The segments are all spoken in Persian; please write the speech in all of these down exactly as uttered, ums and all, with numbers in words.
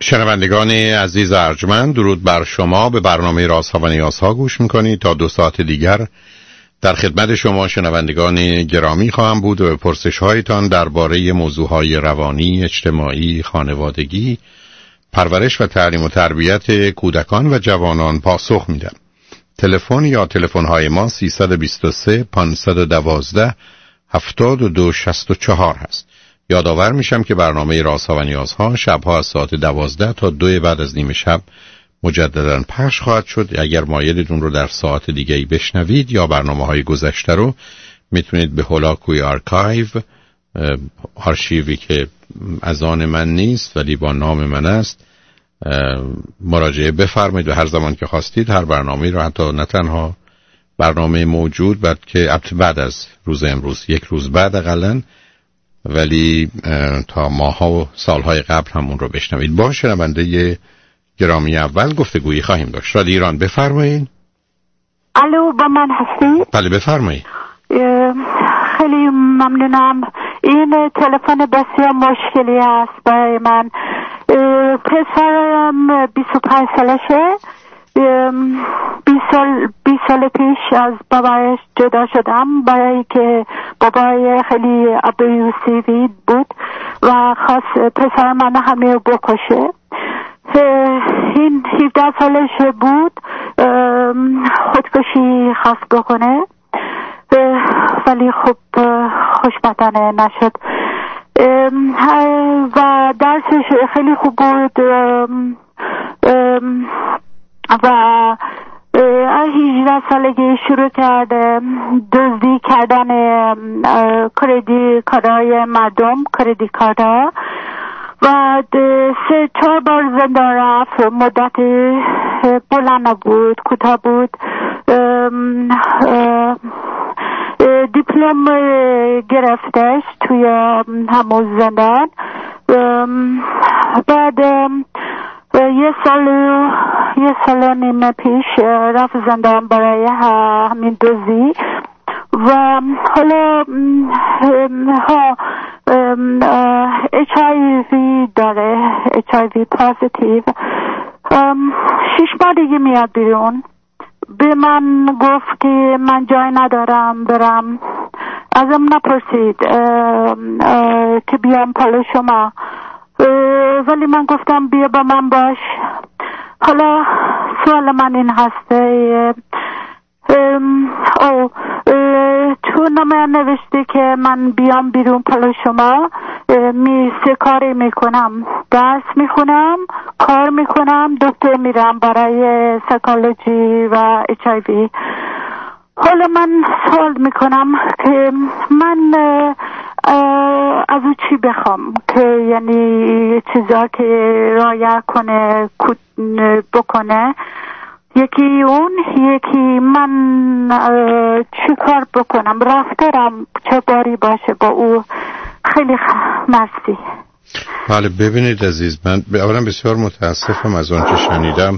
شنوندگان عزیز ارجمند، درود بر شما. به برنامه رازها و نیازها گوش میکنید. تا دو ساعت دیگر در خدمت شما شنوندگان گرامی خواهم بود و به پرسش هایتان درباره موضوعهای روانی، اجتماعی، خانوادگی، پرورش و تعلیم و تربیت کودکان و جوانان پاسخ میدم. تلفن یا تلفن های ما سیصد و بیست و سه پانصد و دوازده هفتاد و دو شصت و چهار هست. یادآور میشم که برنامه رازها و نیازها شبها از ساعت دوازده تا دو بعد از نیم شب مجددا پخش خواهد شد. اگر مایلتون رو در ساعت دیگه‌ای بشنوید یا برنامه‌های گذشته رو میتونید به هولاکوی آرکایو، آرشیوی که از آن من نیست ولی با نام من است، مراجعه بفرمایید و هر زمان که خواستید هر برنامه‌ای رو، حتی نه تنها برنامه موجود بلکه بعد از روز امروز، یک روز بعد حداقل، ولی تا ماها و سالهای قبل همون رو بشنوید. با شنونده گرامی اول گفتگویی خواهیم داشت. رادیو ایران، بفرمایید. الو، با من هستی؟ بله بفرمایید. خیلی ممنونم. این تلفن بسیار مشکلی است برای من. پسرم بیست و پنج سالشه. بیست سال بیست سال پیش از بابایش جدا شدم برای که بابای خیلی ابیوسیو بود و خواست پسر من همه رو بکشه. این هفده سالش بود، خودکشی خواست بکنه ولی خب خوشبختانه نشد و درسش خیلی خوب بود و از هجده سالگی شروع کرده دزدی کردن کردی کارهای مردم، کردی کارها، و سه چهار بار زندان رفت. مدت بلند بود، کوتاه بود. دیپلم گرفتش توی همون زندان. بعد یه سال یه سال و نیم پیش رفت زندان برای همین دزدی و حالا ها اچ آی وی داره، اچ آی وی پازیتیو. شش ماه دیگه میاد بیرون. به من گفت که من جای ندارم برم. ازم نپرسید که بیام پلو شما، ولی من گفتم بیا با من باش. حالا سوال من این هسته، او تو نامه نوشته که من بیام بیرون پلو شما. می سه کاری میکنم، درس میخونم، کار میکنم، دکتر میرم برای سایکولوژی و اچ آی وی. حالا من سوال میکنم که من از او چی بخوام که یعنی چیزا که رعایت کنه بکنه، یکی اون، یکی من چی کار بکنم، رفتارم چه باری باشه با او. خیلی مرسی. بله ببینید عزیز، من اولا بسیار متاسفم از آنچه شنیدم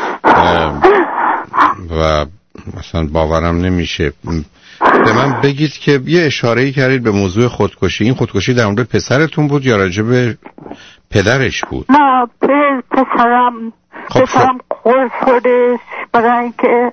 و مثلا باورم نمیشه. به من بگید که یه اشاره‌ای کردید به موضوع خودکشی. این خودکشی در مورد پسرتون بود یا راجع به پدرش بود؟ نه، پسرم. خب پسرم خود خودش برای اینکه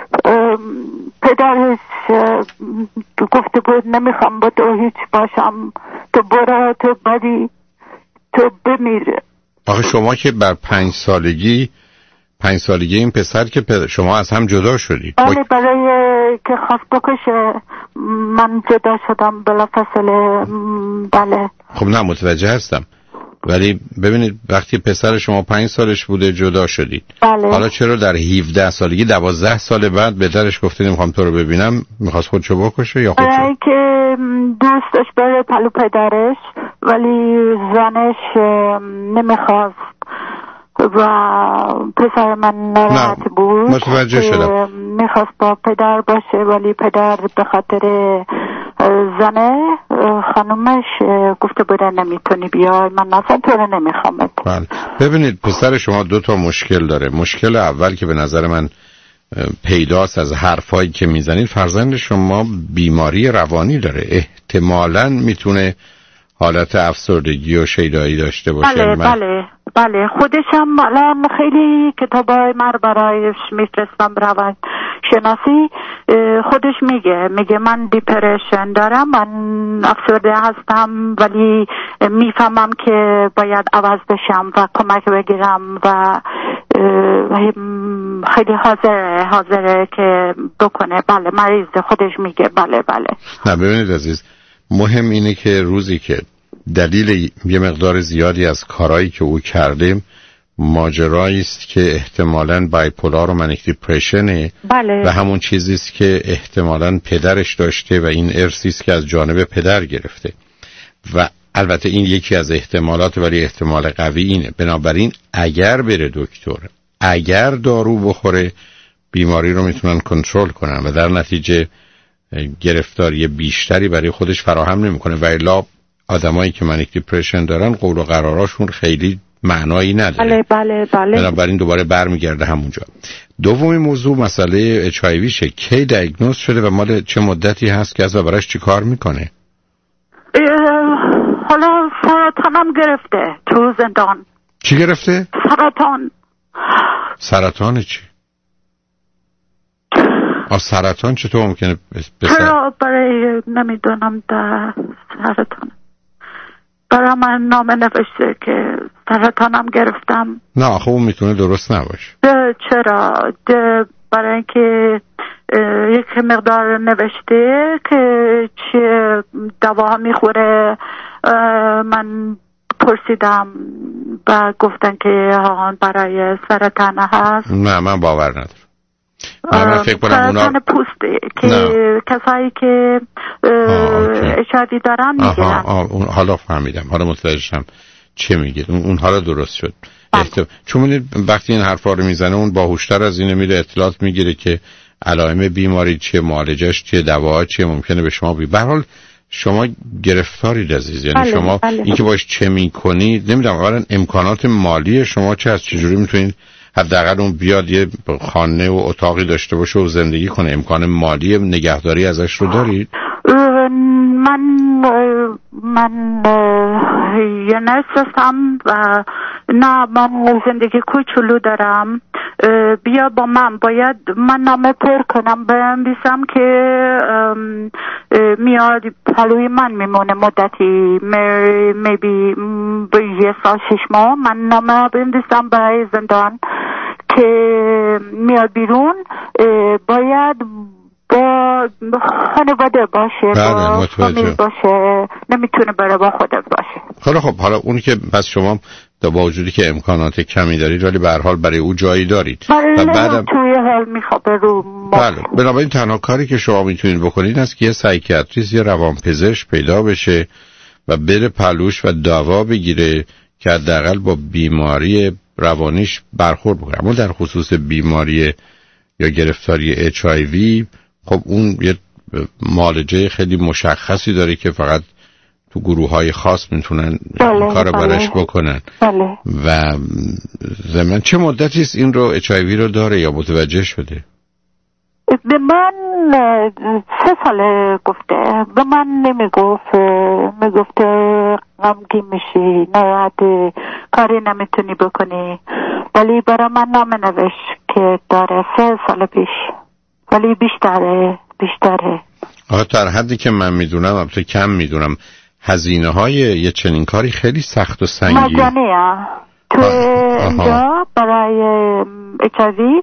پدرش گفته بود نمیخوام با تو هیچ باشم، تو برا، تو بدی، تو بمیره. آخه شما که بر پنج سالگی پنج سالگی این پسر که پدر شما از هم جدا شدید. بله، برای که خواست بکشه من جدا شدم بلافاصله. بله. خب نه متوجه هستم، ولی ببینید وقتی پسر شما پنج سالش بوده جدا شدید. بله. حالا چرا در هفده سالگی دوازده سال بعد به درش گفته نمیخوام تو رو ببینم؟ میخواست خودشو بکشه یا خودشو؟ برای که دوستش بره پلو پدرش ولی زنش نمیخواست و پسر من ناراحت بود. متوجه شدم. میخواست با پدر باشه ولی پدر به خاطر زنه خانومش گفته بوده نمیتونی بیای، من مثلا تو رو نمیخوام. بله. ببینید پسر شما دو تا مشکل داره. مشکل اول که به نظر من پیداست از حرفایی که میزنید، فرزند شما بیماری روانی داره. احتمالاً میتونه حالت افسردگی و شیدایی داشته باشه. بله من... بله بله خودش هم الان خیلی کتابای من برایش میفرستم روان شناسی. خودش میگه میگه من دیپرشن دارم، من افسرده هستم، ولی میفهمم که باید عوض بشم و کمک بگیرم و خیلی حاضره حاضره که بکنه. بله مریض خودش میگه بله بله. نه ببینید عزیز، مهم اینه که روزی که دلیل یه مقدار زیادی از کارهایی که او کرده ماجرایی است که احتمالاً بایپولار و منیک دیپرشنه، بله. و همون چیزی است که احتمالاً پدرش داشته و این ارثی است که از جانب پدر گرفته و البته این یکی از احتمالات، ولی احتمال قوی اینه. بنابراین اگر بره دکتر، اگر دارو بخوره، بیماری رو میتونن کنترل کنن و در نتیجه گرفتاری بیشتری برای خودش فراهم نمیکنه. و الا آدمایی که منیک دیپرشن دارن قول و قراراشون خیلی معنایی نداره. بله بله بله. بنابراین دوباره برمیگرده همونجا. دومی موضوع مسئله اچ آی وی شه. کی دیاگنوز شده و مال چه مدتی هست که از و براش چی کار میکنه؟ حالا سرطانم گرفته تو زندان. چی گرفته؟ سرطان. سرطان چی؟ آه سرطان چطور ممکنه بسر؟ چرا برای نمیدونم در سرطان برای من نامه نوشته که سرطانم گرفتم. نه آخه اون میتونه درست نباشه. چرا؟ برای اینکه یک مقدار نوشته که چه دوا میخوره. من پرسیدم و گفتن که برای سرطان هست. نه من باور ندارم. من فکر کنم اونا سرطان پوسته که نه. کسایی که اچ آی وی دارن میگیرن. حالا فهمیدم، حالا متوجه شدم چه میگید. اون حالا درست شد. احتم... چون وقتی این حرفا رو میزنه اون باهوشتر از اینه، میره اطلاعات میگیره که علائم بیماری چیه، معالجش چیه، دواها چیه، ممکنه به شما بی. به هر حال شما گرفتارید عزیز، یعنی بله، شما بله. اینکه باش چه میکنید نمیدونم اولا امکانات مالی شما چه از چجوری میتونید حداقل اون بیاد یه خانه و اتاقی داشته باشه و زندگی کنه، امکان مالی نگهداری ازش رو دارید؟ من من یه نرس هستم و نه من زندگی کوچولو دارم. بیا با من، باید من نامه پر کنم بنویسم که میاد پلوی من میمونه مدتی، میبی یه سال شش ماه. من نامه بنویسم برای زندان که میاد بیرون، باید با خانواده باشه، با فامیل باشه، نمیتونه برای با خودت باشه. خیلی خب، حالا اونی که بس شما با وجودی که امکانات کمی دارید ولی به هر حال برای او جایی دارید و بعدم توی حال میخوابه رو ما. بله، بنابراین تنها کاری که شما میتونید بکنید است که یه سایکیاتریست یا روانپزشک پیدا بشه و بره پلوش و دوا بگیره که حداقل با بیماری روانیش برخورد بکنه. اما در خصوص بیماری یا گرفتاری اچ آی وی خب اون یه معالجه خیلی مشخصی داره که فقط تو گروه‌های خاص میتونن بله، کار براش بله. بکنن بله. و زمان چه مدتی است این رو اچ آی وی رو داره یا متوجه شده؟ به من سه ساله گفته، به من نمیگفت، میگفته غمگین میشی، نهایت کاری نمیتونی بکنی، ولی برای من نامه نوشت که داره سه سال پیش، ولی بیشتره بیشتره. آها، در حدی که من میدونم، البته کم میدونم، هزینه های یه چنین کاری خیلی سخت و سنگین. مجانیه تو اینجا برای اچ آی وی.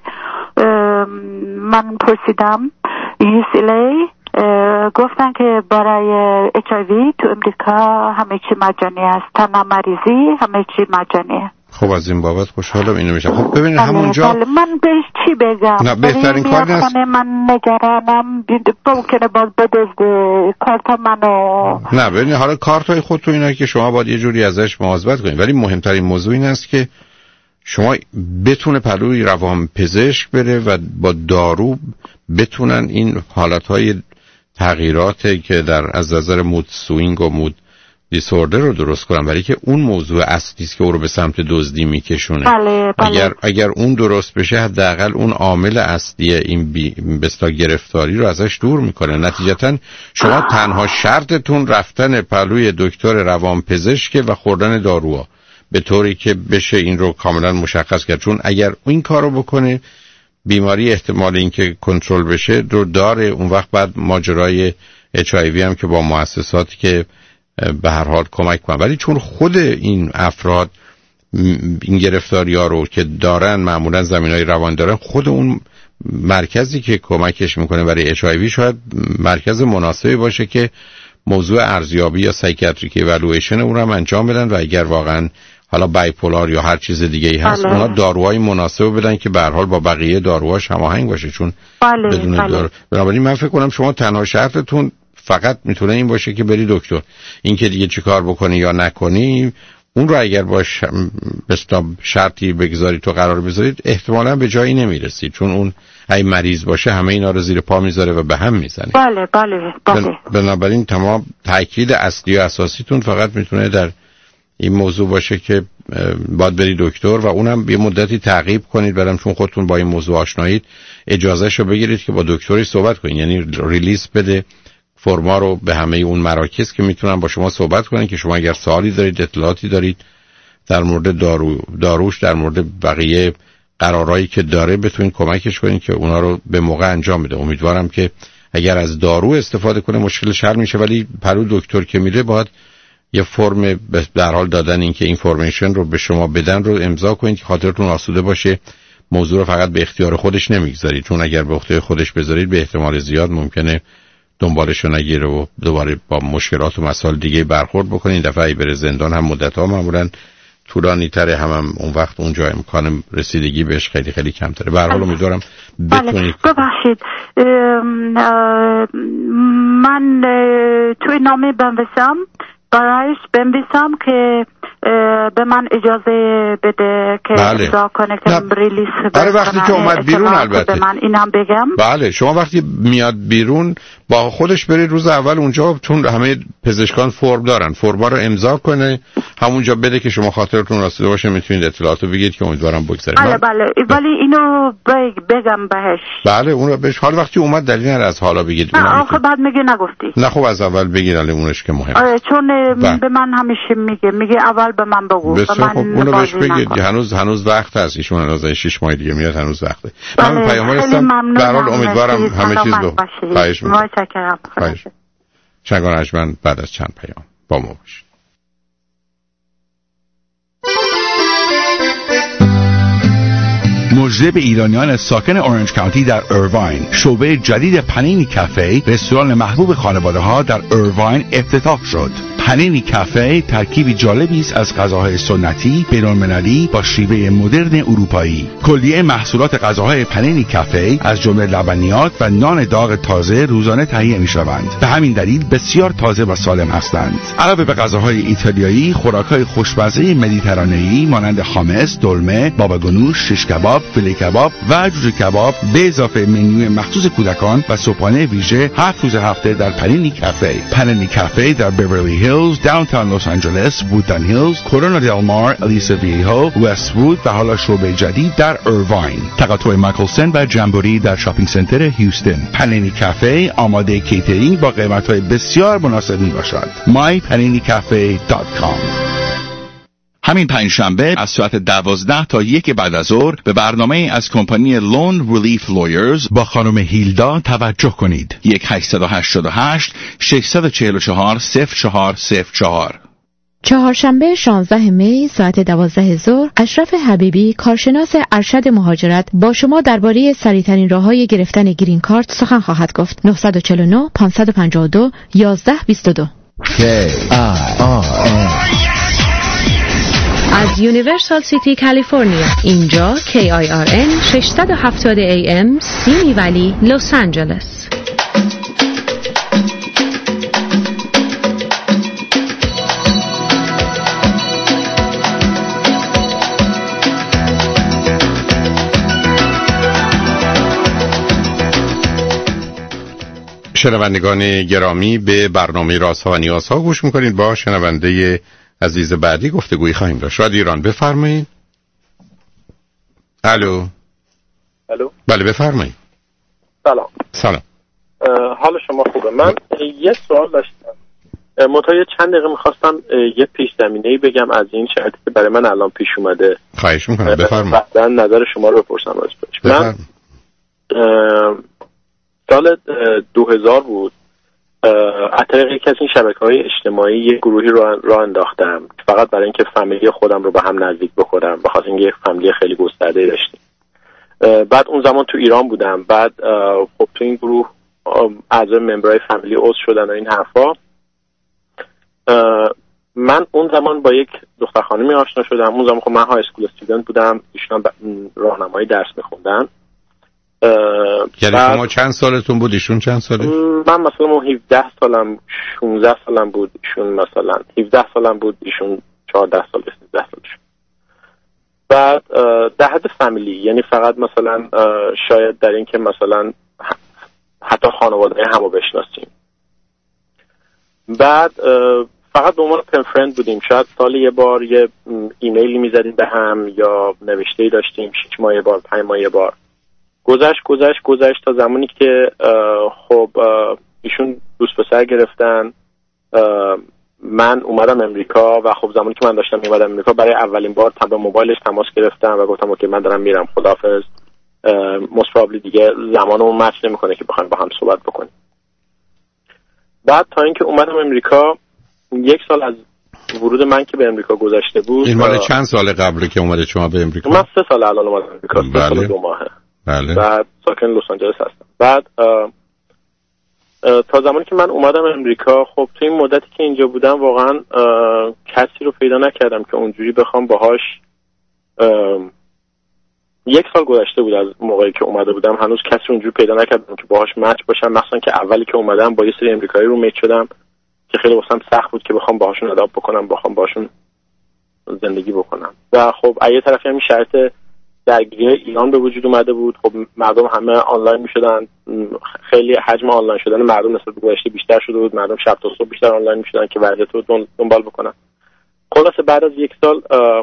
من پرسیدم یو سی ال ای، گفتن که برای اچ آی وی تو امریکا همه چی مجانی است، تنها مریضی همه چی مجانیه. خب از این بابت خوشحالم اینو میشم. خب ببینید همونجا بله. من بهش چی بگم؟ نه بهترین کار نیست. من نگرانم ممکنه باز بدزده کارت منو. نه ببینید حالا کارتای خودتون اینه که شما باید یه جوری ازش مواظبت کنید، ولی مهمترین موضوع این است که شما بتونه پلوی روان پزشک بره و با دارو بتونن این حالتهای تغییراتی که در از نظر مود سوینگ و مود دیسوردر رو درست کنن، برای که اون موضوع اصلی است که او رو به سمت دزدی میکشونه. بله بله. اگر اگر اون درست بشه حداقل اون عامل اصلی این به اصطلاح گرفتاری رو ازش دور میکنه. نتیجتا شما تنها شرطتون رفتن پلوی دکتر روانپزشک و خوردن داروها به طوری که بشه این رو کاملا مشخص کرد، چون اگر این کارو بکنه بیماری احتمال اینکه کنترل بشه رو داره. اون وقت بعد ماجرای اچ آی وی هم که با مؤسساتی که به هر حال کمک کنن، ولی چون خود این افراد این گرفتاری ها رو که دارن معمولا زمینای روان دارن، خود اون مرکزی که کمکش میکنه برای اچ آی وی شاید مرکز مناسبی باشه که موضوع ارزیابی یا سایکیاتریک ایوالویشن اون رو هم انجام بدن و اگر واقعا حالا بایپولار یا هر چیز دیگه ای هست، اونا داروهای مناسب بدن که به هر حال با بقیه داروهاش هماهنگ باشه، چون بله. بدون بله. دارو. بنابراین من فکر کنم شما تنها شرطتون فقط میتونه این باشه که بری دکتر. این که دیگه چی کار بکنی یا نکنی اون رو اگر باش بستا شرطی بگذاری تو قرار بذارید احتمالاً به جایی نمیرسید، چون اون ای مریض باشه همه اینا رو زیر پا میذاره و به هم میزنه. بله بله بله. بنابراین تمام تاکید اصلی و اساسیتون فقط میتونه در این موضوع باشه که باید بری دکتر و اونم یه مدتی تعقیب کنید، برام چون خودتون با این موضوع آشنایید اجازهشو بگیرید که با دکتری صحبت کنید، یعنی ریلیز بده فرما رو به همه اون مراکز که میتونن با شما صحبت کنن که شما اگر سوالی دارید، اطلاعاتی دارید در مورد دارو داروش، در مورد بقیه قرارایی که داره، بتونید کمکش کنید که اونا رو به موقع انجام بده. امیدوارم که اگر از دارو استفاده کنه مشکلش حل میشه، ولی پرو دکتر که میره باید یه فرم در حال دادن این که اینفورمیشن رو به شما بدن رو امضا کنید که خاطرتون آسوده باشه، موضوع رو فقط به اختیار خودش نمیگذارید، چون اگر به اختیار خودش بذارید به احتمال زیاد ممکنه دنبالش رو نگیره و دوباره با مشکلات و مسائل دیگه برخورد بکنین. دفعه ای بره زندان هم مدت‌ها معمولاً طولانی تره، هم, هم اون وقت اونجا امکان رسیدگی بهش خیلی خیلی کمتره. به هر حال امیدوارم بتونید. ببخشید من توی نامه بنویسم برایش بنویسم که به من اجازه بده که امضا کنه که ریلیس بکنه. برای وقتی که اومد بیرون البته به من اینم بگم. بله شما وقتی میاد بیرون با خودش برید روز اول اونجا، چون همه پزشکان فرم دارن، فرما رو امضا کنه همونجا بده که شما خاطرتون رسیده باشه میتونید اطلاعاتو بگید که امیدوارم بگذره. بله بله ولی اینو بگم بهش. بله اون رو بهش حال وقتی اومد دلیل نداره از حالا بگید. نه آخه بعد میگه نگفتی. نه خب از اول بگید، الان اونش که مهمه. آره چون بله. به من همیشه میگه میگه اول به من بگو. بسیار خب اونو بهش بگید، هنوز هنوز وقت هست، ایشون هنوز شش ماه دیگه میاد، هنوز وقته. بله. من پیاموار هستم. به هر حال امیدوارم همه چیز رو خواهش می‌کنم. متشکرم. شنگان اجمن بعد از چند پیام با ما باشید. مژده به ایرانیان ساکن اورنج کانتی در ایرواین، شعبه جدید پنینی کافه، رستوران محبوب خانواده ها در ایرواین افتتاح شد. پنینی کافه ترکیبی جالبی است از غذاهای سنتی بین‌المللی با شیوه مدرن اروپایی. کلیه محصولات غذاهای پنینی کافه از جمله لبنیات و نان داغ تازه روزانه تهیه می‌شوند. به همین دلیل بسیار تازه و سالم هستند. علاوه به غذاهای ایتالیایی، خوراک‌های خوشمزه مدیترانه‌ای مانند خامس، دلمه، بابا گنوش، شش کباب، فیله کباب و جوجه کباب به اضافه منوی مخصوص کودکان و صبحانه ویژه هفت روز هفته در پنینی کافه. پنینی کافه در بیورلی هیلز، داونتاون لس آنجلس، وودن هیلز، کورونا دل مار، الیسا ویهو، وست وود و حالا شعبه جدید در ایرواین. تقاطع مایکلسن و جمبوری در شاپینگ سنتر هیوستن. پنینی کافه آماده کیترینگ با قیمت‌های بسیار مناسب میباشد. my panini cafe dot com. همین پنجشنبه از ساعت دوازده تا یک بعد از ظهر به برنامه از کمپانی لون ریلیف لویرز با خانم هیلدا توجه کنید. یک هشت هشت هشت شش چهار چهار صفر چهار صفر چهار. چهارشنبه شانزده می ساعت دوازده ظهر اشرف حبیبی کارشناس ارشد مهاجرت با شما درباره سریع‌ترین راه‌های گرفتن گرین کارت سخن خواهد گفت. نه چهار نه پنج پنج دو یازده بیست و دو. K I R N از یونیورسال سیتی کالیفرنیا. اینجا کی آی آر ان ششصد و هفتاد ای ام سیمی ولی لس آنجلس. شنوندگان گرامی، به برنامه رازها و نیازها گوش میکنید. با شنونده عزیز بعدی گفتگویی خواهیم داشت. رادیو ایران، بفرمایید. الو. الو. بله بفرمایید. سلام. سلام. حال شما خوبه؟ من یه سوال داشتم. متأ چند دقیقه میخواستم یه پیش زمینه‌ای بگم از این شرایطی که برای من الان پیش اومده. خواهش میکنم بفرمایید. بعداً نظر شما رو بپرسم راجعش. من سال دو هزار بود، از طریق یکی از این شبکه‌های اجتماعی یه گروهی رو راه انداختم فقط برای اینکه فامیلی خودم رو به هم نزدیک بکنم، بخاطر اینکه یک فامیلی خیلی گسترده داشتیم. بعد اون زمان تو ایران بودم. بعد خب تو این گروه اعضای ممبرای فامیلی عضو شدن و این حرفا. من اون زمان با یک دختر خانمی آشنا شدم. اون زمان خب من های اسکول استودنت بودم، ایشون راهنمایی درس می‌خوندن. یعنی شما چند سالتون بود، ایشون چند سالش؟ من مثلا هفده سالم، شانزده سالم بود، ایشون مثلا هفده سالم بود، ایشون چهارده سال، سیزده سالش. بعد در حد فامیلی، یعنی فقط مثلا شاید در این که مثلا حتی خانواده همو بشناسیم. بعد فقط به عنوان پن فرند بودیم. شاید سال یه بار یه ایمیلی میزدیم به هم یا نوشته‌ای داشتیم، شش ماه یه بار، پنج ماه یه بار. گذشت گذشت گذشت تا زمانی که خب ایشون دوست پسر گرفتن. من اومدم امریکا و خب زمانی که من داشتم میومدم امریکا برای اولین بار با موبایلش تماس گرفتم و گفتم اوکی من دارم میرم، خداحافظ. most probably دیگه زمانمون مچ نمیکنه که بخوایم با هم صحبت بکنیم. بعد تا اینکه اومدم امریکا، یک سال از ورود من که به امریکا گذشته بود. این مال چند سال قبل که اومده شما به امریکا؟ من سه سال الان اومدم امریکا. سه بله. سال دو ماهه. بله. بعد ساکن لس آنجلس هستم. بعد اه اه تا زمانی که من اومدم امریکا، خب تو این مدتی که اینجا بودم واقعا کسی رو پیدا نکردم که اونجوری بخوام باهاش. یک سال گذشته بود از موقعی که اومده بودم، هنوز کسی رو اونجوری پیدا نکردم که باهاش مچ باشم. مثلا که اولی که اومدم با یه سری امریکایی رو میت شدم که خیلی واسم سخت بود که بخوام باهاشون اداب بکنم، بخوام باهاشون زندگی بکنم. و خب از یه طرفی همین شرط درگیری ایران به وجود اومده بود. خب مردم همه آنلاین میشدن، خیلی حجم آنلاین شدن مردم نسبت به گذشته بیشتر شده بود. مردم شب تا صبح بیشتر آنلاین میشدن که وضعیت رو دنبال بکنن. خلاصه بعد از یک سال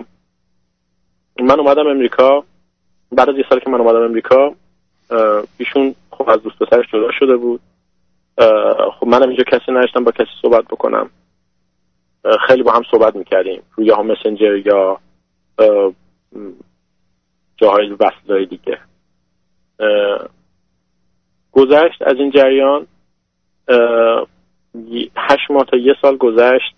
من اومدم امریکا. بعد از یک سال که من اومدم امریکا، ایشون خب از دوست پسرش جدا شده بود. خب منم اینجا کسی نداشتم با کسی صحبت بکنم. خیلی با هم صحبت میکردیم روی یا مسنجر یا جاهای وصلای دیگه. گذشت از این جریان هشت ماه تا یه سال گذشت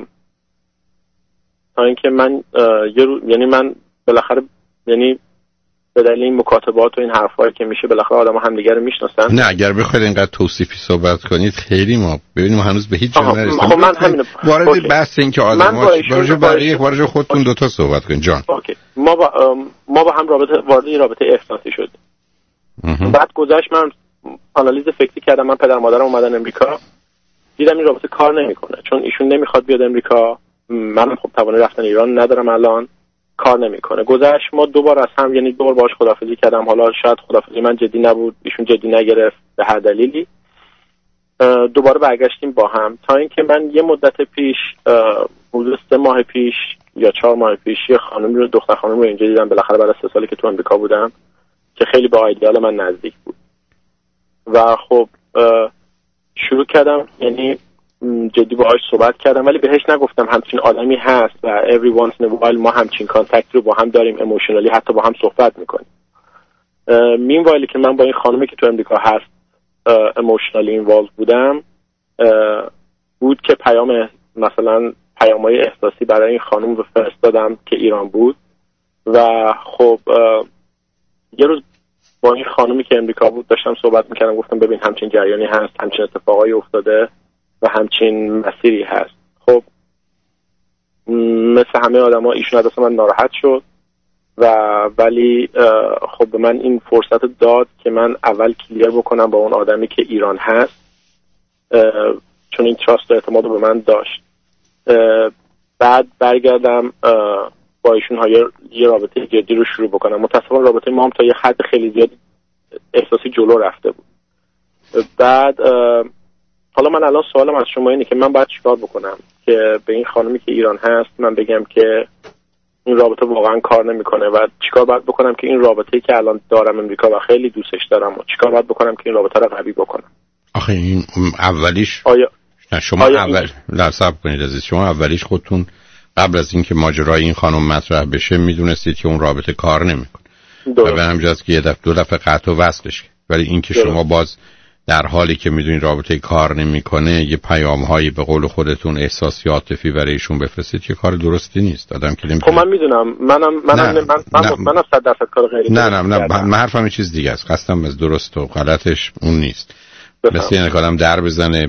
تا اینکه من یه رو... یعنی من بالاخره، یعنی به دلیل این مکاتبات و این حرفایی که میشه بالاخره آدم همدیگه رو میشناسن. نه اگر بخواید اینقدر توصیفی صحبت کنید خیلی ما ببینیم هنوز به هیچ جا نرسیدیم. خب من همین وارد بحث این که آدم‌ها برای برای وارد خودتون دو تا صحبت کنید جان. اوکی. ما با ما با هم رابطه وارد رابطه احساسی شدیم. بعد گذشت من آنالیز فکری کردم. من پدر مادرم اومدن امریکا، دیدم این رابطه کار نمیکنه، چون ایشون نمیخواد بیاد امریکا، منم خب توانایی رفتن ایران ندارم، الان کار نمیکنه. گذشت ما دوبار از هم، یعنی دوبار باهاش خدافظی کردم. حالا شاید خدافظی من جدی نبود، ایشون جدی نگرفت به هر دلیلی. دوباره برگشتیم با هم تا اینکه من یه مدت پیش، حدود سه ماه پیش یا چهار ماه پیش، یه خانم رو دختر خانم رو اینجا دیدم بالاخره بعد از سه سالی که تو امریکا بودم که خیلی با ایدئال من نزدیک بود. و خب شروع کردم، یعنی جدی باهاش صحبت کردم، ولی بهش نگفتم همچین آدمی هست و every once in a while ما همچین کانتکت رو با هم داریم، ایموشنالی حتی با هم صحبت میکنیم. مین وایلی که من با این خانمی که تو امریکا هست ایموشنالی اینوالو بودم، بود که پیام مثلا پیام‌های احساسی برای این خانم رو فرستادم که ایران بود. و خب یه روز با این خانمی که امریکا بود داشتم صحبت میکردم، گفتم ببین همچین جریانی هست، همچین اتفاقایی افتاده و همچین مسیری هست. خب مثل همه آدم ها ایشون از من ناراحت شد و ولی خب به من این فرصت داد که من اول کلیر بکنم با اون آدمی که ایران هست، چون این تراست و اعتماد رو به من داشت. بعد برگردم با ایشون ها یه رابطه جدی رو شروع بکنم. متاسفانه رابطه ما هم تا یه حد خیلی زیاد احساسی جلو رفته بود. بعد حالا من الان سوالم از شما اینه که من باید چیکار بکنم که به این خانمی که ایران هست من بگم که این رابطه واقعا کار نمیکنه و چیکار باید بکنم که این رابطه‌ای که الان دارم امریکا و خیلی دوستش دارم و چیکار باید بکنم که این رابطه رو قوی بکنم؟ آخه این اولیش آیا نه شما آیا اول لا صبر کنید عزیز، شما اولیش خودتون قبل از اینکه ماجرای این خانم مطرح بشه میدونستید که اون رابطه کار نمیکنه و به همجاست که یه دفعه دو دفعه قطع و وصلش کرد، ولی اینکه شما باز در حالی که میدونید رابطه کار نمیکنه یه پیام‌هایی به قول خودتون احساسی عاطفی برایشون بفرستید که کار درستی نیست. آدم که نمیتونه. خب من میدونم منم منم نه، من من نه. منم صد درصد کار غیری نه نه نه من حرفم یه چیز دیگه است. قصدم از درست و غلطش اون نیست. مثل اینه که آدم در بزنه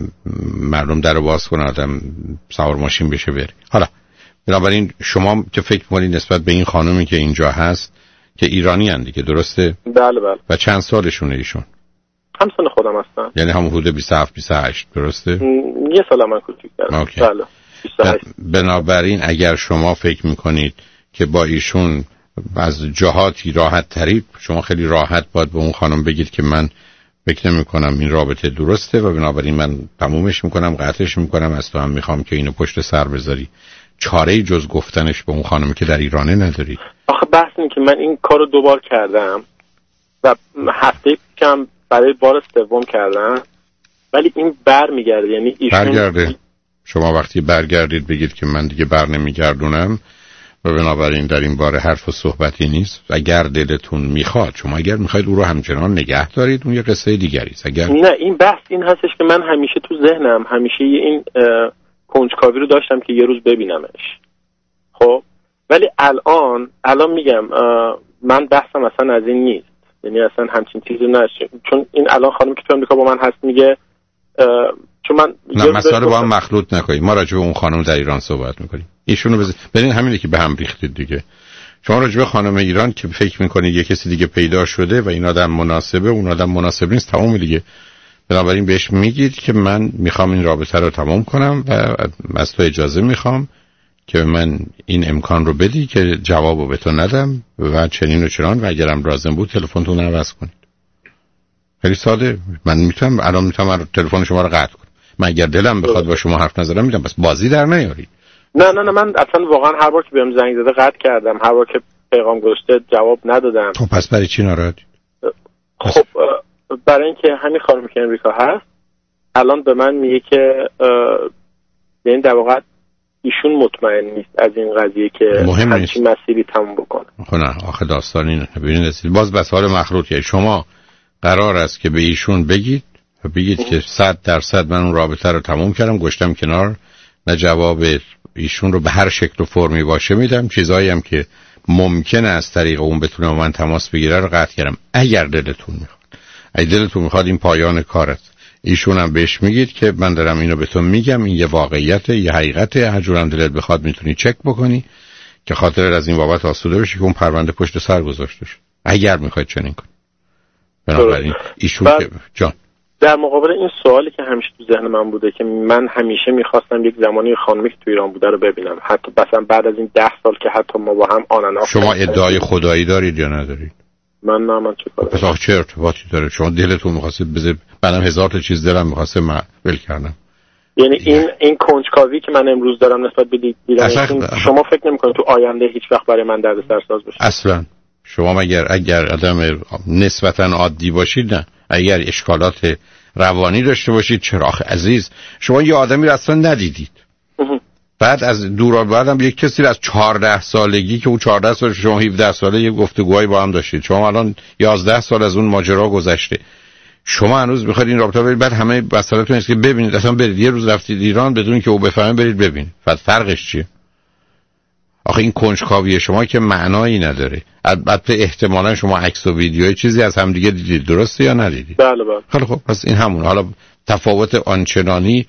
مردم در رو باز کنه آدم سوار ماشین بشه بره. حالا بنابراین شما که فکر می‌کنید نسبت به این خانومی که اینجا هست که ایرانی اند دیگه درسته؟ بله بله. و چند سالشونه ایشون؟ همسن خودم هستن. یعنی هم حدود بیست و هفت بیست و هشت درسته؟ م... یه سال من کوچیک‌ترم. بله. بیست و هشت. بنابراین اگر شما فکر می‌کنید که با ایشون از جهاتی راحت تری، شما خیلی راحت باید به اون خانم بگید که من فکر نمی‌کنم این رابطه درسته و بنابراین من تمومش می‌کنم، قطعش می‌کنم، از تو هم می‌خوام که اینو پشت سر بذاری. چاره‌ای جز گفتنش به اون خانمی که در ایرانه نداری. آخه بحث اینه که من این کارو دوبار کردم و هفته کم برای بار سوم کردم ولی این بر میگرده، یعنی ایشون برگرده. شما وقتی برگردید بگید که من دیگه بر نمیگردونم و بنابراین در این باره حرف و صحبتی نیست. اگر دلتون میخواد، شما اگر میخواید او رو همچنان نگه دارید اون یه قصه دیگری است. اگر نه، این بحث این هستش که من همیشه تو ذهنم همیشه این کنجکاوی رو داشتم که یه روز ببینمش. خب ولی الان الان میگم من بحثم اصلا از این نیست، یعنی اصلا همچین چیزی نشه، چون این الان خانم که تو امریکا با من هست میگه چون من نه مسئله با هم مخلوط نکنید. ما راجع به اون خانم در ایران صحبت میکنیم. ایشونو بز... ببین همینه که به هم ریختید دیگه. شما راجع به خانم ایران که فکر میکنید یه کسی دیگه پیدا شده و این آدم مناسبه، اون آدم مناسب نیست، تمام دیگه. بنابراین بهش میگید که من میخوام این رابطه رو تمام کنم و از تو اجازه میخوام که من این امکان رو بدی که جوابو به تو ندم و چنین و چنان و اگرم لازم بود تلفنتون عوض کنید. خیلی ساده. من میتونم الان میتونم تلفن شما رو قطع کنم. من اگر دلم بخواد با شما حرف نزنم میگم بس بازی در نیارید. نه نه نه من اصلا واقعا هر بار که بهم زنگ زده قطع کردم، هر بار که پیغام گذاشته جواب ندادم. خب پس برای چی ناراحتی؟ خب برای اینکه همین خانمی که امریکا هست الان به من میگه که یعنی در واقع ایشون مطمئن نیست از این قضیه که همچین مسیری تموم بکنه. خب نه آخه داستان اینه. ببینید باز بس حال مخلوطیه. شما قرار است که به ایشون بگید و بگید که صد درصد من اون رابطه رو تموم کردم، گشتم کنار، نه جواب ایشون رو به هر شکل و فرمی باشه میدم، چیزایی هم که ممکنه از طریق اون بتونه با من تماس بگیره رو قطع کردم. اگر دلتون میخواد اگه دلتون میخواد این پایان کارت، ایشون هم بهش میگید که من دارم اینو به تو میگم، این یه واقعیته، یه حقیقته، هر جورم دلت بخواد میتونی چک بکنی که خاطر از این بابت آسوده بشی که اون پرونده پشت سر گذاشته شه اگر میخواید چنین کنی. بنابراین ایشون که جان در مقابل این سوالی که همیشه تو ذهن من بوده که من همیشه میخواستم یک زمانی خانمی که تو ایران بوده رو ببینم، حتی مثلا بعد از این ده سال که حتی ما با هم آن انا. شما ادعای خدایی دارید یا ندارید؟ من نه من چه کار پس آخه چه ارتباطی داره؟ شما دلتون می‌خواستید بذار بعدم هزار تا چیز دلم می‌خواسته من ول کردم. یعنی این این کنجکاوی که من امروز دارم نسبت به دیدن شما فکر نمی‌کنید تو آینده هیچ وقت برای من دردسر ساز بشه؟ اصلا. شما مگر اگر آدم نسبتاً عادی باشید نه، اگر اشکالات روانی داشته باشید چرا آخه عزیز شما یه آدمی رو اصلا ندیدید. بعد از دوران بعدم یک کسی از چهارده سالگی که اون چهارده سال شما هفده ساله یه گفتگوهایی با هم داشتید، شما الان یازده سال از اون ماجرا گذشته، شما هنوز میخواید این رابطه برید، بعد همه مسئله‌تون اینه که ببینید اصلا برید یه روز رفتید ایران بدون که او بفهمه برید ببینید. بعد فرقش چیه؟ آخه این کنجکاوی شما که معنایی نداره. البته احتمالاً شما عکس و ویدیوی چیزی از هم دیگه دیدید، درسته یا ندیدید؟ بله بله. خیلی خب پس این همون. حالا تفاوت آنچنانی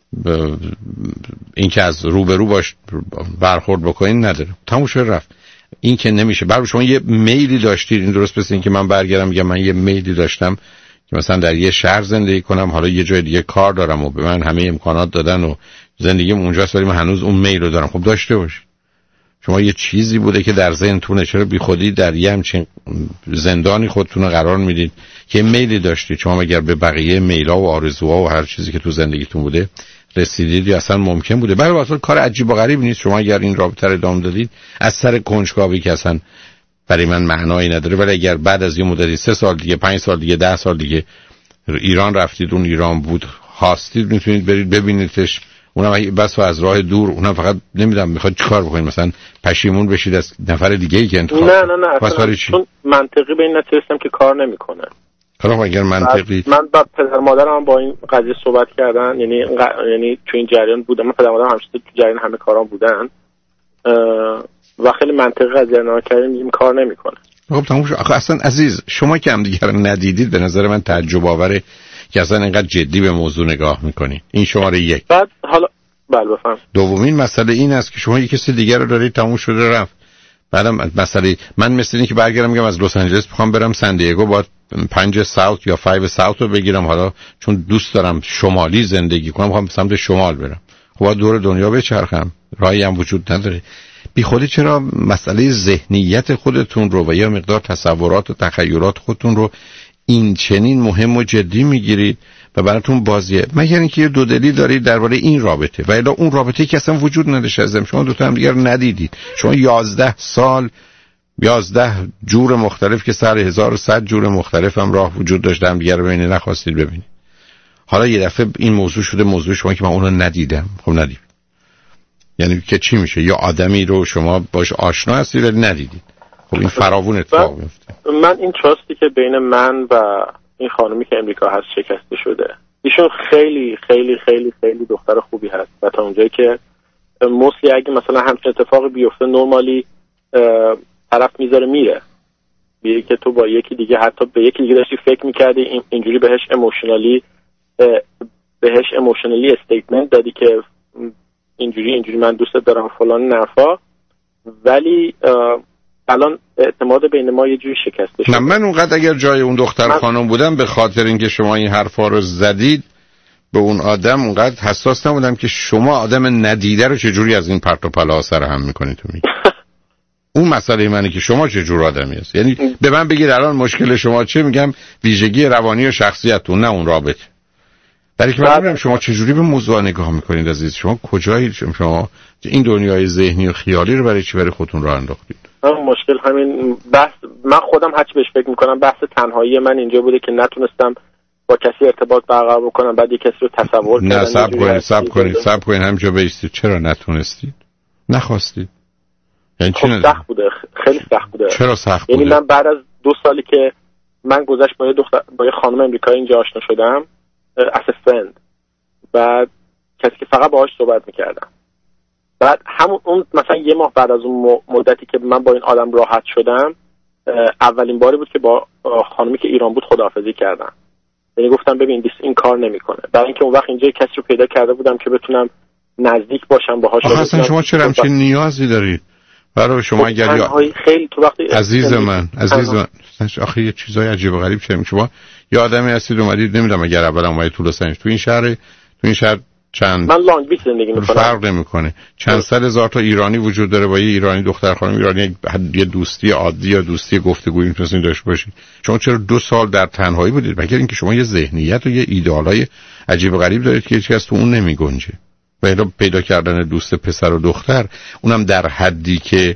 این که از روبرو باش برخورد بکنین نداره، تموم شد رفت. این که نمیشه. برای شما یه میلی داشتید، این درست پس این که من برگردم میگم من یه میلی داشتم که مثلا در یه شهر زندگی کنم، حالا یه جای دیگه کار دارم و به من همه امکانات دادن و زندگیم اونجاست ولی من هنوز اون میل رو دارم. خب داشته باشید. شما یه چیزی بوده که در ذهنتونه، چرا بی خودی در یه همچین زندانی خودتون رو قرار میدید که میلی داشتید؟ شما اگر به بقیه میل‌ها و آرزوها و هر چیزی که تو زندگیتون بوده رسیدید یا اصلا ممکن بوده؟ برای واسه کار عجیب و غریب نیست شما اگر این رابطه رو ادامه دادید از سر کنجکاوی که اصلا برای من معنایی نداره. ولی اگر بعد از یه مدتی سه سال دیگه، پنج سال دیگه، ده سال دیگه ایران رفتید، اون ایران بود، هاستید، میتونید برید ببینیدش، اونم بس از راه دور، اونم فقط نمیدونم میخواد چیکار بکنید، مثلا پشیمون بشید از نفر دیگه ای که انتخاب. نه نه نه اصلا چون منطقی به این نتیجه که کار نمیکنه. حالا اگر منطقی من با پدر مادرم با این قضیه صحبت کردن، یعنی یعنی تو این جریان بودم، من پدر مادرم همیشه تو جریان همه کارام بودن و خیلی منطقی قضیه نگاه کردیم، این کار نمیکنه. خب تموم شد. آخه اصلا عزیز شما که هم دیگه رو ندیدید به نظر من تعجب آوره که اصلا اینقدر جدی به موضوع نگاه میکنی. این شماره یک. بعد حالا بله بفهم. دومین مسئله این است که شما یک کسی دیگر رو دارید، تموم شده رفت. بعدم مسئله من مثل اینه که برگردم میگم از لس آنجلس میخوام برم سن دیگو، با پنج ساوت یا پنج ساوت رو بگیرم، حالا چون دوست دارم شمالی زندگی کنم میخوام سمت شمال برم، خب دور دنیا بچرخم، راهی هم وجود نداره. بی خودی چرا مسئله ذهنیت خودتون رو و یا مقدار تصورات و تخیلات خودتون رو این چنین مهم و جدی میگیرید و براتون بازیه، مگر اینکه یه دودلی دارید درباره این رابطه و الا اون رابطه‌ای که اصلا وجود نداشته. ازم شما دو تا هم دیگر ندیدید، شما یازده سال یازده جور مختلف که سر هزار و صد جور مختلف هم راه وجود داشته هم دیگر رو ببینید، نخواستید ببینید. حالا یه دفعه این موضوع شده موضوع شما که من اون رو ندیدم. خب ندید یعنی که چی میشه؟ یا آدمی رو شما باش آشنا هستید ولی ندیدید. خب این فراوون اتفاق میفته. من این تراستی که بین من و این خانومی که امریکا هست شکسته شده. ایشون خیلی خیلی خیلی خیلی دختر خوبی هست و تا اونجایی که موسلی اگه مثلا همچین اتفاقی بیفته نورمالی طرف میذاره میره، بیه که تو با یکی دیگه حتی به یکی دیگه داشتی فکر میکردی اینجوری بهش اموشنالی بهش اموشنالی استیتمنت دادی که اینجوری اینجوری من دوست دارم فلان نرفا، ولی الان اعتماد بین ما یه جوری شکسته شده. نه من اونقدر اگر جای اون دختر من... خانم بودم به خاطر اینکه شما این حرفا رو زدید به اون آدم اونقدر حساس نبودم که شما آدم ندیده رو چجوری از این پرت و پلا سر هم میکنید تو میگی. اون مسئله منه که شما چه جور آدمی هست. یعنی به من بگید الان مشکل شما چه، میگم ویژگی روانی و شخصیتتون، نه اون رابطه. برای که من نمیدونم شما چجوری به موضوع نگاه میکنید عزیز. شما کجایید؟ شما این دنیای ذهنی و خیالی رو برای چی برای خودتون راه انداختید؟ مشکل همین بحث، من خودم هرچی بهش فکر میکنم بحث تنهایی من اینجا بوده که نتونستم با کسی ارتباط برقرار بکنم، بعد یک کسی رو تصور کردم. نه صبر کنید صبر کنید صبر کنید همینجا بایستید. چرا نتونستید؟ نخواستید؟ یعنی خب چی سخت بوده، خیلی سخت بوده. چرا سخت بوده؟ یعنی من بعد از دو سالی که من گذشت با یه دختر با یه خانم امریکایی اینجا آشنا شدم as a friend، بعد کسی که فقط باهاش صحبت میکردم، بعد همون اون مثلا یه ماه بعد از اون مدتی که من با این آدم راحت شدم اولین باری بود که با خانمی که ایران بود خداحافظی کردم. یعنی گفتم ببین این کار نمیکنه، برای اینکه اون وقت اینجا کسی رو پیدا کرده بودم که بتونم نزدیک باشم باهاش. آخه اصلا شما چرا همچین نیازی دارید؟ برای شما اگر یا خیلی تو وقتی عزیز من عزیز من آخه یه چیزای عجیب و غریب شده. شما یه آدمی هستید اومدید، نمیدونم اگر اول اومدید تو لس آنجلس، تو این شهر تو این شهر چند من لانگ بیچ زندگی میکنم، فرق نمیکنه، چند صد هزار تا ایرانی وجود داره. با یه ایرانی دختر خانم ایرانی یه دوستی عادی یا دوستی گفتگویی میتونید داشته باشید. شما چرا دو سال در تنهایی بودید؟ مگر اینکه شما یه ذهنیت و یه ایدئالای عجیب و غریب دارید که هیچ کس تو اون نمیگنجه. و الا پیدا کردن دوست پسر و دختر، اونم در حدی که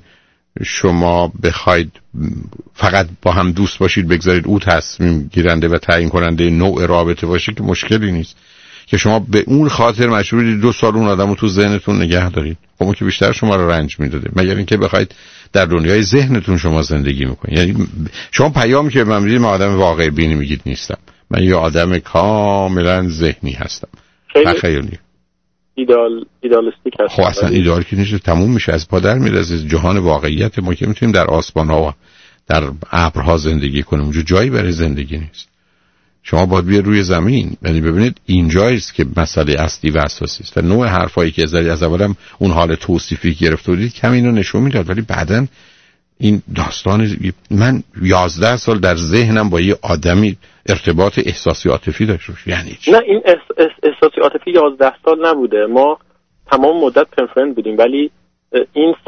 شما بخواید فقط با هم دوست باشید، بگذارید او تصمیم گیرنده و تعیین کننده نوع رابطه باشه، که مشکلی نیست. که شما به اون خاطر مجبورید دو سال اون آدمو تو ذهنتون نگه دارید، خب اون که بیشتر شما رو رنج میداده. مگر اینکه بخواید در دنیای ذهنتون شما زندگی میکنید. یعنی شما پیامی که من میگید من آدم واقع بینی میگید نیستم، من یه آدم کاملا ذهنی هستم. خیلی ایدال ایدالیستیک هست. خب اصلا ایدال که نیست، تموم میشه، از پادر میره از جهان واقعیت. ما که میتونیم در آسمان ها و در ابرها زندگی کنیم، اونجا جایی برای زندگی نیست. شما باید بیاید روی زمین. یعنی ببینید اینجاییست که مسئله اصلی و اساسی است. و نوع حرفایی که از از اولم اون حال توصیفی گرفته بودید کمی اینو نشون میداد، ولی بعدن این داستان من یازده سال در ذهنم با یه آدمی ارتباط احساسی عاطفی داشت. یعنی چی؟ نه این احس... احساسی عاطفی یازده سال نبوده، ما تمام مدت پرفرند بودیم، ولی این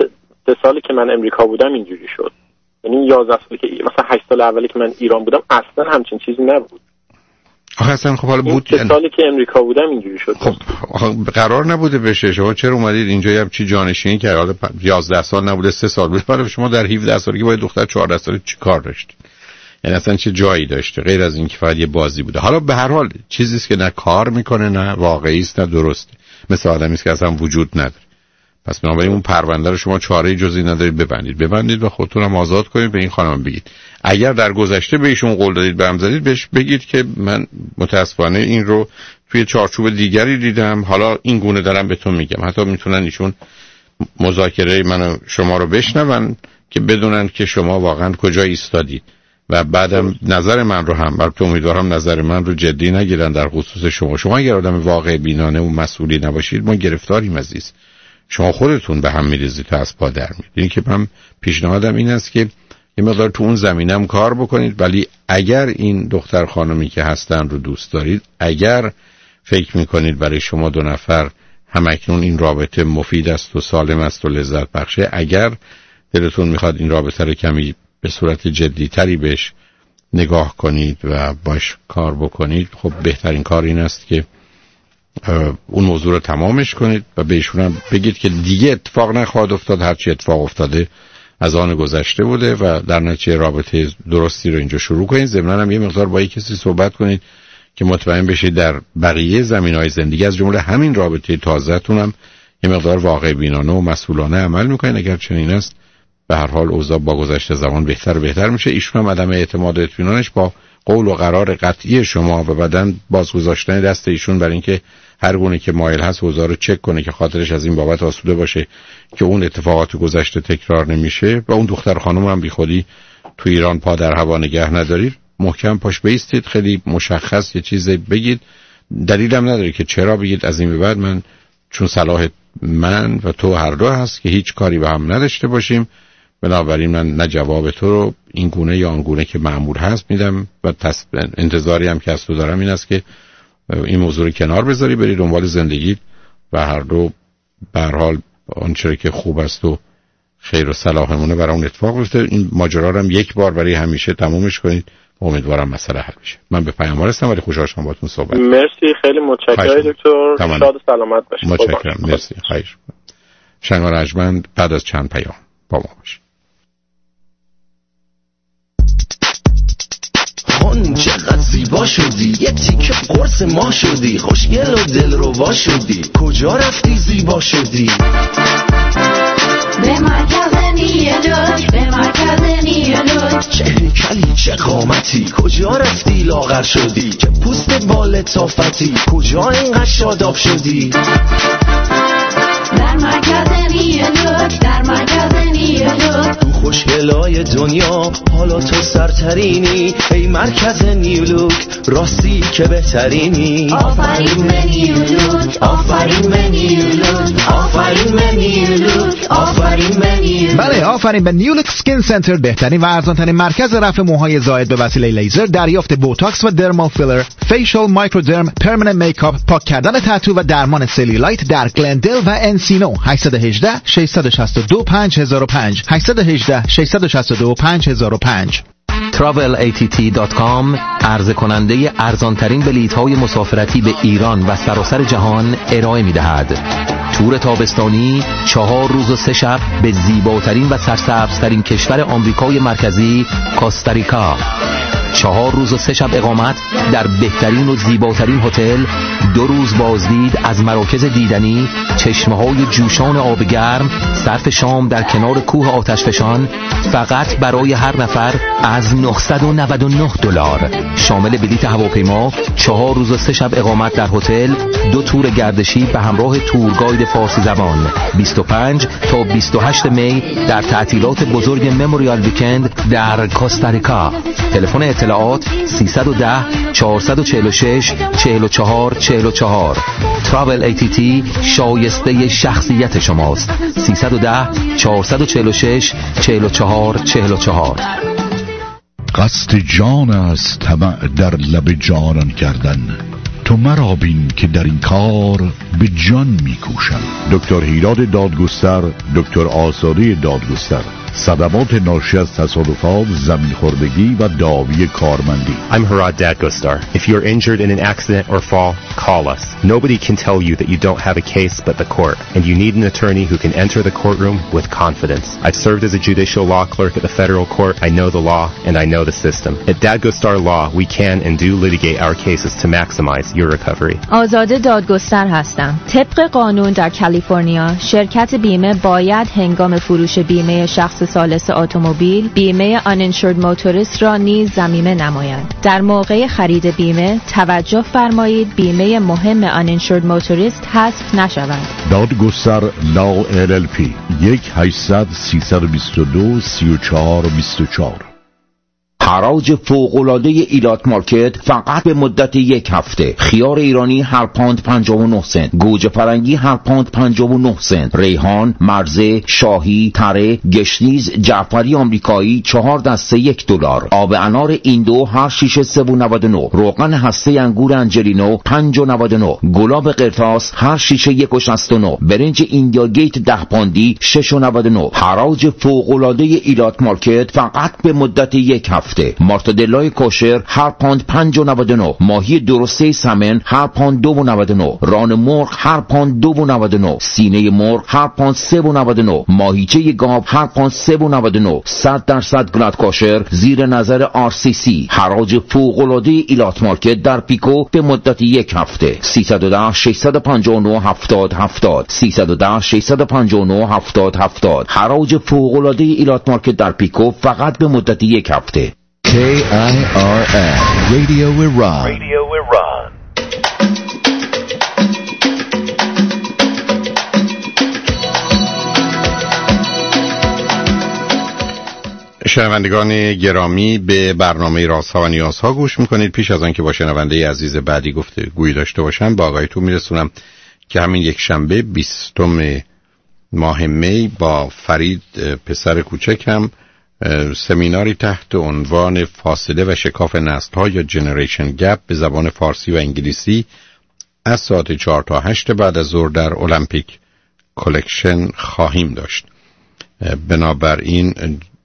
سه سالی که من امریکا بودم اینجوری شد. یعنی یازده سالی که مثلا هشت سال اولی که من ایران بودم اصلا همچین چیزی نبود. آخه اصلا خب حالا بود سه سالی که امریکا بودم اینجوری شد. خب قرار نبوده بشه. شما چرا اومدید اینجا هم چی جانشینی کرد؟ حالا یازده سال نبوده سه سال بود. برای شما در هفده سالگی با دختر چهارده ساله چی کار داشتید؟ یعنی اصلا چه جایی داشته غیر از این که فقط یه بازی بوده؟ حالا به هر حال چیزی است که نه کار میکنه نه واقعی است نه درسته، مثل آدمی است که اصلا وجود نداره. پس بنابراین اون پرونده رو شما چاره‌ای جزی ندارید ببندید ببندید و خودتون هم آزاد کنید. به این خانم بگید اگر در گذشته به ایشون قول دادید به هم زدید، بهش بگید که من متاسفانه این رو توی چارچوب دیگری دیدم، حالا این گونه دارم بهتون میگم. حتی میتونن ایشون مذاکره من و شما رو بشنون که بدونن که شما واقعا کجا ایستادید و بعدم نظر من رو هم، البته امیدوارم نظر من رو جدی نگیرن در خصوص شما. شما اگر آدم واقع بینانه و مسئولی نباشید ما گرفتاریم عزیز. شما خودتون به هم میریزید تا از پا در میاد. این که من پیشنهادم این است که یه مقدار تو اون زمینم کار بکنید، ولی اگر این دختر خانمی که هستن رو دوست دارید، اگر فکر میکنید برای شما دو نفر همکنون این رابطه مفید است و سالم است و لذت بخشه، اگر دلتون میخواد این رابطه رو کمی به صورت جدیتری بهش نگاه کنید و باش کار بکنید، خب بهترین کار این است که اون موضوع رو تمامش کنید و بهشون هم بگید که دیگه اتفاق نخواهد افتاد، هرچی اتفاق افتاده از آن گذشته بوده و در نتیجه رابطه درستی رو اینجا شروع کنید. ضمناً هم یه مقدار با یک کسی صحبت کنید که مطمئن بشید در بقیه زمینه‌های زندگی از جمله همین رابطه تازه‌تون هم یه مقدار واقع بینانه و مسئولانه عمل میکنید. اگر چنین است به هر حال اوضاع با گذشت زمان بهتر و بهتر میشه. ایشون هم عدم اعتماد و اطمینانش با قول و قرار قطعی شما و بعدن بازگذاشتن دست ایشون بر اینکه هر گونه که مایل هست اوضاع رو چک کنه که خاطرش از این بابت آسوده باشه که اون اتفاقات گذشته تکرار نمیشه و اون دختر خانم هم بی خودی تو ایران پا در هوا نگه ندارید، محکم پاش بیستید، خیلی مشخص یه چیز بگید. دلیلم نداره که چرا بگید از این به بعد من چون صلاح من و تو هر دو هست که هیچ کاری به هم نداشته باشیم، بنابراین من نه جواب تو رو این گونه یا آن گونه که معمول هست میدم و تص... انتظاری هم که از تو دارم این است که این موضوع رو کنار بذاری بری دنبال زندگی و هر دو به هر حال آنچه که خوب است و خیر و صلاحمونه برای اون اتفاق بیفته. این ماجرا رو هم یک بار برای همیشه تمومش کنید. امیدوارم مسئله حل بشه. من به پیاموار هستم ولی خوشحال شدم باهاتون صحبت. مرسی، خیلی متشکرم دکتر. شاد و سلامت باشید. متشکرم. مرسی. خیر. شنگ رجمند بعد از چند پیام با ما باشید. خان چقدر زیبا شدی، یه تیکه قرص ما شدی، خوشگل و دل رو وا شدی، کجا رفتی زیبا شدی؟ به مرکز نیلوک، به مرکز نیلوک. چه هیکلی چه قامتی، کجا رفتی لاغر شدی، که پوست بال تافتی، کجا اینقدر شاداب شدی؟ در مرکز نیلوک، در مرکز نیلوک. تو خوشگلای دنیا حالا تو سرترینی، ای مرکز نیلوک راستی که بهترینی. آفرین به نیلوک، آفرین به نیلوک، آفرین به نیلوک، آفرین به نیلوک. بله، آفرین به نیولوک سکین سنتر، بهترین و ارزان‌ترین مرکز رفع موهای زائد به وسیله لیزر، دریافت بوتاکس و درمال فیلر، فیشال، مایکرودرم، پرمننت میکاپ، پاک کردن تتو و درمان سلیولایت در گلندل و انسینو. هشت یک هشت شش شش دو پنج صفر صفر پنج هشت یک هشت شش شش دو پنج صفر صفر پنج. تراول ای تی تی دات کام عرضه کننده ارزانترین بلیط‌های مسافرتی به ایران و سراسر جهان ارائه می‌دهد. تور تابستانی چهار روز و سه شب به زیباترین و سرسبزترین کشور آمریکای مرکزی کوستاریکا. چهار روز و سه شب اقامت در بهترین و زیباترین هتل، دو روز بازدید از مراکز دیدنی، چشمه‌های جوشان آب گرم، صرف شام در کنار کوه آتشفشان، فقط برای هر نفر از نهصد و نود و نه دلار. شامل بلیط هواپیما، چهار روز و سه شب اقامت در هتل، دو تور گردشی به همراه تورگاید فارسی زبان. بیست و پنج تا بیست و هشت می در تعطیلات بزرگ مموریال ویکند در کوستاریکا. تلفن اطلاعات سیصد و ده چهارصد و چهل و شش چهل و چهار چهل و چهار. تراول ای تی تی شایسته شخصیت شماست. سیصد و ده چهارصد و چهل و شش چهل و چهار چهل و چهار. قصد جان است طمع در لب جانان کردن، تو مرا بین که در این کار به جان میکوشم. دکتر هیراد دادگستر، دکتر آزاده دادگستر. صدمات ناشی از تصادفات، زمین خوردگی و داوی کارمندی. I'm Harad Dadgostar. If you're injured in an accident or fall, call us. Nobody can tell you that you don't have a case but the court, and you need an attorney who can enter the courtroom with confidence. I've served as a judicial law clerk at the federal court. I know the law and I know the system. At Dadgostar Law, we can and do litigate our cases to maximize your recovery. آزاده دادگستر هستم. طبق قانون در کالیفرنیا، شرکت بیمه باید هنگام فروش بیمه شخص ثالث اتومبیل بیمه uninsured motorist را نیز ضمیمه نماید. در موقع خرید بیمه توجه فرمایید بیمه مهم uninsured motorist حذف نشود. دادگستر لا ال ال پی یک هشتصد سیصد و بیست و دو سی و چهار بیست و چهار. حراج فوق‌العاده ایلات مارکت فقط به مدت یک هفته. خیار ایرانی هر پوند پنجاه و نه سنت، گوجه فرنگی هر پوند پنجاه و نه سنت، ریحان، مرزه، شاهی، تره، گشنیز، جعفری آمریکایی چهار دسته یک دلار. آب انار ایندو هر شیشه سه و نود و نه. روغن هسته انگور انجلینو پنج و نود و نه. گلاب قرطاس هر شیشه یک و شصت و نه. برنج ایندیا گیت ده پوندی شش و نود و نه. حراج فوق‌العاده ایلات مارکت فقط به مدت یک هفته. مارتادلای کوشر هر پوند پنج و نود و نه. ماهی درسته سمن هر پوند دو و نود و نه. ران مرغ هر پوند دو و نود و نه. سینه مرغ هر پوند سه و نود و نه. ماهیچه گاو هر پوند سه و نود و نه. صد درصد گلاد کوشر زیر نظر آر سی سی. حراج فوق‌العاده ایلات مارکت در پیکو به مدت یک هفته. سیصد و ده ششصد و پنجاه و نه هفتاد هفتاد سیصد و ده ششصد و پنجاه و نه هفتاد هفتاد. حراج فوق‌العاده ایلات مارکت در پیکو فقط به مدت یک هفته. K I R N Radio Iran. Radio Iran. شنوندگان گرامی، به برنامه رازها و نیازها گوش میکنید. پیش از آن که با شنونده عزیز بعدی گفتگویی داشته باشم، با آگاهیتون میرسونم که همین یک شنبه بیستم ماه می با فرید پسر کوچکم سمیناری تحت عنوان فاصله و شکاف نسل‌ها یا جنریشن گپ به زبان فارسی و انگلیسی از ساعت چهار تا هشت بعد از ظهر در المپیک کلکشن خواهیم داشت. بنابراین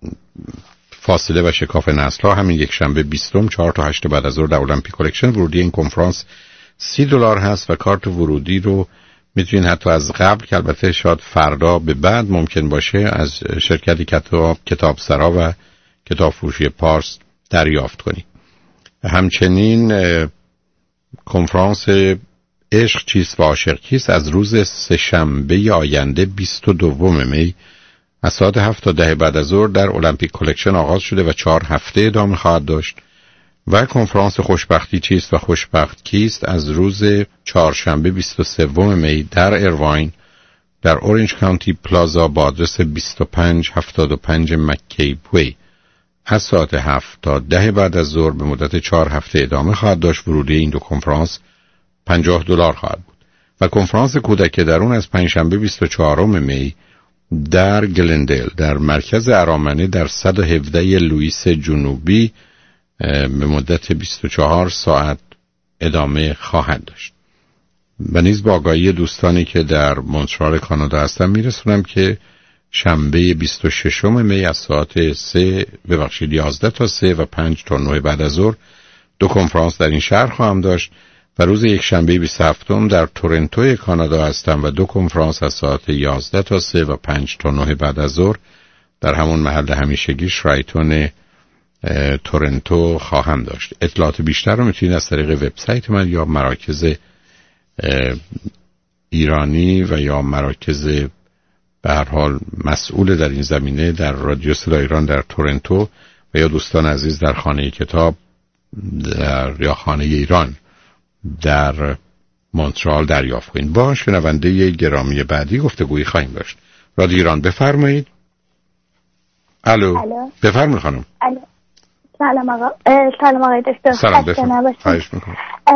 فاصله و شکاف نسل‌ها همین یک شنبه بیستم چهار تا هشت بعد از ظهر در المپیک کلکشن. ورودی این کنفرانس سی دلار هست و کارت ورودی رو میتونین حتی از قبل، که البته شاید فردا به بعد ممکن باشه، از شرکت کتاب کتاب سرا و کتاب فروشی پارس دریافت کنید. همچنین کنفرانس عشق چیست و عاشق کیست از روز سه‌شنبه آینده بیست و دوم می از ساعت هفت تا ده بعد از ظهر در المپیک کلکشن آغاز شده و چهار هفته ادامه خواهد داشت. و کنفرانس خوشبختی چیست و خوشبخت کیست از روز چهارشنبه بیست و سوم می در ایرواین در اورنج کانتی پلازا با آدرس بیست و پنج هفتاد و پنج مکی وی از ساعت هفت تا ده بعد از ظهر به مدت چهار هفته ادامه خواهد داشت. ورودی این دو کنفرانس پنجاه دلار خواهد بود. و کنفرانس کودک درون از پنجشنبه بیست و چهارم می در گلندل در مرکز ارامنه در صد و هفده لوئیس جنوبی به مدت بیست و چهار ساعت ادامه خواهد داشت. و نیز با آگاهی دوستانی که در مونترال کانادا هستن میرسونم که شنبه بیست و ششم می از ساعت سه ببخشید یازده تا سه و پنج تا نه بعد از ظهر دو کنفرانس در این شهر خواهم داشت. و روز یک شنبه بیست و هفتم در تورنتو کانادا هستم و دو کنفرانس از ساعت یازده تا سه و پنج تا نه بعد از ظهر در همون محل همیشگی شرایتون تورنتو خواهم داشت. اطلاعات بیشتر رو میتونید از طریق وبسایت من یا مراکز ایرانی و یا مراکز به هر حال مسئول در این زمینه در رادیو صدای ایران در تورنتو و یا دوستان عزیز در خانه کتاب در یا خانه ایران در مونترال دریافت کنید. با شنونده گرامی بعدی گفتگویی خواهیم داشت. رادیو ایران بفرمایید. الو, الو. بفرمایید خانم. الو. سلام آقا. سلام آقای دکتر. سلام بفرمایید. خواهش میکنم.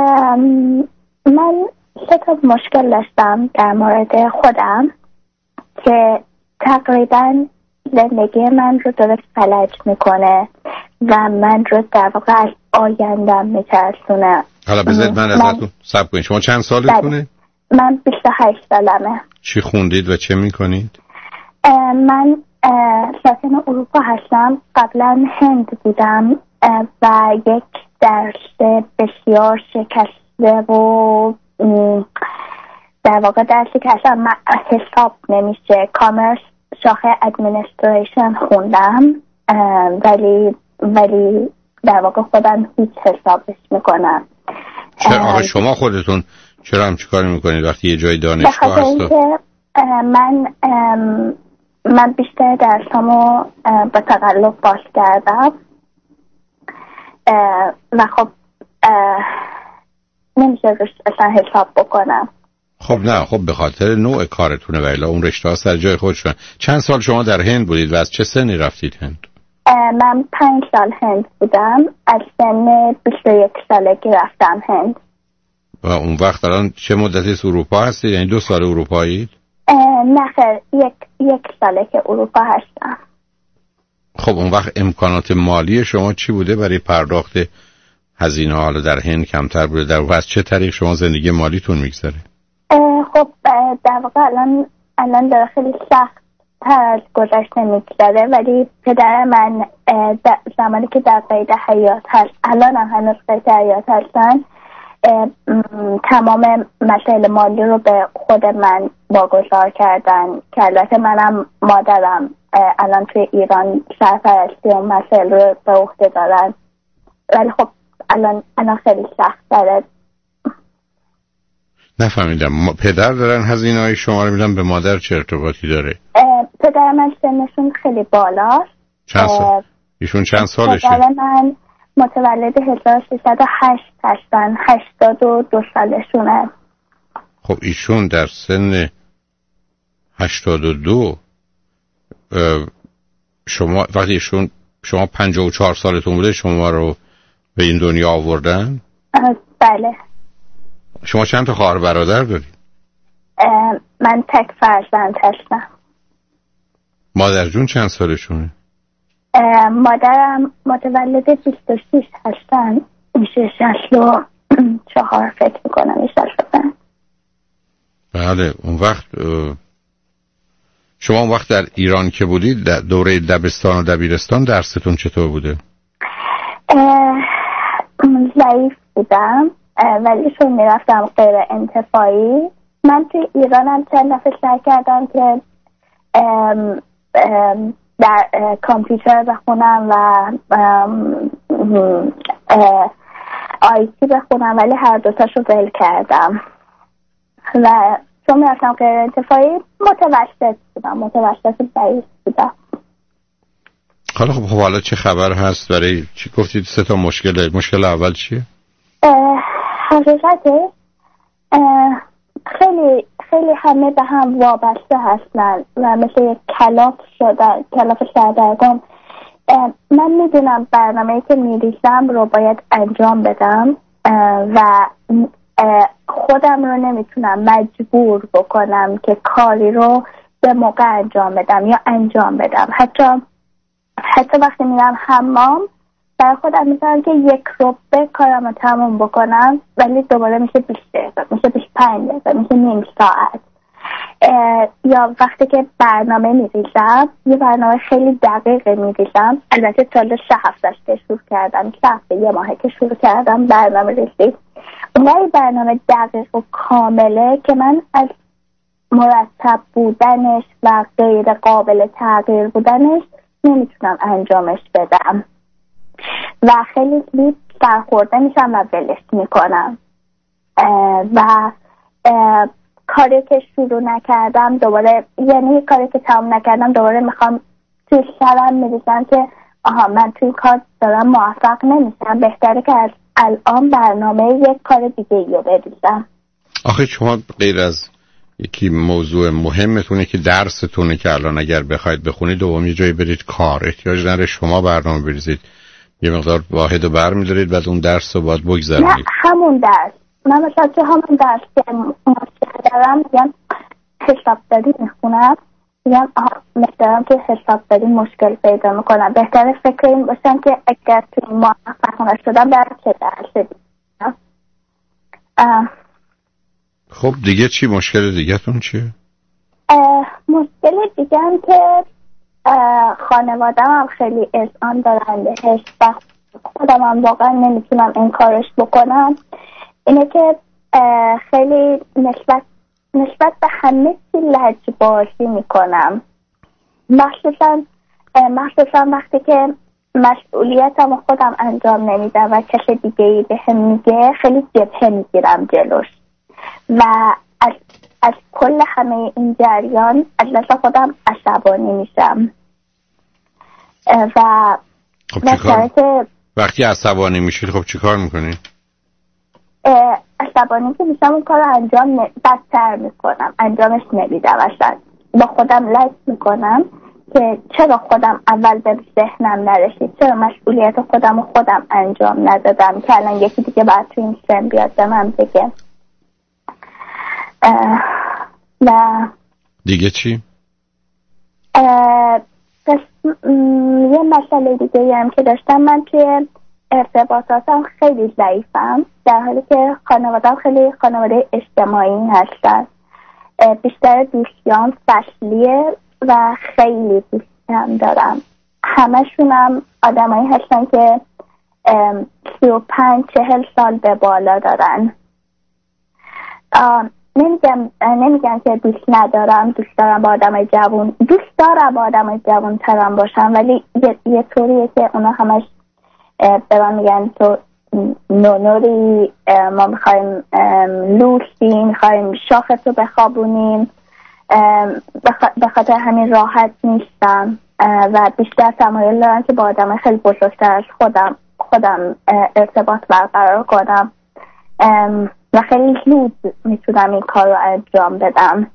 من سه تا مشکل داشتم در مورد خودم که تقریبا زندگی من رو داره فلج میکنه و من رو در واقع از آیندم میترسونه. حالا بذارید من ازتون صبر کنید. شما چند سالتونه؟ من بیست و هشت سالمه. چی خوندید و چه میکنید؟ من ساکن اروپا هستم. قبلا هند بودم و یک درس بسیار شکسته و در واقع درسی که اصلا حساب نمیشه، کامرس شاخه ادمنستریشن خوندم، ولی ولی در واقع خودم هیچ حسابش میکنم. چرا آقا شما خودتون چرا هم چیکار میکنید وقتی یه جای دانشگاه هست؟ من من بیشتر درسامو به تقلب باز کردم و خب نمیشه روش اصلا حساب بکنم. خب نه، خب به خاطر نوع کارتونه و الا اون رشته ها سر جای خودشون. چند سال شما در هند بودید و از چه سنی رفتید هند؟ من پنج سال هند بودم، از سن بیست و یک سالگی رفتم هند. و اون وقت الان چه مدتی اروپا هستید؟ یعنی دو سال اروپایید؟ نه خیر، یک یک ساله که اروپا هستم. خب اون وقت امکانات مالی شما چی بوده برای پرداخت هزینه ها؟ حالا در هند کمتر بوده، در واقع از چه طریق شما زندگی مالیتون میگذره؟ خب در واقع الان الان در خیلی سخت تر از گذشته میگذره، ولی پدر من زمانی که در قید حیات هست، الان هم هنوز قید حیات هستن، تمام مسائل مالی رو به خود من واگذار کردن که البته منم مادرم الان توی ایران سرپرستی و مسائل رو به عهده دارن، ولی خب الان الان خیلی سخت داره. نفهمیدم. پدر دارن هزینه های شما رو میدن، به مادر چه ارتباطی داره؟ پدر من سنشون خیلی بالاست. چند سال؟ ایشون چند سالشه؟ پدر من متولد هزار و سیصد و هشت هستن، هشتاد و دو سالشونه. خب ایشون در سن هشتاد و دو، شما وقتی ایشون شما پنجاه و چهار سالتون بوده شما رو به این دنیا آوردن؟ بله. شما چند تا خواهر برادر دارید؟ من تک فرزند هستم. مادر جون چند سالشونه؟ مادرم متولد بیست و شش هستن، میشه شصت و چهار فکر میکنم میشه شدن. بله. اون وقت شما اون وقت در ایران که بودید در دوره دبستان و دبیرستان درستون چطور بوده؟ ضعیف بودم ولی چون میرفتم غیر انتفاعی. من توی ایرانم چند دفعه سعی کردم که ام ام در کامپیوتر بخونم و آیتی بخونم، ولی هر دوتاشو ول کردم و چون میرفتم غیر انتفاعی متوسط بودم، متوسط ضعیف بودم. حالا خب حالا چه خبر هست؟ برای چی گفتید سه تا مشکل دارید؟ مشکل اول چیه؟ حقیقتش خیلی خیلی همه به هم وابسته هستن و مثل یک کلاف شدن، کلاف سردرگم. من میدونم برنامه‌ای که میریزم رو باید انجام بدم و خودم رو نمیتونم مجبور بکنم که کاری رو به موقع انجام بدم یا انجام بدم. حتی حتی وقتی میرم حمام برای خودم میذارم که یک ربع کارم رو تموم بکنم، ولی دوباره میشه بیست دقیقه، میشه بیست و پنج دقیقه، میشه نیم ساعت. یا وقتی که برنامه میریزم، یه برنامه خیلی دقیق میریزم، البته تا سه هفتهش که شروع کردم، سه هفته یه ماهه که شروع کردم برنامه ریزی، اون برنامه دقیق و کامله که من از مرتب بودنش و غیر قابل تغییر بودنش نمیتونم انجامش بدم و خیلی زود سرخورده میشم و ولش میکنم و کاری که شروع نکردم دوباره، یعنی کاری که تمام نکردم دوباره میخوام توی سرم میریزم که آها من توی کار دارم موفق نمیشم، بهتره که از الان برنامه یک کار دیگه ایو بریزم. آخه شما غیر از یکی موضوع مهمتونه که درستونه که الان اگر بخواید بخونید دوم یه جایی برید کار، احتیاج نداره شما برنامه بریزید، یه مقدار واحد رو برمی‌دارید بعد اون درس رو باید بگذارید. نه همون درس، من مثلا که همون درس که مشکل دارم میگم حسابداری میخونم، میگم میگم که حسابداری مشکل پیدا میکنم، بهتره فکر این باشم که اگر توی موفق نشدم در چه درسی دیدم. خب دیگه چی مشکل دیگه تون چیه؟ مشکل دیگه هم که خانوادم هم خیلی اذعان دارن بهش و خودم هم واقعا نمیتونم این کارش بکنم، اینه که خیلی نسبت نسبت به همه چی لجبازی میکنم، مخصوصا مخصوصا وقتی که مسئولیتم خودم انجام نمیدم و کسی دیگه ای به هم میگه خیلی جبهه میگیرم جلوش و از, از کل همه این جریان از دست خودم عصبانی میشم و خب چیکار؟ که وقتی عصبانی میشید خب چیکار میکنی؟ عصبانی که میشم اون کار رو انجام ن... بدتر میکنم، انجامش نمیدم، اصلا با خودم لج میکنم که چرا خودم اول به ذهنم نرسید، چرا مسئولیت خودم رو خودم انجام ندادم که الان یکی دیگه باید تو این سن بیاد به من بگه. و دیگه چی؟ پس یه مسئله دیگه هم که داشتم، من توی ارتباطاتم خیلی ضعیفم در حالی که خانواده‌ام خیلی خانواده اجتماعی هستن، بیشتر دوستیام فصلیه و خیلی دوستم دارم، همشونم آدمایی هستن که سی و پنج چهل سال به بالا دارن. نمیگم نمیگم که دوست ندارم، دوست دارم با آدمای جوان دوست دارم با آدمای جوان ترم باشم، ولی یه, یه طوریه که اونا همش به من میگن تو نونوری، ما میخوایم لوسی، میخوایم شاختو بخوابونیم، به خاطر همین راحت نیستم و بیشتر تمایل دارم که با آدم خیلی بزرگتر از خودم خودم ارتباط برقرار کنم و خیلی زود میتونم این کار رو انجام بدم،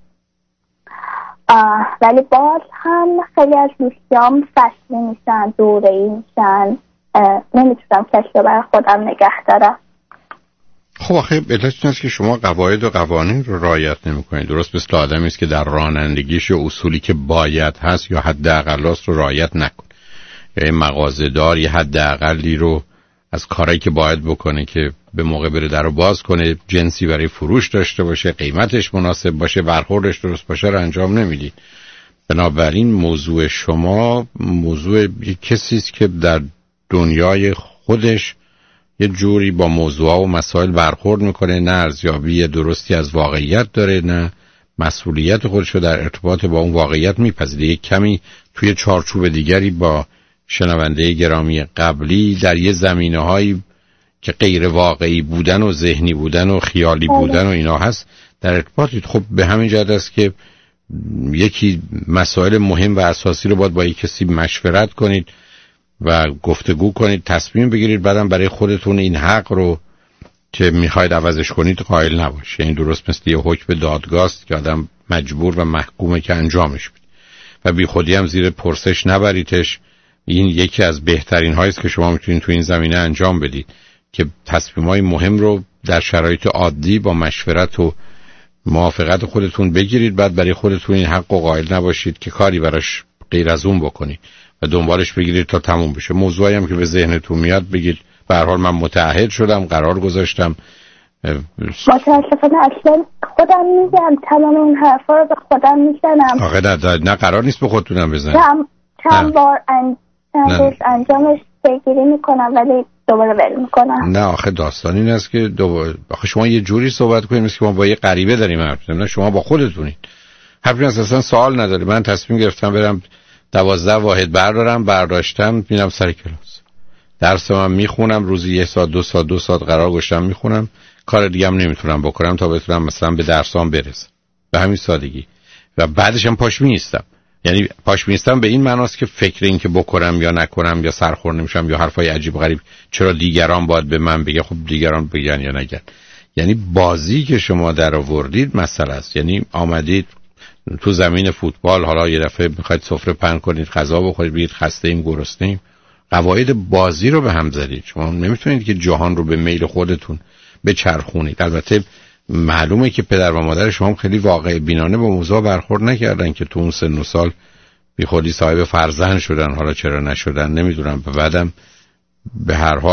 ولی باز هم خیلی از دوستیام فصلی میشن، دوره‌ای میشن، نمیتونم کسی رو برای خودم نگه دارم. خب آخه علت این است که شما قواعد و قوانین رو رعایت نمی‌کنید. درست مثل آدمی است که در رانندگیش یا اصولی که باید هست یا حداقلاست رو رعایت نکنه، یا مغازه‌دار یه حداقلی رو از کارهایی که باید بکنه که به موقع بره در رو باز کنه، جنسی برای فروش داشته باشه، قیمتش مناسب باشه، برخوردش درست باشه رو انجام نمیدید. بنابراین موضوع شما موضوع کسی است که در دنیای خودش یه جوری با موضوعات و مسائل برخورد میکنه، نه ارزیابی درستی از واقعیت داره، نه مسئولیت خودش رو در ارتباط با اون واقعیت میپذیره. یک کمی توی چارچوب دیگری با شنونده گرامی قبلی در یه زمینه‌هایی که غیر واقعی بودن و ذهنی بودن و خیالی بودن و اینا هست در ارتباطید. خب به همین جهت است که یکی مسائل مهم و اساسی رو باید با یک کسی مشورت کنید و گفتگو کنید، تصمیم بگیرید، بعدم برای خودتون این حق رو که میخواید عوضش کنید قائل نباشید. این درست مثل یه حکم دادگاه است که آدم مجبور و محکومه که انجامش بده و بی خودی هم زیر پرسش نبریدش. این یکی از بهترین هایی است که شما میتونید تو این زمینه انجام بدید که تصمیمای مهم رو در شرایط عادی با مشورت و موافقت خودتون بگیرید، بعد برای خودتون این حق و قائل نباشید که کاری براش غیر از اون بکنید و دنبالش بگیرید تا تموم بشه. موضوعی هم که به ذهنتون میاد بگید به هر حال من متعهد شدم، قرار گذاشتم. متاسفانه اصلا خودم میگم تمام این حرفا رو به خودم میزنم. آخه نه, نه قرار نیست به خودتونم بزنید. چند چند بار ان... انجامش پیگیری میکنم ولی دوباره ول میکنم. نه آخه داستان این است که دوباره آخه شما یه جوری صحبت کنید مثل که ما با یه غریبه داریم حرف میزنیم. نه شما با خودتونید. حرفی اصلا سوال نداره. من تصمیم گرفتم برم دوازده واحد بردارم، برداشتم، میرم سر کلاس، درس من میخونم، روزی یه ساعت دو ساعت دو ساعت قرار گذاشتم میخونم، کار دیگه هم نمیتونم بکنم تا بتونم مثلا به درسام برسم، به همین سادگی. و بعدش هم پاش میستم. یعنی پاش میستم به این معناست که فکر این که بکنم یا نکنم یا سرخور نمیشم یا حرفای عجیب غریب چرا دیگران باید به من بگه، خب دیگران بگن یا نگن. یعنی بازی که شما در آوردید مسئله است. یعنی آمدید تو زمین فوتبال، حالا یه دفعه میخواید سفره پهن کنید، غذا بخورید، بگید خسته ایم، گرسنه ایم، قواعد بازی رو به هم زدید. شما نمیتونید که جهان رو به میل خودتون بچرخونید. البته معلومه که پدر و مادر شما خیلی واقع بینانه با موضوع برخورد نکردن که تو اون سن و سال بی خودی صاحب فرزند شدن. حالا چرا نشدن نمیدونم. بعدم به هر حال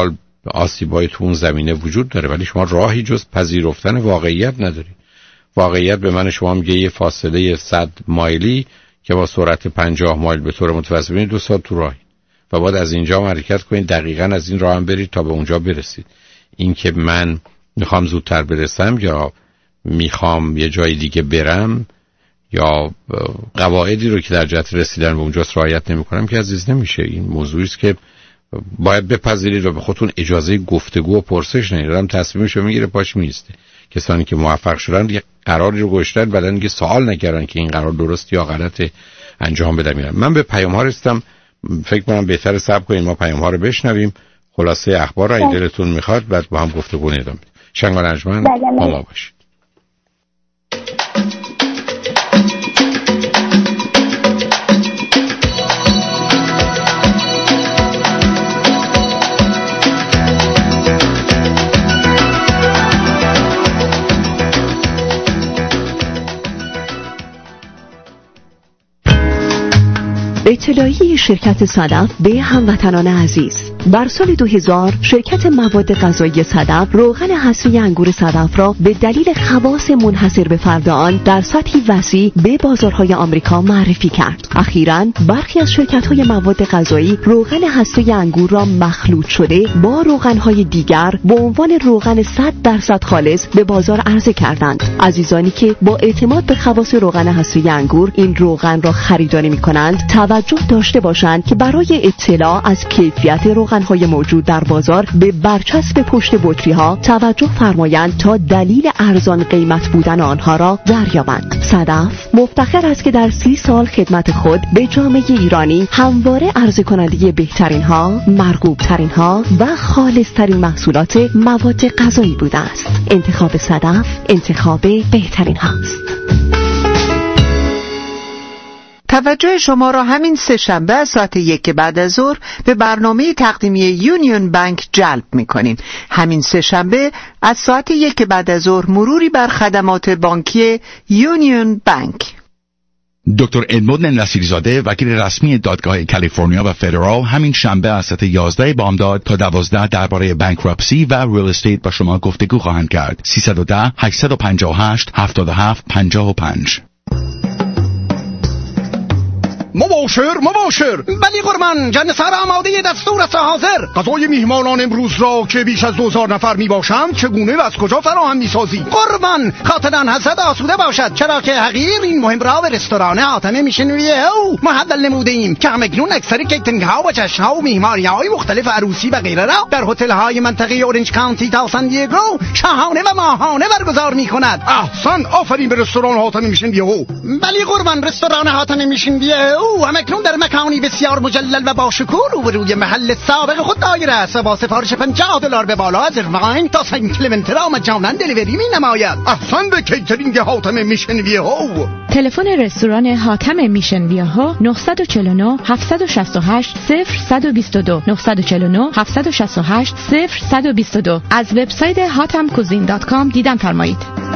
آسیبای تو اون زمینه وجود داره، ولی شما راهی جز پذیرفتن واقعیت نداری. واقعیت به من شما میگه یه فاصله صد مایلی که با سرعت پنجاه مایل به طور متوسط ببینید دو ساعت تو راهی و بعد از اینجا حرکت کنید، دقیقاً از این راه هم برید تا به اونجا برسید. این که من میخوام زودتر برسم یا میخوام یه جای دیگه برم یا قواعدی رو که در جهت رسیدن به اونجا رعایت نمی‌کنم که عزیز نمیشه. این موضوعی است که باید بپذیرید و به خودتون اجازه گفتگو و پرسش ندید. آدم تصمیمشو میگیره پاش میسته. کسانی که موفق شدن یه قراری رو گذاشتن بعدن دیگه سوال نکردن که این قرار درست یا غلطه انجام بدم میرم. من به پیام ها رسیدم، فکر کنم بهتره صبر کنیم ما پیام ها رو بشنویم، خلاصه اخبار را این دلتون میخواد بعد با هم گفتگو ادامه بدیم. شنگ و نجمن با ما باشید. اطلاعیه شرکت صدف به هموطنان عزیز: در سال دو هزار شرکت مواد غذایی صدف روغن حصری انگور صدف را به دلیل خواص منحصر به فرد آن در سطحی وسیع به بازارهای آمریکا معرفی کرد. اخیراً برخی از شرکت‌های مواد غذایی روغن حصری انگور را مخلوط شده با روغن‌های دیگر به عنوان روغن صد درصد خالص به بازار عرضه کردند. عزیزانی که با اعتماد به خواص روغن حصری انگور این روغن را خریداری می‌کنند توجه داشته باشند که برای اطلاع از کیفیت روغن‌های موجود در بازار به برچسب پشت بطری‌ها توجه فرمایند تا دلیل ارزان قیمت بودن آنها را دریابند. صدف مفتخر است که در سی سال خدمت خود به جامعه ایرانی همواره عرضه کننده بهترین ها، مرغوب ترین ها و خالص ترین محصولات مواد غذایی بوده است. انتخاب صدف انتخاب بهترین هاست. توجه شما را همین سه شنبه از ساعت یک بعد از ظهر به برنامه تقدیمی یونیون بانک جلب می‌کنیم. همین سه شنبه از ساعت یک بعد از ظهر مروری بر خدمات بانکی یونیون بانک. دکتر ادموند نصیرزاده وکیل رسمی دادگاه کالیفرنیا و فدرال همین شنبه از ساعت یازده بامداد تا دوازده درباره بانکراپسی و ریل استیت با شما گفتگو خواهند کرد. سیصد و ده هشتصد و پنجاه و هشت هفتاد و هفت پنجاه و پنج. مباشر مباشر. بلی قربان، جنسر آماده دستور است حاضر. غذای میهمانان امروز را که بیش از دوزار نفر می باشند چگونه و از کجا فراهم می سازی؟ قربان خاطران حضرت آسوده باشد، چرا که حقیر این مهم را به رستوران حاتم میشنویه او محول نموده ایم که همکنون اکثر کیترینگ ها و جشن ها و میهمانی های مختلف عروسی و غیره را در هتل های منطقه اورنج کانتی تا سان دیگو شاهانه و ماهانه برگزار می کند. احسن، آفرین به رستوران حاتم میشنویه او. بلی قربان، رستوران حاتم میشنویه او همکنون در مکانی بسیار مجلل و با شکوه روبروی محل سابق خود دایر است و با سفارش پنجاه دلار به بالا از ارواین تا سن کلمنت را مجانا دلیوری می نماید. احسن به کیترینگ حاتم میشن ویهو. تلفن رستوران حاتم میشن ویهو نه چهار نه هفت شش هشت صفر یک دو دو نه چهار نه هفت شش هشت صفر یک دو دو. از وبسایت هاتم کوزین دات کام دیدن فرمایید.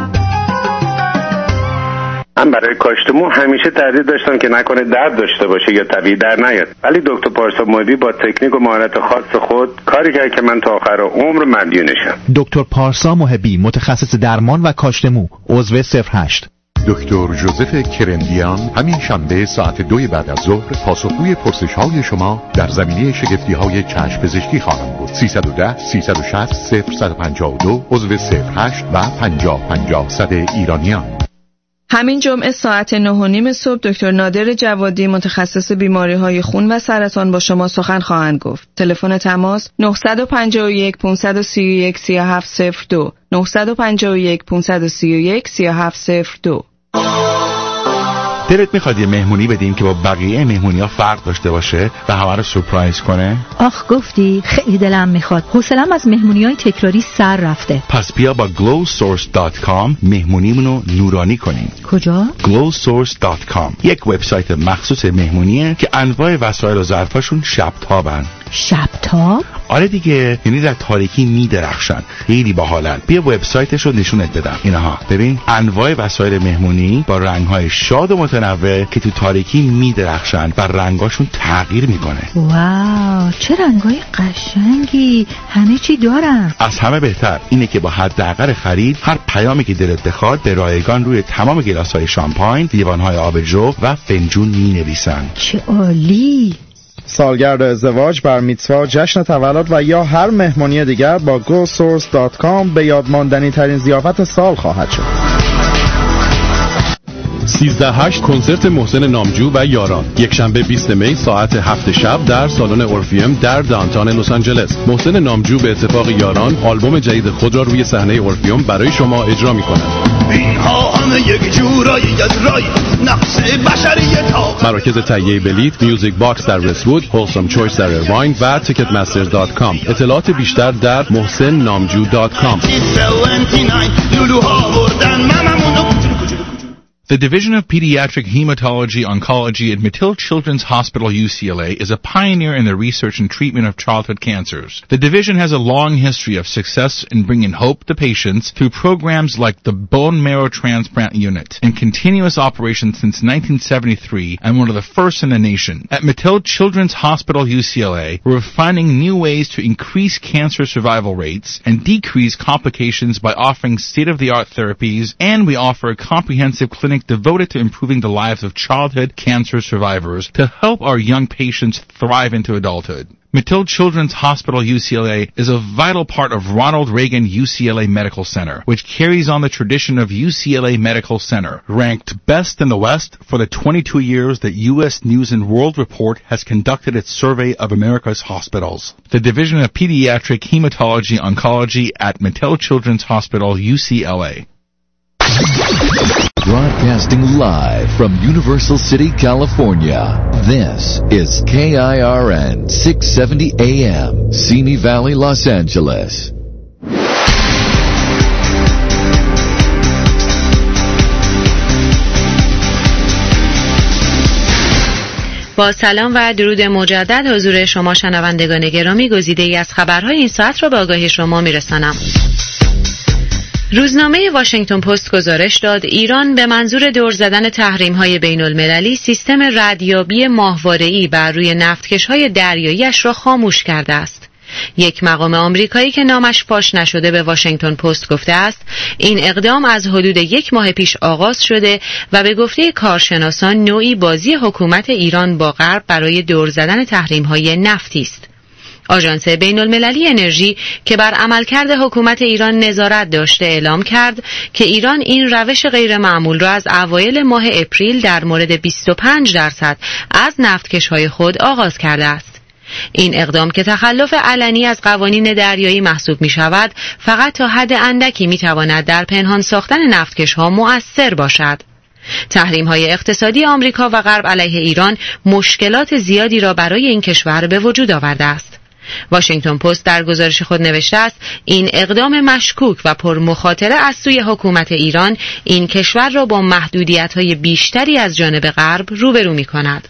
من برای کاشت مو همیشه تردید داشتم که نکنه درد داشته باشه یا طبیعی در نیاد، ولی دکتر پارسا محبی با تکنیک و مهارت خاص خود کاری کرد که من تا آخر عمر مدیونشم. دکتر پارسا محبی، متخصص درمان و کاشت مو، عضو صفر هشت. دکتر جوزف کرندیان همین شنبه ساعت دوی بعد از ظهر پاسخگوی پرسش‌های شما در زمینه شگفتی‌های چشم پزشکی خواهند بود. سیصد و ده سیصد و شصت صفر صد و پنجاه و دو عضو صفر هشت و پنجاه پنجاه صد ایرانیان. همین جمعه ساعت نه و نیم صبح دکتر نادر جوادی متخصص بیماری‌های خون و سرطان با شما سخن خواهند گفت. تلفن تماس نه پنج یک پانصد و سی و یک سی و هفت صفر دو نه پنج یک پانصد و سی و یک سی و هفت صفر دو. دلت میخواد یه مهمونی بدیم که با بقیه مهمونی‌ها فرق داشته باشه و همه رو سورپرایز کنه؟ آخ گفتی، خیلی دلم میخواد. حوصله‌ام از مهمونی‌های تکراری سر رفته. پس بیا با گلو سورس دات کام مهمونیمونو نورانی کنیم. کجا؟ گلو سورس دات کام یک وبسایت مخصوص مهمونیه که انواع وسایل و ظرفاشون شب تابن. شبتاب؟ آره دیگه، یعنی در تاریکی میدرخشن. خیلی باحالن. بیا وبسایتش رو نشونت بدم. اینها ببین، انواع وسایل مهمونی با رنگ‌های شاد و متنوع که تو تاریکی میدرخشن و رنگاشون تغییر میکنه. واو، چه رنگای قشنگی. همه چی دارن. از همه بهتر اینه که با حداقل خرید هر پیامی که دلت بخواد به رایگان روی تمام گلاس‌های شامپاین، لیوان‌های آبجو و فنجون می‌نویسن. چه عالی. سالگرد ازدواج، بر میتزوا، جشن تولد و یا هر مهمانی دیگر با گو سورس دات کام به یاد ماندنی ترین ضیافت سال خواهد شد. سیزده هشت کنسرت محسن نامجو و یاران، یک شنبه بیست می ساعت هفت شب در سالن اورفیوم در دانتان لس آنجلس. محسن نامجو به اتفاق یاران آلبوم جدید خود را روی صحنه اورفیوم برای شما اجرا می‌کند. اینها همه یک جورایی از رای نقص بشریت ها. مراکز تهیه بلیت میوزیک باکس در رسوود، هولسام چویس در ارواین و تیکت مستر دات کام. اطلاعات بیشتر در محسن نامجو دات کام. The Division of Pediatric Hematology Oncology at Mattil Children's Hospital U C L A is a pioneer in the research and treatment of childhood cancers. The division has a long history of success in bringing hope to patients through programs like the Bone Marrow Transplant Unit and continuous operations since nineteen seventy-three and one of the first in the nation. At Mattil Children's Hospital U C L A, we're finding new ways to increase cancer survival rates and decrease complications by offering state-of-the-art therapies, and we offer a comprehensive clinic devoted to improving the lives of childhood cancer survivors to help our young patients thrive into adulthood. Mattil Children's Hospital U C L A is a vital part of Ronald Reagan U C L A Medical Center, which carries on the tradition of U C L A Medical Center, ranked best in the West for the twenty-two years that U S News and World Report has conducted its survey of America's hospitals. The Division of Pediatric Hematology Oncology at Mattil Children's Hospital U C L A. Broadcasting live from Universal City, California. This is K I R N six seventy A M, Simi Valley, Los Angeles. با سلام و درود مجدد حضور شما شنوندگان گرامی، گزیده‌ای از خبرهای این ساعت را به آگاهی شما میرسانم. روزنامه واشنگتن پست گزارش داد ایران به منظور دور زدن تحریم‌های بین‌المللی سیستم ردیابی ماهواره‌ای بر روی نفتکش‌های دریایی‌اش را خاموش کرده است. یک مقام آمریکایی که نامش فاش نشده به واشنگتن پست گفته است این اقدام از حدود یک ماه پیش آغاز شده و به گفته کارشناسان نوعی بازی حکومت ایران با غرب برای دور زدن تحریم‌های نفتی است. آژانس بین‌المللی انرژی که بر عملکرد حکومت ایران نظارت داشته اعلام کرد که ایران این روش غیر معمول را از اوایل ماه اپریل در مورد بیست و پنج درصد از نفتکش‌های خود آغاز کرده است. این اقدام که تخلف علنی از قوانین دریایی محسوب می شود، فقط تا حد اندکی می تواند در پنهان ساختن نفتکش‌ها مؤثر باشد. تحریم‌های اقتصادی آمریکا و غرب علیه ایران مشکلات زیادی را برای این کشور به وجود آورده است. واشنگتن پست در گزارش خود نوشته است این اقدام مشکوک و پرمخاطره از سوی حکومت ایران این کشور را با محدودیت‌های بیشتری از جانب غرب روبرو می‌کند.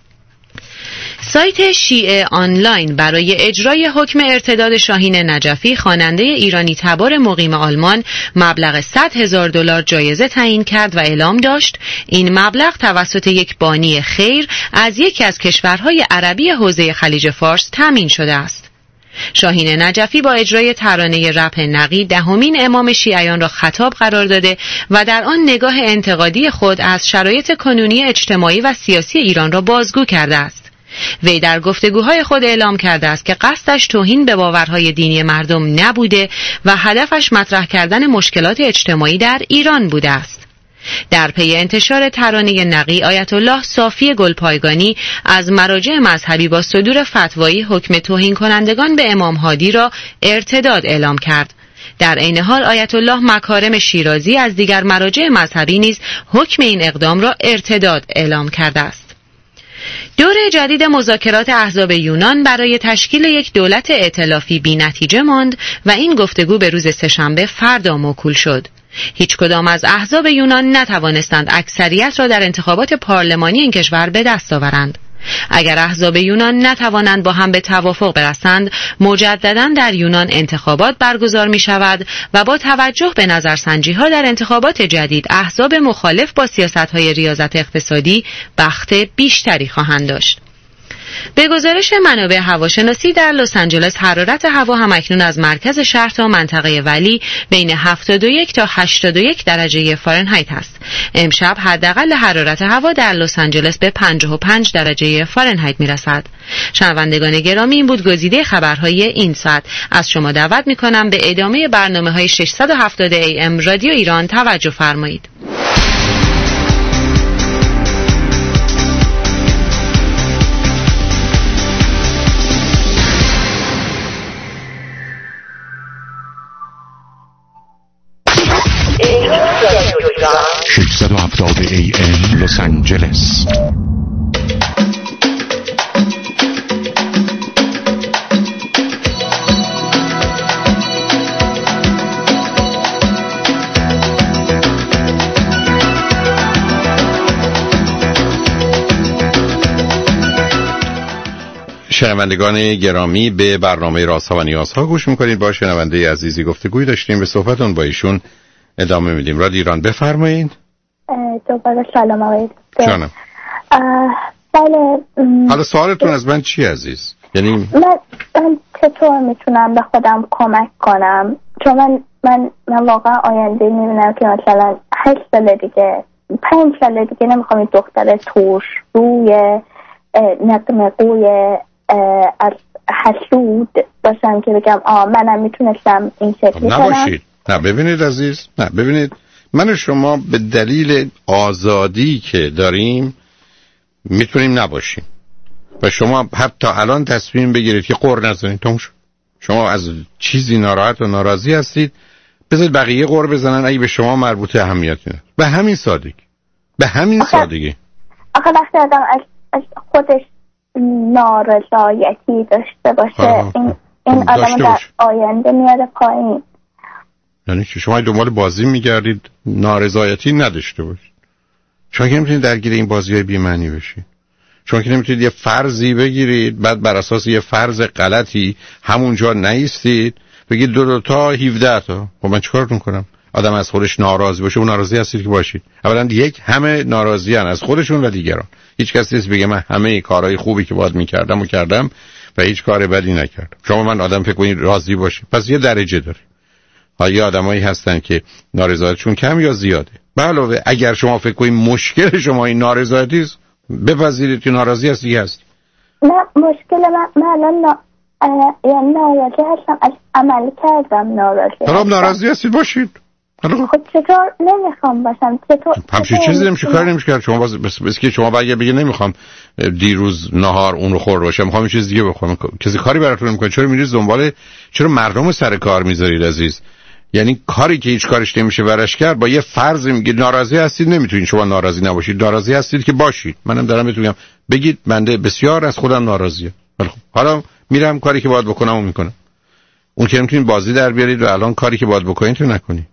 سایت شیعه آنلاین برای اجرای حکم ارتداد شاهین نجفی خواننده ایرانی تبار مقیم آلمان مبلغ صد هزار دلار جایزه تعیین کرد و اعلام داشت این مبلغ توسط یک بانی خیر از یکی از کشورهای عربی حوزه خلیج فارس تامین شده است. شاهین نجفی با اجرای ترانه رپ نقی دهمین امام شیعیان را خطاب قرار داده و در آن نگاه انتقادی خود از شرایط کنونی اجتماعی و سیاسی ایران را بازگو کرده است. وی در گفتگوهای خود اعلام کرده است که قصدش توهین به باورهای دینی مردم نبوده و هدفش مطرح کردن مشکلات اجتماعی در ایران بوده است. در پی انتشار ترانه نقی آیت الله صافی گلپایگانی از مراجع مذهبی با صدور فتوایی حکم توهین کنندگان به امام هادی را ارتداد اعلام کرد. در عین حال آیت الله مکارم شیرازی از دیگر مراجع مذهبی نیز حکم این اقدام را ارتداد اعلام کرده است. دور جدید مذاکرات احزاب یونان برای تشکیل یک دولت ائتلافی بی نتیجه ماند و این گفتگو به روز سه‌شنبه فردا موکول شد. هیچ کدام از احزاب یونان نتوانستند اکثریت را در انتخابات پارلمانی این کشور به دست آورند. اگر احزاب یونان نتوانند با هم به توافق برسند، مجددا در یونان انتخابات برگزار می شود و با توجه به نظرسنجی ها در انتخابات جدید احزاب مخالف با سیاست های ریاضت اقتصادی بخت بیشتری خواهند داشت. به گزارش منابع هواشناسی در لس آنجلس حرارت هوا همکنون از مرکز شهر تا منطقه ولی بین هفتاد و یک تا هشتاد و یک درجه فارنهایت است. امشب حداقل حرارت هوا در لس آنجلس به پنجاه و پنج درجه فارنهایت میرسد. شنوندگان گرامی، این بود گزیده خبرهای این ساعت. از شما دعوت میکنم به ادامه برنامه‌های ششصد و هفتاد ای ام رادیو ایران توجه فرمایید. ششصد و هفتاد ای ام لس آنجلس. شنوندگان گرامی، به برنامه رازها و نیازها گوش میکنید. با شنونده عزیزی گفتگوی داشتیم، به صحبتون با ایشون ادامه میدیم. رادیو ایران بفرمایید. دوباره سلام آقای جانم. بله. حالا سوالتون از من چی عزیز؟ یعنی من, من چطور میتونم به خودم کمک کنم؟ چون من من, من واقعا آینده میبینم که مثلا هشت سال دیگه، پنج سال دیگه نمیخوام این دختر توش روی نقمه قوی از حسود باشم که بگم آه منم میتونستم این شکلی کنم. نباشید. نه ببینید عزیز، نه ببینید، من و شما به دلیل آزادی که داریم میتونیم نباشیم و شما حتی الان تصمیم بگیرید که قر نزنید. تموم شد. شما از چیزی ناراحت و ناراضی هستید، بذارید بقیه قر بزنن، اگه به شما مربوطه اهمیتی نداره. به همین سادگی، به همین آخه سادگی. آخه وقتی آدم از, از خودش نارضایتی داشته باشه، آه. این این آدم در آینده میاره پایین. یعنی که شما دنبال بازی میگردید نارضایتی نداشته باشید. شما که نمیتونید درگیر این بازی‌های بی‌معنی بشید. شما که نمیتونید یه فرضی بگیرید بعد بر اساس یه فرض غلطی همونجا نایستید بگید دو دو تا هفده تا. خب من چیکارتون کنم؟ آدم از خودش ناراضی باشه، اون ناراضی هستید که باشید. اولا یک، همه ناراضیان از خودشون و دیگران. هیچ کسی نیست بگه من همه کارهای خوبی که باید میکردم و کردم و هیچ کار بدی نکردم. شما من آدم فکر کنید راضی باشه، پس یه درجه داره. ها آدمایی هستن که نارضایتیشون کم یا زیاده. به علاوه اگر شما فکر کنید مشکل شما این نارضایتی است، بپذیرید که ناراضی هستی هست. نه مشکل من من الان نا... یعنی ناراضی هستم، از عمل کردم ناراضی. حالا ناراضی هستید باشید. خب چطور نمیخوام باشم؟ چطور همچین چیزی نمیشه، کار نمیشه کرد. شما باز بس, بس که شما باید بگید نمیخوام دیروز نهار اون رو خورده باشم، میخوام چیز دیگه بخورم. کسی کاری براتون نمیکنه. چرا میرید دنبال، چرا مردم سر کار میذارید عزیز؟ یعنی کاری که هیچ کارش نمیشه ورش کرد، با یه فرض میگه ناراضی هستید، نمیتونید شما ناراضی نباشید. ناراضی هستید که باشید. منم دارم بهتون میگم بگید بنده بسیار از خودم ناراضیه. خب حالا میرم کاری که باید بکنم و میکنم. اون که نمیتونید بازی در بیارید و الان کاری که باید بکنید تو نکنید.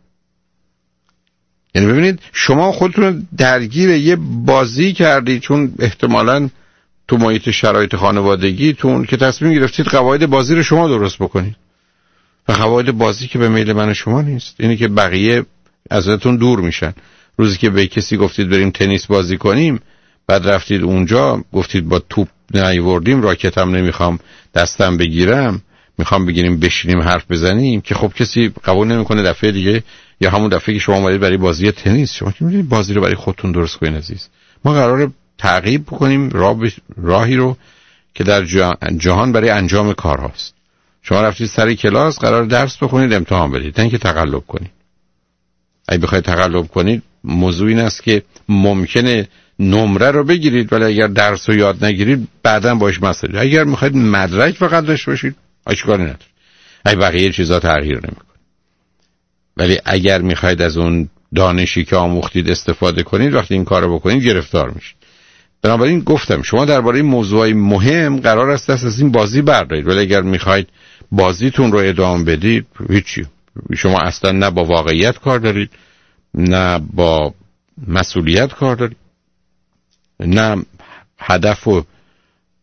یعنی ببینید شما خودتون درگیر یه بازی کردید چون احتمالاً تو محیط شرایط خانوادگیتون که تصمیم گرفتید قواعد بازی رو شما درست بکنید و قواعد بازی که به میل من شما نیست. اینه که بقیه ازتون دور میشن. روزی که به کسی گفتید بریم تنیس بازی کنیم، بعد رفتید اونجا گفتید با توپ نیوردیم، راکتم نمیخوام دستم بگیرم، میخوام بگیریم بشینیم حرف بزنیم، که خب کسی قبول نمیکنه دفعه دیگه یا همون دفعه که شما اومدید برای بازی تنیس. شما که میدونید بازی رو برای خودتون درست کنین عزیز. ما قراره تعقیب بکنیم راه ب... راهی رو که در جهان برای انجام کار هاست. شما رفتید سر کلاس، قرار درس بخونید، امتحان بدید، نه اینکه تقلب کنید. اگه بخواید تقلب کنید، موضوع این است که ممکنه نمره رو بگیرید ولی اگر درس رو یاد نگیرید بعداً باش مسئله. اگر میخواید مدرک فقط داشته باشید، اشکالی نداره. اگه بقیه چیزا تغییر نمیکنه. ولی اگر میخواید از اون دانشی که آموختید استفاده کنید، وقتی این کارو بکنید گرفتار میشید. بنابراین گفتم شما درباره موضوعی مهم قرار است دست از این بازی بردارید، ولی اگر میخواید بازیتون رو ادامه بدید، هیچی. شما اصلا نه با واقعیت کار دارید، نه با مسئولیت کار دارید، نه هدف و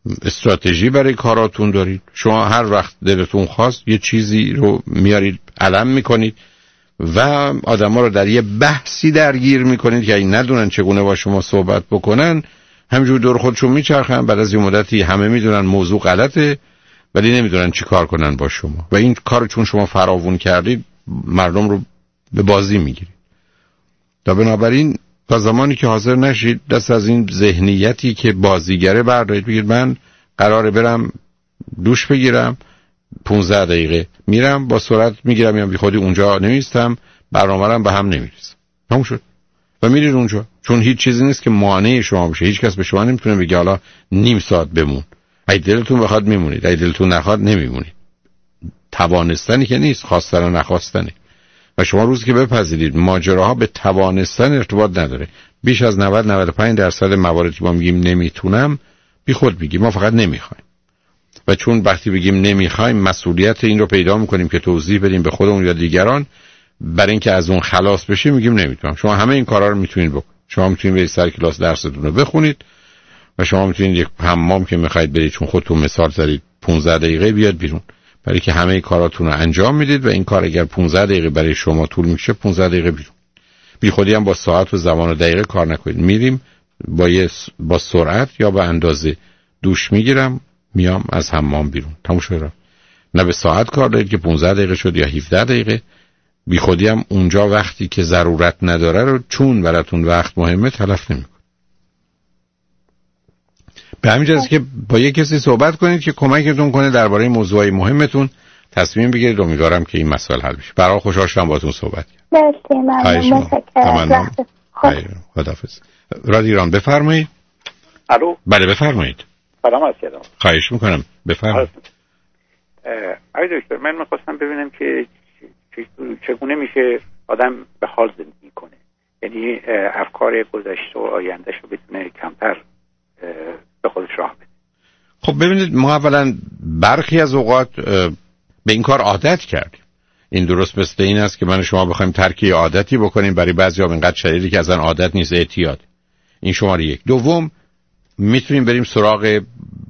استراتژی برای کاراتون دارید. شما هر وقت دلتون خواست یه چیزی رو میارید علم میکنید و آدما رو در یه بحثی درگیر میکنید که این ندونن چگونه با شما صحبت بکنن، همینجور دور خودشون میچرخن. بعد از یه مدتی همه میدونن موضوع غلطه ولی نمیدونن چی کار کنن با شما و این کار چون شما فراوون کردید مردم رو به بازی میگیرید. تا بنابراین تا زمانی که حاضر نشید دست از این ذهنیتی که بازیگره بردارید، بگید من قراره برم دوش بگیرم، پونزده دقیقه میرم با سرعت میگیرم، یا بی خودی اونجا نمیستم، برنامه‌ام به هم نمیرسه، تموم شد و میرید اونجا. چون هیچ چیزی نیست که مانع شما بشه. هیچ کس به شما نمیتونه بگه حالا نیم ساعت بمون. اگه دلتون بخواد میمونید، اگه دلتون نخواد نمیمونید. توانستنی که نیست، خواستن و نخواستنه. و شما روزی که بپذیرید ماجراها به توانستن ارتباط نداره، بیش از نود نود و پنج درصد مواردی که ما میگیم نمیتونم بی خود میگیم، ما فقط نمیخوایم. و چون وقتی بگیم نمیخوایم مسئولیت این رو پیدا میکنیم که توضیح بدیم به خودمون یا دیگران، برای اینکه از اون خلاص بشیم میگیم نمیتونم. شما همه این کارا رو میتونید بکنید. شما میتونید برید سر کلاس درستون رو بخونید و شما میتونید یک حمام که میخواید برید، چون خودتون مثال زدید پانزده دقیقه بیاد بیرون، برای که همه کاراتون رو انجام میدید و این کار اگر پانزده دقیقه برای شما طول میکشه پانزده دقیقه بیرون. بی خودی هم با ساعت و زمان و دقیقه کار نکنید. میریم با یه با سرعت یا با اندازه دوش میگیرم میام از حمام بیرون، تموم شد. نه به ساعت کار دارید که پانزده دقیقه شد یا هفده دقیقه. بی خودی هم اونجا وقتی که ضرورت نداره رو چون براتون وقت مهمه تلف نمیکنید. به همین جهت که با یک کسی صحبت کنید که کمکتون کنه درباره موضوعی مهمتون تصمیم بگیرید. امیدوارم که این مسائل حل بشه. برای خوشحال شدم باهاتون صحبت کردم. مرسی، ممنون. خداحافظ. رادیو ایران بفرمایید. الو. بله بفرمایید. سلام علیکم. خواهش میکنم بفرمایید. آقای دکتر من می‌خواستم ببینم که چگونه میشه آدم به حال زندگی کنه، یعنی افکار گذشته و آیندهش رو بتونه کمتر به خودش راه بده. خب ببینید، ما اولا برخی از اوقات به این کار عادت کردیم. این درست مثل این است که من شما بخوایم ترک عادتی بکنیم، برای بعضی‌ها اینقدر شدیدی که اصلا عادت نیست، اعتیاد. این شماره یک. دوم، میتونیم بریم سراغ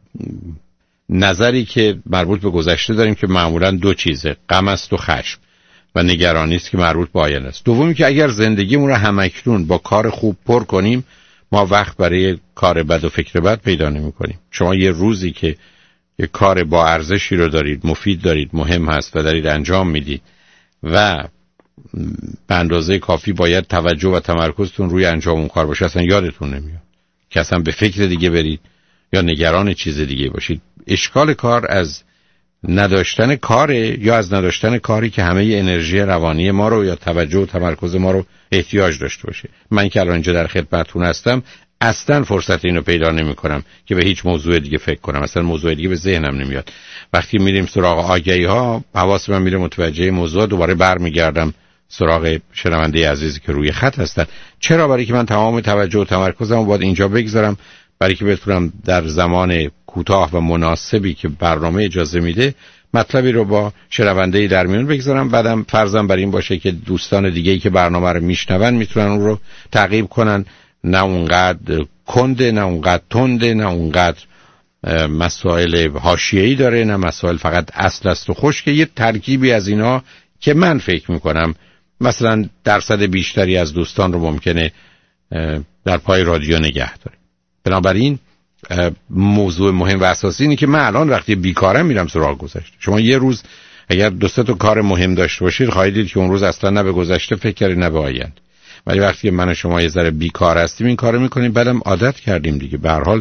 نظری که مربوط به گذشته داریم که معمولا دو چیزه، غم است و خشم، و نگرانی است که مربوط به آینده است. دومی که اگر زندگیمون رو همکنون با کار خوب پر کنیم، ما وقت برای کار بد و فکر بد پیدا نمی‌کنیم. شما یه روزی که یه کار با ارزشی رو دارید، مفید دارید، مهم هست و دارید انجام میدید و به اندازه کافی باید توجه و تمرکزتون روی انجام اون کار باشه، اصلا یادتون نمیاد که اصلا به فکر دیگه برید یا نگران چیز دیگه باشید. اشکال کار از نداشتن کاره یا از نداشتن کاری که همه انرژی روانی ما رو یا توجه و تمرکز ما رو احتیاج داشته باشه. من که الان اینجا در خدمتتون هستم اصلا فرصت اینو پیدا نمی کنم که به هیچ موضوع دیگه فکر کنم، اصلا موضوع دیگه به ذهنم نمیاد. وقتی میریم سراغ آگهی ها حواس من میره متوجه موضوع، دوباره برمیگردم سراغ شنونده عزیزی که روی خط هستن. چرا؟ برای که من تمام توجه و تمرکزم باید اینجا بگذارم، برای که بتونم در زمان کوتاه و مناسبی که برنامه اجازه میده مطلبی رو با شنونده در میون بگذارم. بعدم فرضم بر این باشه که دوستان دیگه‌ای که برنامه رو میشنون میتونن اون رو تعقیب کنن، نه اونقدر کنده، نه اونقدر تنده، نه اونقدر مسائل حاشیه‌ای داره، نه مسائل فقط اصل است و خشک. یه ترکیبی از اینا که من فکر میکنم مثلا درصد بیشتری از دوستان رو ممکنه در پای رادیو نگه داره. بنابراین موضوع مهم و اساسی اینه که من الان وقتی بیکارم میرم سراغ گذشته. شما یه روز اگر دو سه تا کار مهم داشته باشید خواهید دید که اون روز اصلا نه به گذشته فکر کردید نه به آینده. ولی وقتی من و شما یه ذره بیکار هستیم این کارو میکنیم، بعدم عادت کردیم دیگه. به هر حال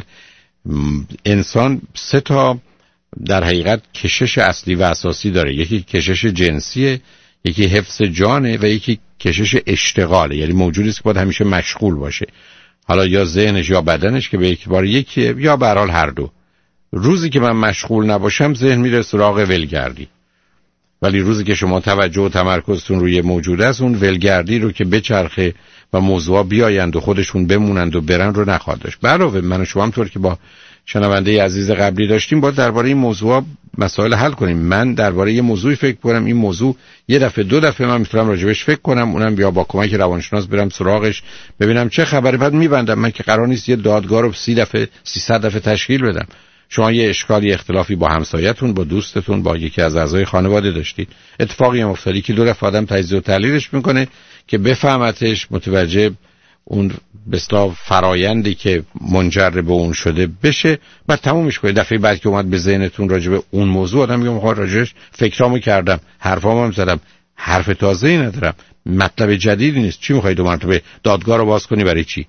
انسان سه تا در حقیقت کشش اصلی و اساسی داره. یکی کشش جنسیه، یکی حفظ جانه و یکی کشش اشتغاله، یعنی موجودی است که باید همیشه مشغول باشه، حالا یا ذهنش یا بدنش که به یک بار یکیه، یا به هر حال هر دو. روزی که من مشغول نباشم ذهن میره سراغ ولگردی، ولی روزی که شما توجه و تمرکزتون روی موجود است اون ولگردی رو که بچرخه و موضوعا بیایند و خودشون بمونند و برن رو نخواهد داشت. علاوه من و شما همطور که با شنونده عزیز قبلی داشتیم باید درباره این موضوع مسائل حل کنیم. من درباره یه موضوعی فکر کنم، این موضوع یه دفعه دو دفعه من میتونم راجبش فکر کنم، اونم یا با کمک روانشناس برم سراغش ببینم چه خبره، بعد میبندم. من که قرار نیست یه دادگاه رو سی دفعه سیصد دفعه تشکیل بدم. شما یه اشکالی اختلافی با همسایتون، با دوستتون، با یکی از اعضای خانواده داشتید، اتفاقی افتادی که دو دفعه آدم تجزیه و تحلیلش میکنه که بفهمتش، متوجه اون به اصطلاح فرایندی که منجر به اون شده بشه، بعد تمومش کنید. دفعه بعد که اومد به ذهنتون راجع به اون موضوع، آدم میگه میخوام راجعش فکرامو کردم، حرفامو هم زدم، حرف تازه‌ای ندارم، مطلب جدیدی نیست، چی میخواید دو مرتبه دادگاه رو باز کنی؟ برای چی؟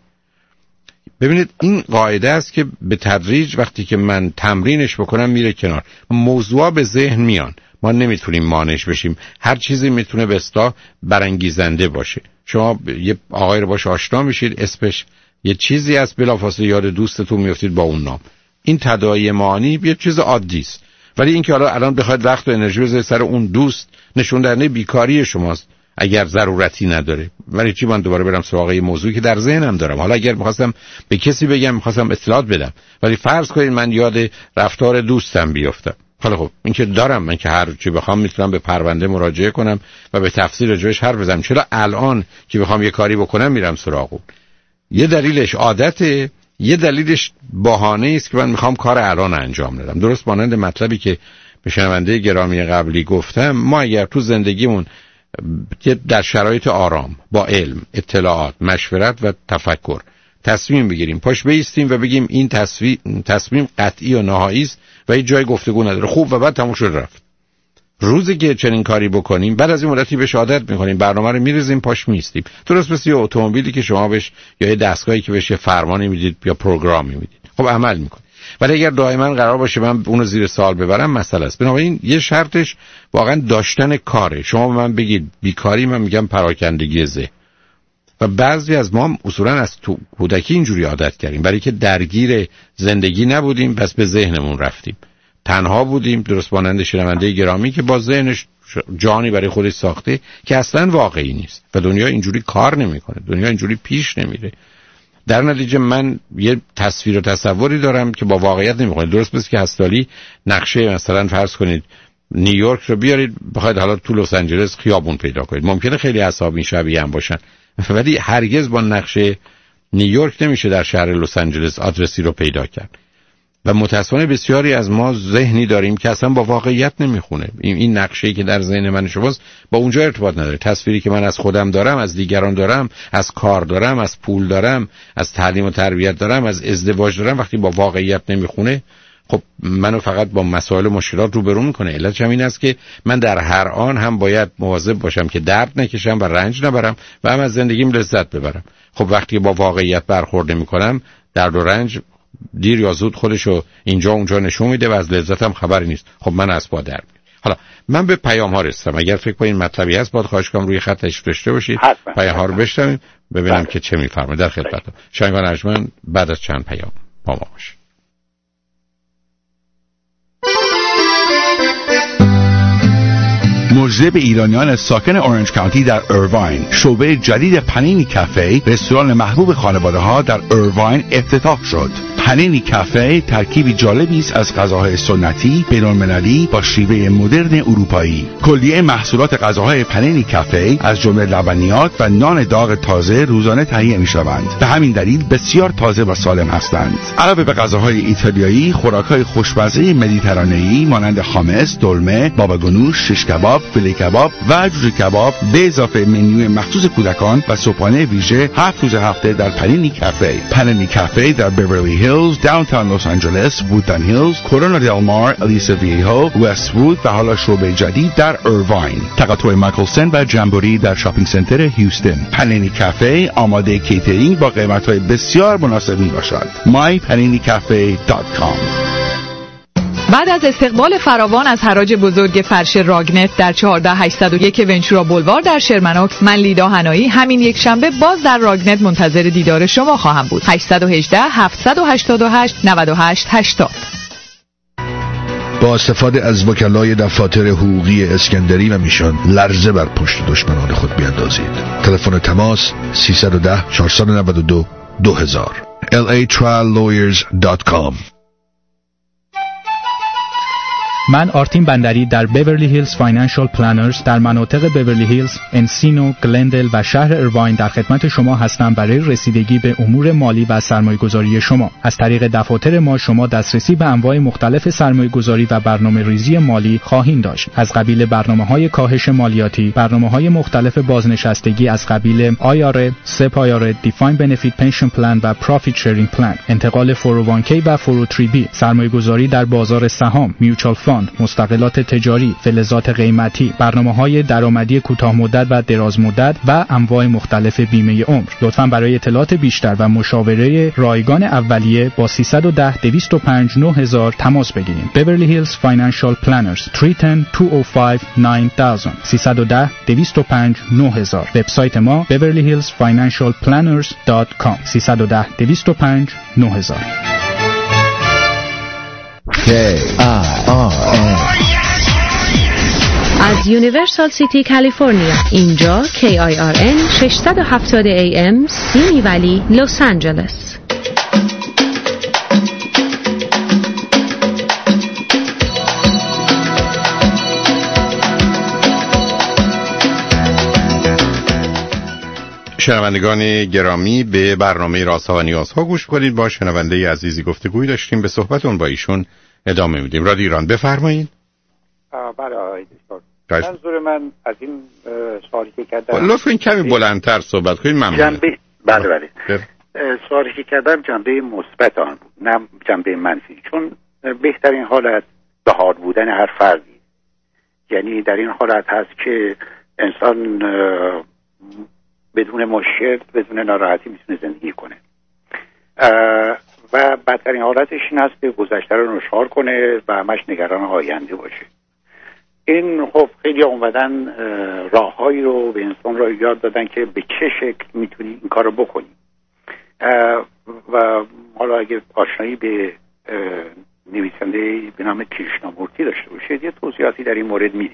ببینید این قاعده است که به تدریج وقتی که من تمرینش بکنم میره کنار. موضوعا به ذهن میان، ما نمیتونیم مانعش بشیم. هر چیزی میتونه به اصطلاح برانگیزنده باشه. شما یه آقای رو باش آشنا میشید، اسمش یه چیزی است، بلافاصله یاد دوستتون میافتید با اون نام. این تداعی معانی یه چیز عادی است، ولی اینکه حالا الان بخواید وقت و انرژی بذارید سر اون دوست، نشون دهنده بیکاری شماست. اگر ضرورتی نداره، ولی چی من دوباره برم سراغ یه موضوعی که در ذهنم دارم. حالا اگر می‌خواستم به کسی بگم، می‌خواستم اطلاعات بدم، ولی فرض کنید من یاد رفتار دوستم بیافتم. حالا خب این که دارم، من که هر چی بخوام میتونم به پرونده مراجعه کنم و به تفصیل راجعش حرف بزنم. چرا الان که بخوام یه کاری بکنم میرم سراغ اون؟ یه دلیلش عادته، یه دلیلش بهانه است که من میخوام کار الان انجام بدم. درست مانند مطلبی که به شنونده گرامی قبلی گفتم، ما اگر تو زندگیمون در شرایط آرام با علم، اطلاعات، مشورت و تفکر تصمیم بگیریم، پاش بیستیم و بگیم این تصمیم قطعی و نهایی است و هیچ جای گفتگو نداره، خوب، و بعد تموم شد رفت. روزی که چنین کاری بکنیم، بعد از این مدتی بهش عادت میکنیم، برنامه رو میریزیم، پاش میستیم. درست مثل یه اتومبیلی که شما بهش یا یه دستگاهی که بهش فرمانی میدید یا پروگرامی میدید، خب عمل میکنه. ولی اگر دائما قرار باشه من اونو زیر سوال ببرم، مسئله است. بنابراین یه شرطش واقعا داشتن کاره. شما به من بگید بیکاری، من میگم پراکندگی ذهن. و بعضی از ما اصولا از تو کودکی اینجوری عادت کردیم، برای که درگیر زندگی نبودیم، پس به ذهنمون رفتیم. تنها بودیم، درست مانند شنونده گرامی که با ذهنش جانی برای خودش ساخته که اصلا واقعی نیست و دنیا اینجوری کار نمیکنه، دنیا اینجوری پیش نمیره. در نتیجه من یه تصویر و تصوری دارم که با واقعیت نمیخونه. درست مثل که هستالی نقشه مثلا فرض کنید نیویورک رو بیارید، بخواید حالا تو لس آنجلس خیابون پیدا کنید، ممکنه خیلی اصحاب این شبیه هم باشن، ولی هرگز با نقشه نیویورک نمیشه در شهر لس آنجلس آدرسی رو پیدا کرد. و متأسفانه بسیاری از ما ذهنی داریم که اصلا با واقعیت نمیخونه. این این نقشه‌ای که در ذهن من شماست با اونجا ارتباط نداره. تصویری که من از خودم دارم، از دیگران دارم، از کار دارم، از پول دارم، از تعلیم و تربیت دارم، از ازدواج دارم، وقتی با واقعیت نمیخونه، خب منو فقط با مسائل و مشکلات روبرو میکنه. علتش همین است که من در هر آن هم باید مواظب باشم که درد نکشم و رنج نبرم و هم از زندگیم لذت ببرم. خب وقتی با واقعیت برخورد نمیکنم، درد و رنج دیر یا زود خودشو اینجا اونجا نشون میده و از لذتم خبری نیست. خب من از با درد. حالا من به پیام ها رسیدم. اگر فکر کنین مطلبی هست باید خواهش کنم روی خط تشریف داشته باشید، پیام ها رو بشنویم ببینم که چه میفرمایید. در خدمتتون. شنگان ارجمند بعد از چند پیام با ما باشید. مجذب ایرانیان ساکن اورنج کانتی در ایرواین، شعبه جدید پنینی کافه، رستوران محبوب خانواده ها در ایرواین افتتاح شد. پنینی کافه ترکیبی جالبی است از غذاهای سنتی، بین‌المللی با شیوه مدرن اروپایی. کلیه محصولات غذاهای پنینی کافه از جمله لبنیات و نان داغ تازه روزانه تهیه می‌شوند. به همین دلیل بسیار تازه و سالم هستند. علاوه به غذاهای ایتالیایی، خوراک‌های خوشمزه مدیترانه‌ای مانند خامس، دلمه، بابا گنوش، شش کباب، فیله کباب و جوجه کباب به اضافه منوی مخصوص کودکان و صبحانه ویژه هفت روز هفته در پنینی کافه. پنینی کافه در بیورلی هیلز، داونتاون لس آنجلس، وودن هیلز، کورونا دل مار، الیسا ویهو، وست وود و حالا شعبه جدید در ایرواین. تقاطع مایکلسن و جمبوری در شاپینگ سنتر هیوستن. پنینی کافه آماده کیترینگ با قیمت‌های بسیار مناسب میباشد. مای پنینی کافه دات کام. بعد از استقبال فراوان از حراج بزرگ فرش راگنت در چهارده هزار هشتصد و یک ونچورا بولوار در شرمنوکس، من لیدا هنایی همین یک شنبه باز در راگنت منتظر دیدار شما خواهم بود. هشت یک هشت، هفت هشت هشت، نه هشت هشتاد. با استفاده از وکلای دفاتر حقوقی اسکندری و میشان لرزه بر پشت دشمنان خود بیاندازید. تلفن تماس سیصد و ده، چهارصد و نود و دو، دو هزار. ال ای trial lawyers dot com. من آرتین بندری در بیورلی هیلز فاینانشال پلانرز در مناطق بیورلی هیلز، انسینو، گلندل و شهر ایرواین در خدمت شما هستم برای رسیدگی به امور مالی و سرمایه‌گذاری شما. از طریق دفاتر ما شما دسترسی به انواع مختلف سرمایه‌گذاری و برنامه‌ریزی مالی خواهید داشت. از قبیل برنامه‌های کاهش مالیاتی، برنامه‌های مختلف بازنشستگی از قبیل آی آر ای، سپ آی آر ای، دیفاین بنفیت پنشن پلان و پروفیت شیرینگ پلان، انتقال فور او وان کی و فور او تری بی، سرمایه‌گذاری در بازار سهام، میوچوال فاند، مستقلات تجاری، فلزات قیمتی، برنامه‌های درآمدی کوتاه مدت و دراز مدت و انواع مختلف بیمه عمر. لطفاً برای اطلاعات بیشتر و مشاوره رایگان اولیه با سیصد و ده دویست و پنج نه هزار تماس بگیرید. Beverly Hills Financial Planners سه یک صفر دو صفر پنج نه هزار سیصد و ده دویست و پنج نه هزار. وبسایت ما beverly hills financial planners دات کام سیصد و ده دویست و پنج نه هزار. K I R N از یونیورسال سیتی کالیفرنیا. اینجا کی آی آر ان ششصد و هفتاد ای ام سیمی ولی لس آنجلس. شنوندگان گرامی، به برنامه رازها و نیازها گوش کنید. با شنونده عزیزی گفتگوی داشتیم، به صحبتون با ایشون ادامه میدیم. رادیو ایران، بفرمایید. بله آقای دکتر، منظور من از این سوالی که کردم، لطفاً کمی بلندتر صحبت کنید. ممنون. جنبه بله بله سوالی که کردم جنبه مثبت آن بود، نه جنبه منفی، چون بهترین حالت به حال بودن هر فردی، یعنی در این حالت هست که انسان بدون مشکل، بدون ناراحتی میتونه زندگی کنه، و بدترین حالتش این هست که گذشته رو نشار کنه و همش نگران آینده باشه. این خب خیلی اومدن راههایی رو به انسان رو یاد دادن که به چه شکل میتونی این کار رو بکنی، و حالا اگه آشنایی به نویسنده به نام کریشنامورتی داشته باشید یه توضیحاتی در این مورد میده.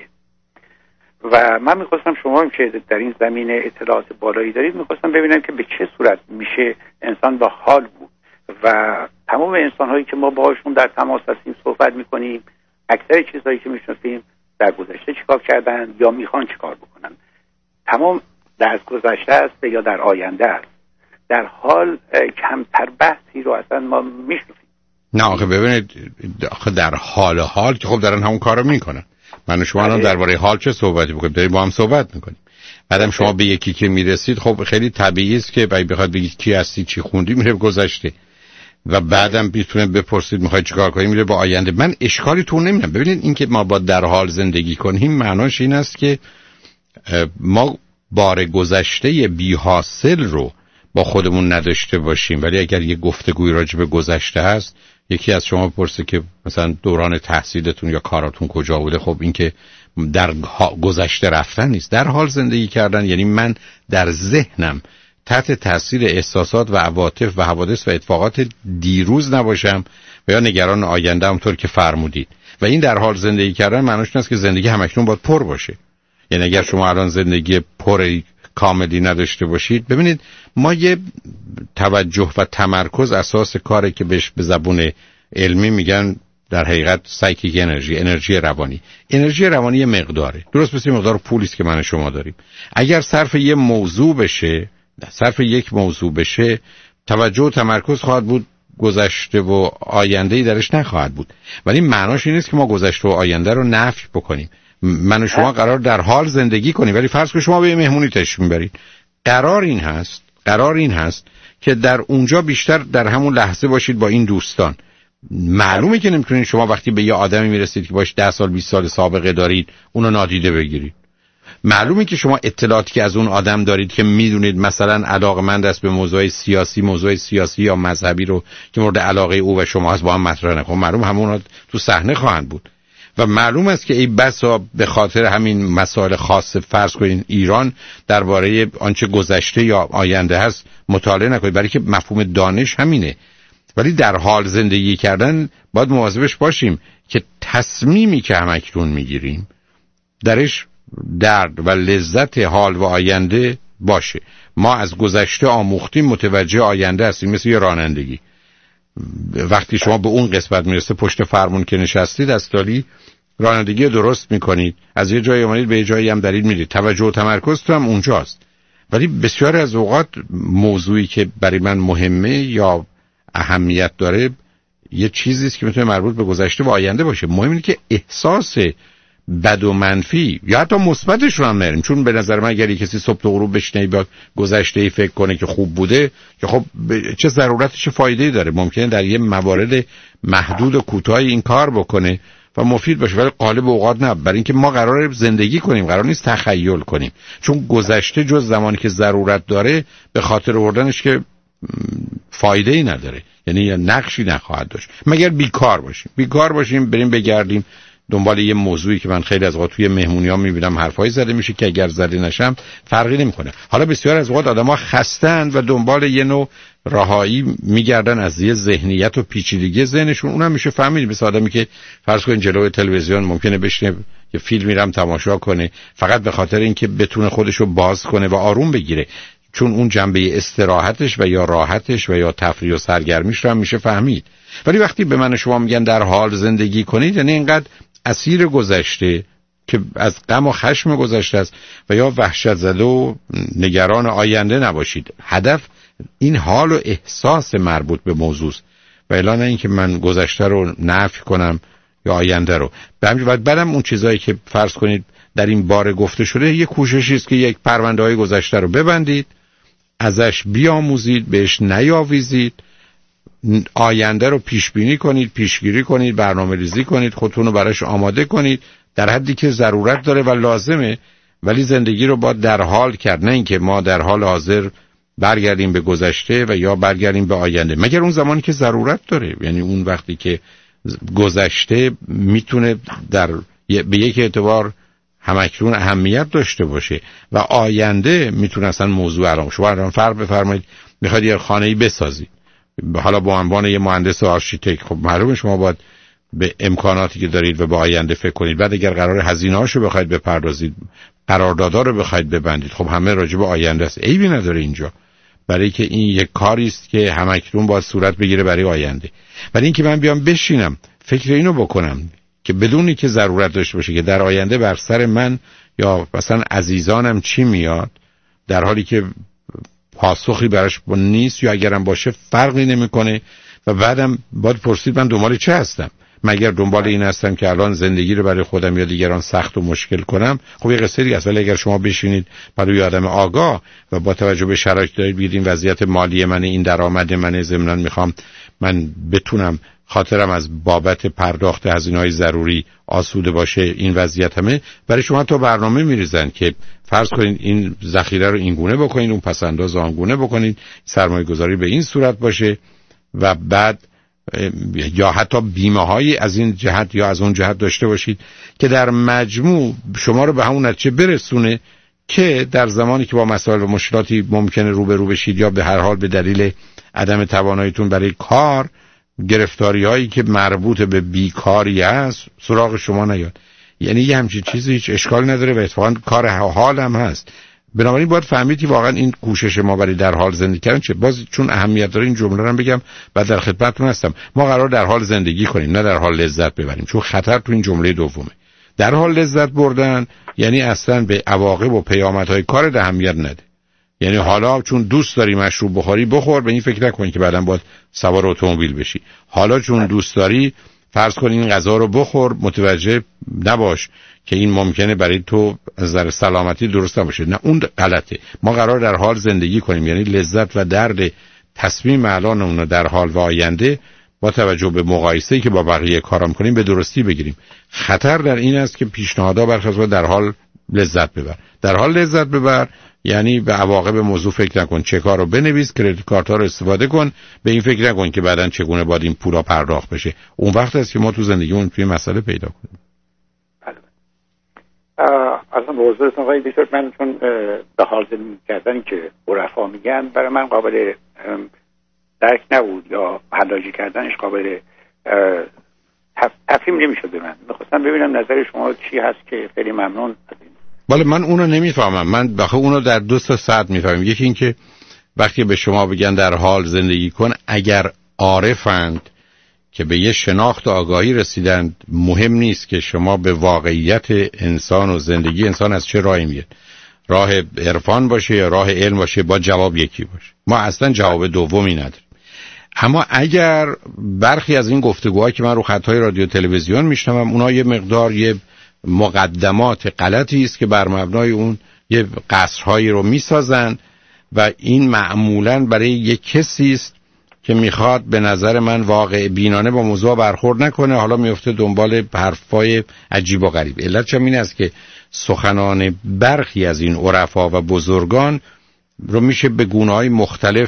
و من میخواستم شما هم که در این زمینه اطلاعات بالایی دارید، میخواستم ببینم که به چه صورت میشه انسان با حال بود و تمام انسان هایی که ما باهاشون در تماس هستیم صحبت میکنیم، اکثر چیزهایی که میشناسیم در گذشته چیکار کردن یا میخوان چیکار بکنن، تمام در گذشته است یا در آینده است. در حال کمتر بحثی رو اصلا ما میشناسیم. نه آخه ببینید، آخه در حال حال که خب دارن همون کارو میکنن. من و شما الان درباره حال چه صحبتی بکنیم؟ داریم با هم صحبت میکنیم. بعدم شما به یکی که میرسید، خب خیلی طبیعی است که باید بخواد بگید کی هستی، چی خوندی، میره گذشته، و بعدم میتونه بپرسید میخواید چیکار کنی، میره با آینده. من اشکالی تو نمیدونم. ببینید این که ما با در حال زندگی کنیم معناش این است که ما بار گذشته بی حاصل رو با خودمون نداشته باشیم، ولی اگر یه گفتگوی راجع به گذشته هست، یکی از شما پرسه که مثلا دوران تحصیلتون یا کاراتون کجا بوده، خب این که در گذشته رفتن نیست، در حال زندگی کردن. یعنی من در ذهنم تحت تاثیر احساسات و عواطف و حوادث و اتفاقات دیروز نباشم و یا نگران آینده، همونطور که فرمودید. و این در حال زندگی کردن معنیش این است که زندگی همکنون باید پر باشه. یعنی اگر شما الان زندگی پری کاملی نداشته باشید، ببینید ما یه توجه و تمرکز اساس کاری که بهش به زبون علمی میگن در حقیقت سایکیک انرژی، انرژی روانی. انرژی روانی یه مقداره، درست مثل مقدار پولی است که من و شما داریم. اگر صرف یه موضوع بشه، صرف یک موضوع بشه، توجه و تمرکز خواهد بود، گذشته و آینده‌ای درش نخواهد بود. ولی معناش این نیست که ما گذشته و آینده رو نفی بکنیم. من و شما قرار در حال زندگی کنیم، ولی فرض کنید شما به مهمونی تشریف میبرید، قرار این هست قرار این هست که در اونجا بیشتر در همون لحظه باشید با این دوستان. معلومه که نمیتونید شما وقتی به یه آدمی میرسید که باش ده سال بیست سال سابقه دارید اونو نادیده بگیرید. معلومه که شما اطلاعاتی که از اون آدم دارید که میدونید مثلا علاقه‌مند است به موضوع سیاسی، موضوع سیاسی یا مذهبی رو که مورد علاقه او و شما هست با هم مطرح نکنید، معلوم همون تو صحنه خواهند بود. و معلوم است که این بسا به خاطر همین مسائل خاص، فرض کنین ایران، درباره آنچه گذشته یا آینده هست مطالعه نکنید، برای که مفهوم دانش همینه. ولی در حال زندگی کردن باید مواظبش باشیم که تصمیمی که همکنون میگیریم درش درد و لذت حال و آینده باشه. ما از گذشته آموختیم، متوجه آینده هستیم. مثل یه رانندگی، وقتی شما به اون قسمت میرسه پشت فرمون که نشستید، دستالی رانندگی درست میکنید، از یه جایی اومدید به یه جایی هم دارید میرید، توجه و تمرکزتون هم اونجاست. ولی بسیار از اوقات موضوعی که برای من مهمه یا اهمیت داره یه چیزی است که میتونه مربوط به گذشته و آینده باشه. مهم اینه که احساس بد و منفی یا حتی مثبتش رو هم نریم، چون به نظر من اگر کسی صبح تا غروب بشینه با گذشته ای فکر کنه که خوب بوده، که خب چه ضرورت چه فایده‌ای داره؟ ممکنه در یه موارد محدود و کوتاهی این کار بکنه و مفید باشه، ولی غالب اوقات نه. برای اینکه ما قراره زندگی کنیم، قرار نیست تخیل کنیم، چون گذشته جز زمانی که ضرورت داره به خاطر آوردنش که فایده‌ای نداره، یعنی نقشی نخواهد داشت مگر بیکار باشیم. بیکار باشیم بریم بگردیم دنبال یه موضوعی که من خیلی از اوقات توی مهمونی‌ها می‌بینم حرفایی زده میشه که اگر زده نشم فرقی نمی‌کنه. حالا بسیار از اوقات آدم‌ها خسته‌اند و دنبال یه نوع رهایی میگردن از یه ذهنیت و پیچیدگی ذهنشون. اونم میشه فهمید، مثل آدمی که فرض کن جلوی تلویزیون ممکنه بشینه یه فیلمی رو تماشا کنه فقط به خاطر اینکه بتونه خودشو باز کنه و آروم بگیره، چون اون جنبه استراحتش و یا راحتش و یا تفریح و سرگرمیش رو هم میشه فهمید. ولی وقتی به من شما میگن در حال زندگی کنید، یعنی اینقدر اسیر گذشته که از غم و خشم گذشته است و یا وحشت زده و نگران آینده نباشید. هدف این حال و احساس مربوط به موضوع است و الا نه اینکه من گذشته رو نفی کنم یا آینده رو. به همین بعد بعدم اون چیزایی که فرض کنید در این باره گفته شده، یه کوششی است که یک پرونده‌های گذشته رو ببندید، ازش بیاموزید، بهش نیاویزید، آینده رو پیش بینی کنید، پیشگیری کنید، برنامه‌ریزی کنید، خودتون رو براش آماده کنید در حدی که ضرورت داره و لازمه. ولی زندگی رو باید در حال کرد، نه اینکه ما در حال حاضر برگردیم به گذشته و یا برگردیم به آینده، مگر اون زمانی که ضرورت داره. یعنی اون وقتی که گذشته میتونه در به یک اعتبار همکنون اهمیت داشته باشه و آینده میتونه اصلا موضوع الان. شما الان فرض بفرمایید میخواید یه خانه‌ای بسازید، حالا با عنوان یه مهندس و آرشیتکت، خب معلومه شما باید به امکاناتی که دارید و به آینده فکر کنید. بعد اگر قرار هزینه‌هاشو بخواید بپردازید، قراردادها رو بخواید ببندید، خب همه راجع به آینده است، عیبی نداره اینجا، برای که این یک کاری است که همکنون باید صورت بگیره برای آینده. ولی اینکه من بیام بشینم فکر اینو بکنم که بدونی که ضرورت داشته باشه که در آینده بر سر من یا مثلا عزیزانم چی میاد، در حالی که پاسخی براش نیست یا اگرم باشه فرقی نمیکنه و بعدم باید پرسید من دنبال چه هستم. مگر دنبال این هستم که الان زندگی رو برای خودم یا دیگران سخت و مشکل کنم؟ خب یه قصه دیگه است. ولی اگر شما بشینید برای آدم آگاه و با توجه به شرایط دارید بگید این وضعیت مالی منه، این درآمد منه، ضمناً میخوام من بتونم خاطرم از بابت پرداخت هزینه‌های ضروری آسوده باشه، این وضعیت همه برای شما تا برنامه میریزن که فرض کنین این ذخیره رو این گونه بکنین، اون پسنداز آن گونه بکنین، سرمایه گذاری به این صورت باشه و بعد یا حتی بیمه هایی از این جهت یا از اون جهت داشته باشید که در مجموع شما رو به همون نتیجه برسونه که در زمانی که با مسائل و مشکلاتی ممکنه روبرو بشید یا به هر حال به دلیل عدم تواناییتون برای کار، گرفتاری هایی که مربوط به بیکاری است سراغ شما نیاد. یعنی یه همچین چیزی هیچ اشکال نداره و اتفاقا کار حال هم هست. بنابراین باید فهمید که واقعا این کوشش ما برای در حال زندگی کردن چه. باز چون اهمیت داره این جمله رو هم بگم بعد در خدمتتون هستم. ما قرار در حال زندگی کنیم نه در حال لذت ببریم، چون خطر تو این جمله دومه. در حال لذت بردن یعنی اصلا به عواقب و پیامدهای کار اهمیت نده. یعنی حالا چون دوست داری مشروب بخوری بخور، به این فکر نکن که بعداً باید سوار اتومبیل بشی. حالا چون دوست داری فرض کن این غذا رو بخور، متوجه نباش که این ممکنه برای تو از نظر سلامتی درست نباشه. نه اون غلطه. ما قرار در حال زندگی کنیم، یعنی لذت و درد تصمیم الان اون در حال و آینده با توجه به مقایسه‌ای که با بقیه کارام کنیم به درستی بگیریم. خطر در این است که پیشنهادها برخلاف در حال لذت ببر. در حال لذت ببر یعنی به عواقب موضوع فکر نکن، چک ها رو بنویس، کریدیت کارت ها رو استفاده کن، به این فکر نکن که بعداً چگونه باید این پولا پرداخت بشه. اون وقت است که ما تو زندگیمون توی مسئله پیدا کنیم. اصلا به حضورتون آقای دکتر، من چون به حال زندگی کردن که عرفا میگن برای من قابل درک نبود یا حلاجی کردنش قابل تفهیم نمیشد به من. میخواستم ببینم نظر شما چی هست که خیلی ممنون از این. ولی من اونو نمیفهمم. من بخاطر اونو در دو تا سطح میفهمم. یکی این که وقتی به شما بگن در حال زندگی کن، اگر عارفند که به یه شناخت و آگاهی رسیدند مهم نیست که شما به واقعیت انسان و زندگی انسان از چه راهی میاد، راه عرفان باشه یا راه علم باشه، با جواب یکی باشه. ما اصلا جواب دومی نداریم. اما اگر برخی از این گفتگوها که من رو خطهای رادیو تلویزیون میشنوم، اونها یه مقدار یه مقدمات غلطی است که بر مبنای اون یه قصرهایی رو میسازن و این معمولاً برای یک کسی است که میخواد به نظر من واقع بینانه با موضوع برخورد نکنه، حالا میفته دنبال حرفای عجیب و غریب. علت چم این است که سخنان برخی از این عرفا و بزرگان رو میشه به گونه‌های مختلف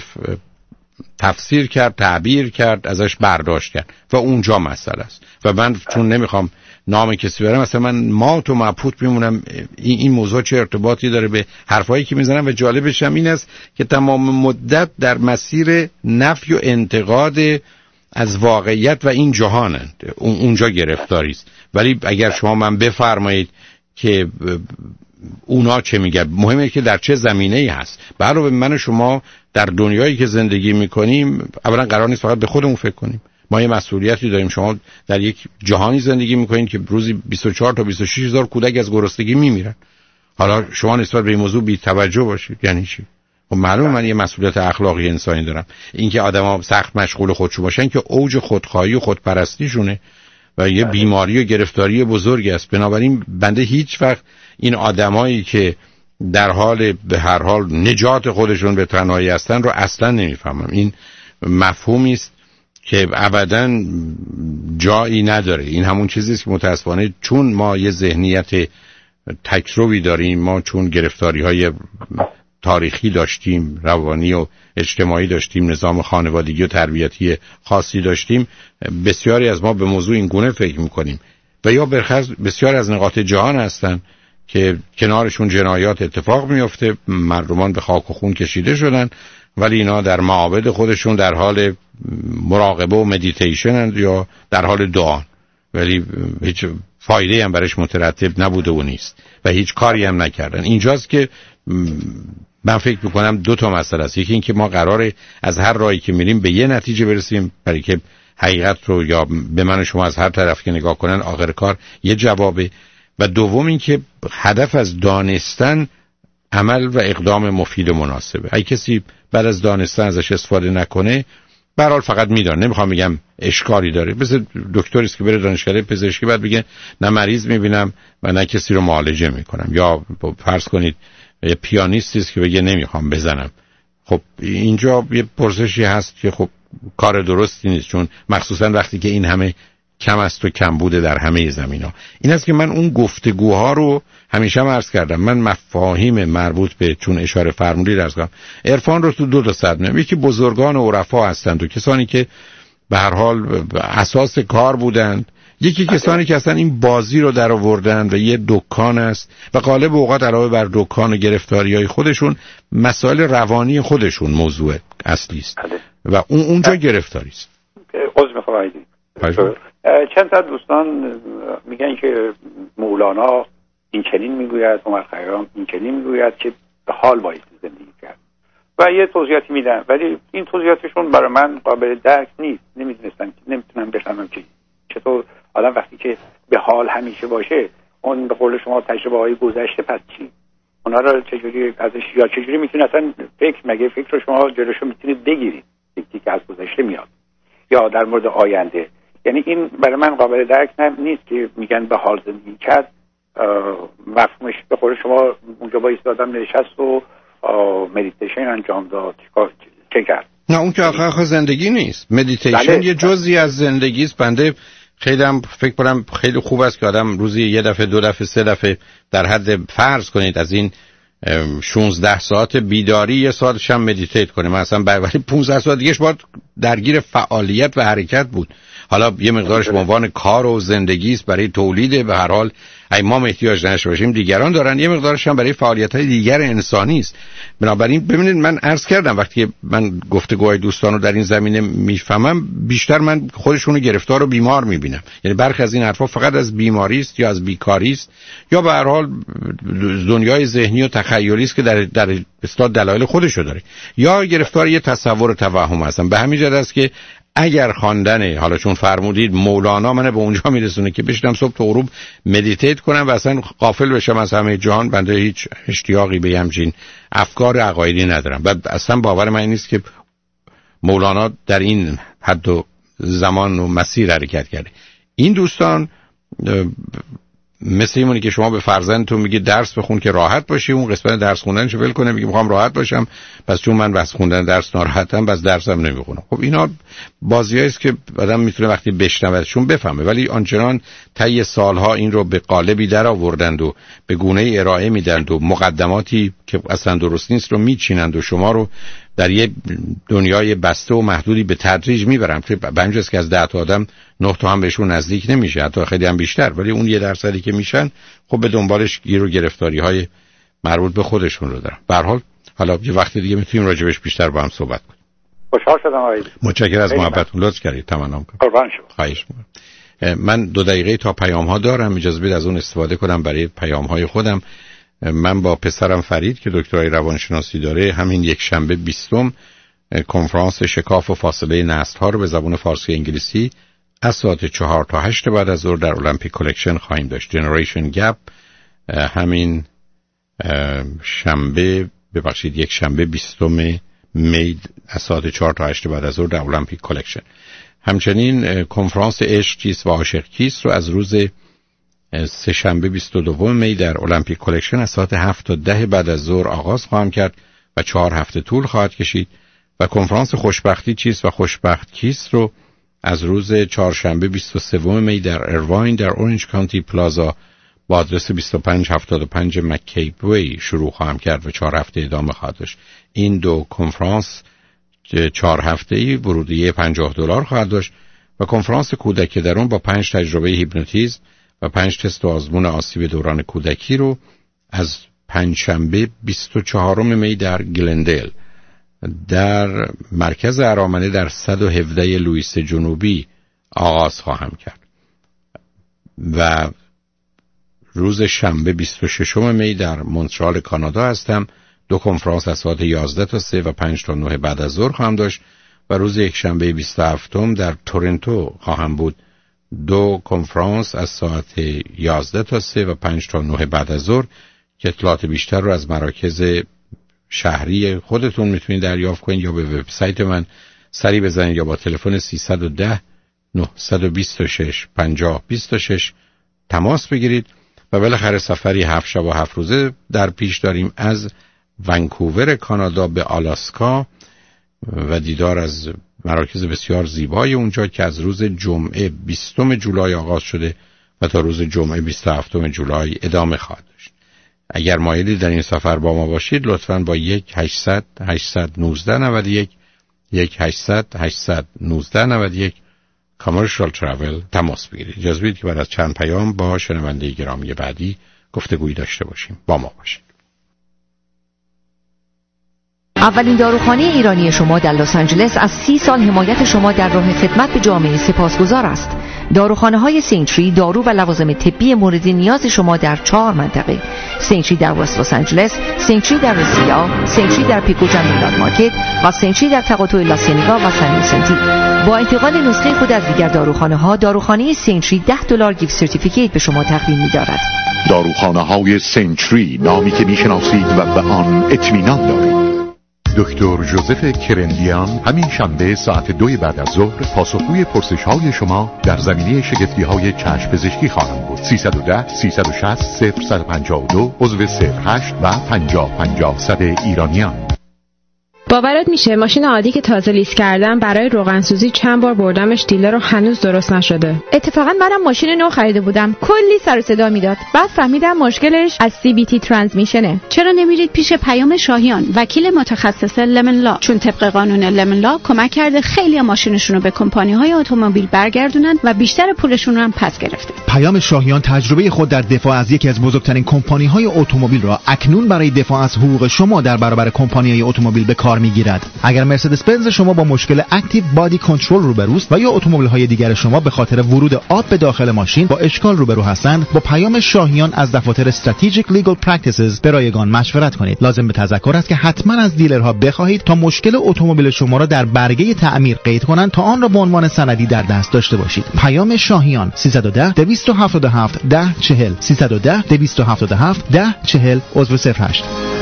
تفسیر کرد، تعبیر کرد، ازش برداشت کرد و اونجا مسئله است. و من چون نمیخوام نام کسی برم، مثلا من مات و مبهوت میمونم این این موضوع چه ارتباطی داره به حرفایی که میزنم. و جالبش هم این است که تمام مدت در مسیر نفی و انتقاد از واقعیت و این جهانند، اونجا گرفتاری است. ولی اگر شما من بفرمایید که اونا چه میگن، مهمه که در چه زمینه‌ای هست. علاوه من و شما در دنیایی که زندگی میکنیم اولا قرار نیست فقط به خودمون فکر کنیم، ما یه مسئولیتی داریم. شما در یک جهانی زندگی میکنید که روزی بیست و چهار تا بیست و شش هزار کودک از گرسنگی میمیرن. حالا شما نسبت به این موضوع بی توجه باشید یعنی چی؟ خب معلومه من یه مسئولیت اخلاقی انسانی دارم. اینکه آدما سخت مشغول خودشون باشن که اوج خودخواهی و خودپرستیشونه و یه بیماری و گرفتاری بزرگی است. بنابراین بنده هیچ وقت این آدمایی که در حال به هر حال نجات خودشون به تنهایی هستن رو اصلا نمیفهمم. این مفهومی است که ابداً جایی نداره. این همون چیزی است که متاسفانه چون ما یه ذهنیت تکروی داریم، ما چون گرفتاری‌های تاریخی داشتیم، روانی و اجتماعی داشتیم، نظام خانوادگی و تربیتی خاصی داشتیم، بسیاری از ما به موضوع این گونه فکر می‌کنیم و یا برخلاف بسیاری از نقاط جهان هستن که کنارشون جنایات اتفاق میفته، مردمان به خاک و خون کشیده شدن، ولی اینا در معابد خودشون در حال مراقبه و مدیتیشن هستند یا در حال دعا، ولی هیچ فایده هم برش مترتب نبوده و نیست و هیچ کاری هم نکردن. اینجاست که من فکر میکنم دو تا مسئله است. یکی این که ما قراره از هر راهی که میریم به یه نتیجه برسیم، برای که حقیقت رو یا به من و شما از هر طرف که نگاه کنن آخر کار یه جوابه. و دوم این که هدف از دانستن عمل و اقدام مفید و مناسبه. اگه کسی بعد از دانستن ازش استفاده نکنه، به هر حال فقط میدونه. نمیخوام بگم اشکالی داره، مثل دکتری است که بره دانشکده پزشکی بعد بگه نه مریض میبینم و نه کسی رو معالجه میکنم، یا فرض کنید یه پیانیستی است که بگه نمیخوام بزنم. خب اینجا یه پرسشی هست که خب کار درستی نیست، چون مخصوصا وقتی که این همه کم است و کم بوده در همه زمینا. این است که من اون گفتگوها رو همیشه هم عرض کردم. من مفاهیم مربوط به چون اشاره فرمودید عرض کردم عرفان رو تو دو تا صد می‌بینم. یکی بزرگان و عرفا هستند و کسانی که به هر حال اساس کار بودند، یکی کسانی که اصلا این بازی رو در آوردن و یه دکان است و غالب اوقات علاوه بر دکان و گرفتاری‌های خودشون مسائل روانی خودشون موضوع اصلی است و اون اونجا گرفتاری است. عذر می‌خوام چند تا دوستان میگن که مولانا این چنین میگوید، عمر خیام این چنین میگوید که به حال باید زندگی کرد و یه توضیحاتی میدن، ولی این توضیحاتشون برای من قابل درک نیست. نمیدونستم، نمیتونم بفهمم که چطور آدم وقتی که به حال همیشه باشه، اون به قول شما تجربه های گذشته پس چی؟ اونا رو چجوری ازش یا چجوری میتونید اصلا فکر مگه فکر رو شما جلوشو میتونید بگیرید یکی که از گذشته میاد یا در مورد آینده؟ یعنی این برای من قابل درک نیست که میگن به حال زندگی کرد. مفهومش به قول شما اونجا با ایستادم نشست و مدیتیشن انجام داد، چه کرد؟ نه اون که آخر زندگی نیست. مدیتیشن بله. یه جزئی از زندگی است. بنده خیلی هم فکر کنم خیلی خوب است که آدم روزی یه دفعه دو دفعه سه دفعه در حد فرض کنید از این شانزده ساعت بیداری یه ساعتش هم مدیتیت کنه. مثلا ولی پانزده ساعت دیگهش باید درگیر فعالیت و حرکت بود. حالا یه مقدارش به عنوان کار و زندگی است برای تولید، به هر حال اگه ما احتیاج نشه باشیم دیگران دارن، یه مقدارش هم برای فعالیت‌های دیگر انسانی است. بنابراین ببینید من عرض کردم وقتی من گفتگوهای دوستان رو در این زمینه میفهمم، بیشتر من خودشون رو گرفتار و بیمار میبینم. یعنی برخی از این حرفا فقط از بیماری است یا از بیکاری است یا به هر حال دنیای ذهنی و تخیلی است که در در اصطلاح دلایل خودشو داره، یا گرفتار یه تصور توهم هستن. به همین جهت است که اگر خواندن، حالا چون فرمودید مولانا منو به اونجا میرسونه که بشینم صبح تا غروب مدیتیت کنم و اصلا غافل بشم از همه جهان، بنده هیچ اشتیاقی به همچین افکار عقایدی ندارم و اصلا باور من نیست که مولانا در این حد و زمان و مسیر حرکت کرده. این دوستان مثل اینه که شما به فرزندتون میگید درس بخون که راحت باشی، اون قسمت درس خوندنشو ول کنه، میگه میخوام راحت باشم، پس چون من بس خوندن درس ناراحتم بس درسم نمیخونم. خب اینا بازیایی است که آدم میتونه وقتی بشنوهشون بفهمه، ولی آنچنان طی سالها این رو به قالبی در آوردند و به گونه‌ای ارائه میدند و مقدماتی که اصلا درست نیست رو میچینند و شما رو در یه دنیای بسته و محدودی به تدریج میبرن که بنجاست که از ده تا آدم نه تا هم بهشون نزدیک نمیشه، حتی خیلی هم بیشتر، ولی اون یه درصدی که میشن خب به دنبالش گیر و گرفتاری های مربوط به خودشون رو دارن. به هر حال حالا یه وقت دیگه میتونیم راجبش بیشتر با هم صحبت کنیم. خوشحال شدم آقای. متشکرم از محبتتون، لطف کردید. تمام کنم. قربان شما. خواهش می‌کنم. من دو دقیقه تا پیام ها دارم، اجازه بدید از اون استفاده کنم برای پیام های خودم. من با پسرم فرید که دکترای روانشناسی داره همین یک شنبه بیستم کنفرانس شکاف و فاصله نسل‌ها رو به زبان فارسی انگلیسی از ساعت چهار تا هشت بعد از ظهر در المپیک کلکشن خواهیم داشت. جنریشن گپ همین شنبه ببخشید یک شنبه بیستم می از ساعت چهار تا هشت بعد از ظهر در المپیک کلکشن. همچنین کنفرانس عشق چیست و عاشق کیست رو از روز سه شنبه بیست و دوم می در المپیک کلکشن از ساعت هفت تا ده بعد از ظهر آغاز خواهم کرد و چهار هفته طول خواهد کشید و کنفرانس خوشبختی چیست و خوشبخت کیست رو از روز چهارشنبه بیست و سوم می در ایرواین در اورنج کانتی پلازا با آدرس بیست و پنج هفتاد و پنج مک‌کیپ وی شروع خواهم کرد و چهار هفته ادامه خواهد داشت. این دو کنفرانس چهار هفته‌ای ورودیه پنجاه دلار خواهد داشت و کنفرانس کودک که در اون با پنج تجربه هیپنوتیزم و پنج تست و آزمون آسیب دوران کودکی رو از پنجشنبه بیست و چهارم می در گلندل در مرکز ارامنه در صد و هفده لوئیس جنوبی آغاز خواهم کرد و روز شنبه بیست و ششم می در مونترال کانادا هستم. دو کنفرانس از ساعت یازده تا سه و پنج تا نه بعد از ظهر خواهم داشت و روز یک شنبه بیست و هفتم در تورنتو خواهم بود. دو کنفرانس از ساعت یازده تا سه و پنج تا نه بعد از ظهر که اطلاعات بیشتر رو از مراکز شهری خودتون میتونید دریافت کنید یا به وبسایت من سری بزنید یا با تلفن سیصد و ده نهصد و بیست و شش پنجاه بیست و شش تماس بگیرید. و بالاخره سفری هفت شب و هفت روزه در پیش داریم از ونکوور کانادا به آلاسکا و دیدار از مراکز بسیار زیبای اونجا که از روز جمعه بیستم جولای آغاز شده و تا روز جمعه بیست و هفتم جولای ادامه خواهد داشت. اگر مایلی در این سفر با ما باشید لطفاً با یک هشتصد هشتصد و نوزده نود و یک یک هشتصد هشتصد و نوزده نود و یک کامرشال ترافل تماس بگیرید. اجازه بدید که بعد از چند پیام با شنونده گرامی بعدی گفتگویی داشته باشیم. با ما باشید. اولین داروخانه ایرانی شما در لس آنجلس از سی سال حمایت شما در راه خدمت به جامعه سپاسگزار است. داروخانه های سینچری دارو و لوازم طبی مورد نیاز شما در چهار منطقه: سینچری در وست لس آنجلس، سینچری در رسیا، سینچری در پیکوچن میلاد مارکت و سینچری در تقاطع لاسینیگا و سن ویسنتی. با انتقال نسخه خود از دیگر داروخانه ها، داروخانه سینچری ده دلار گیفت سرتیفیکیت به شما تقدیم می‌دارد. داروخانه های سینچری، نامی که میشناسید و به آن اطمینان دارید. دکتر ژوزف کرندیان همین شنبه ساعت دوی بعد از ظهر پاسخگوی پرسش‌های شما در زمینه شگفتی‌های چشم پزشکی خواهند بود. سیصد و ده سیصد و شصت صفر صد و پنجاه و دو عضو صفر هشت و پنجاه پنجاه صد ایرانیان. باورت میشه ماشین عادی که تازه لیز کردم برای روغنسوزی چند بار بردمش دیلر رو هنوز درست نشده. اتفاقا منم ماشین نو خریده بودم، کلی سر و صدا میداد. بعد فهمیدم مشکلش از سی بی تی ترانسمیشنه. چرا نمیرید پیش پیام شاهیان، وکیل متخصص لمن لا؟ چون طبق قانون لمن لا کمک کرده خیلی ماشینشون رو به کمپانی‌های اتومبیل برگردونن و بیشتر پولشون رو هم پس گرفته. پیام شاهیان تجربه خود در دفاع از یکی از بزرگترین کمپانی‌های اتومبیل را اکنون برای دفاع از حقوق شما در برابر کمپانی‌های اتومبیل به کار میگیرد. اگر مرسدس بنز شما با مشکل اکتیو بادی کنترل روبروست و یا اتومبیل‌های دیگر شما به خاطر ورود آب به داخل ماشین با اشکال روبرو هستند، با پیام شاهیان از دفاتر Strategic Legal Practices به رایگان مشورت کنید. لازم به تذکر است که حتما از دیلرها بخواهید تا مشکل اتومبیل شما را در برگه تعمیر قید کنند تا آن را به عنوان سندی در دست داشته باشید. پیام شاهیان سیصد و ده دویست و هفتاد و هفت ده چهل سیصد و ده دویست و هفتاد و هفت ده چهل عضو صفر هشت.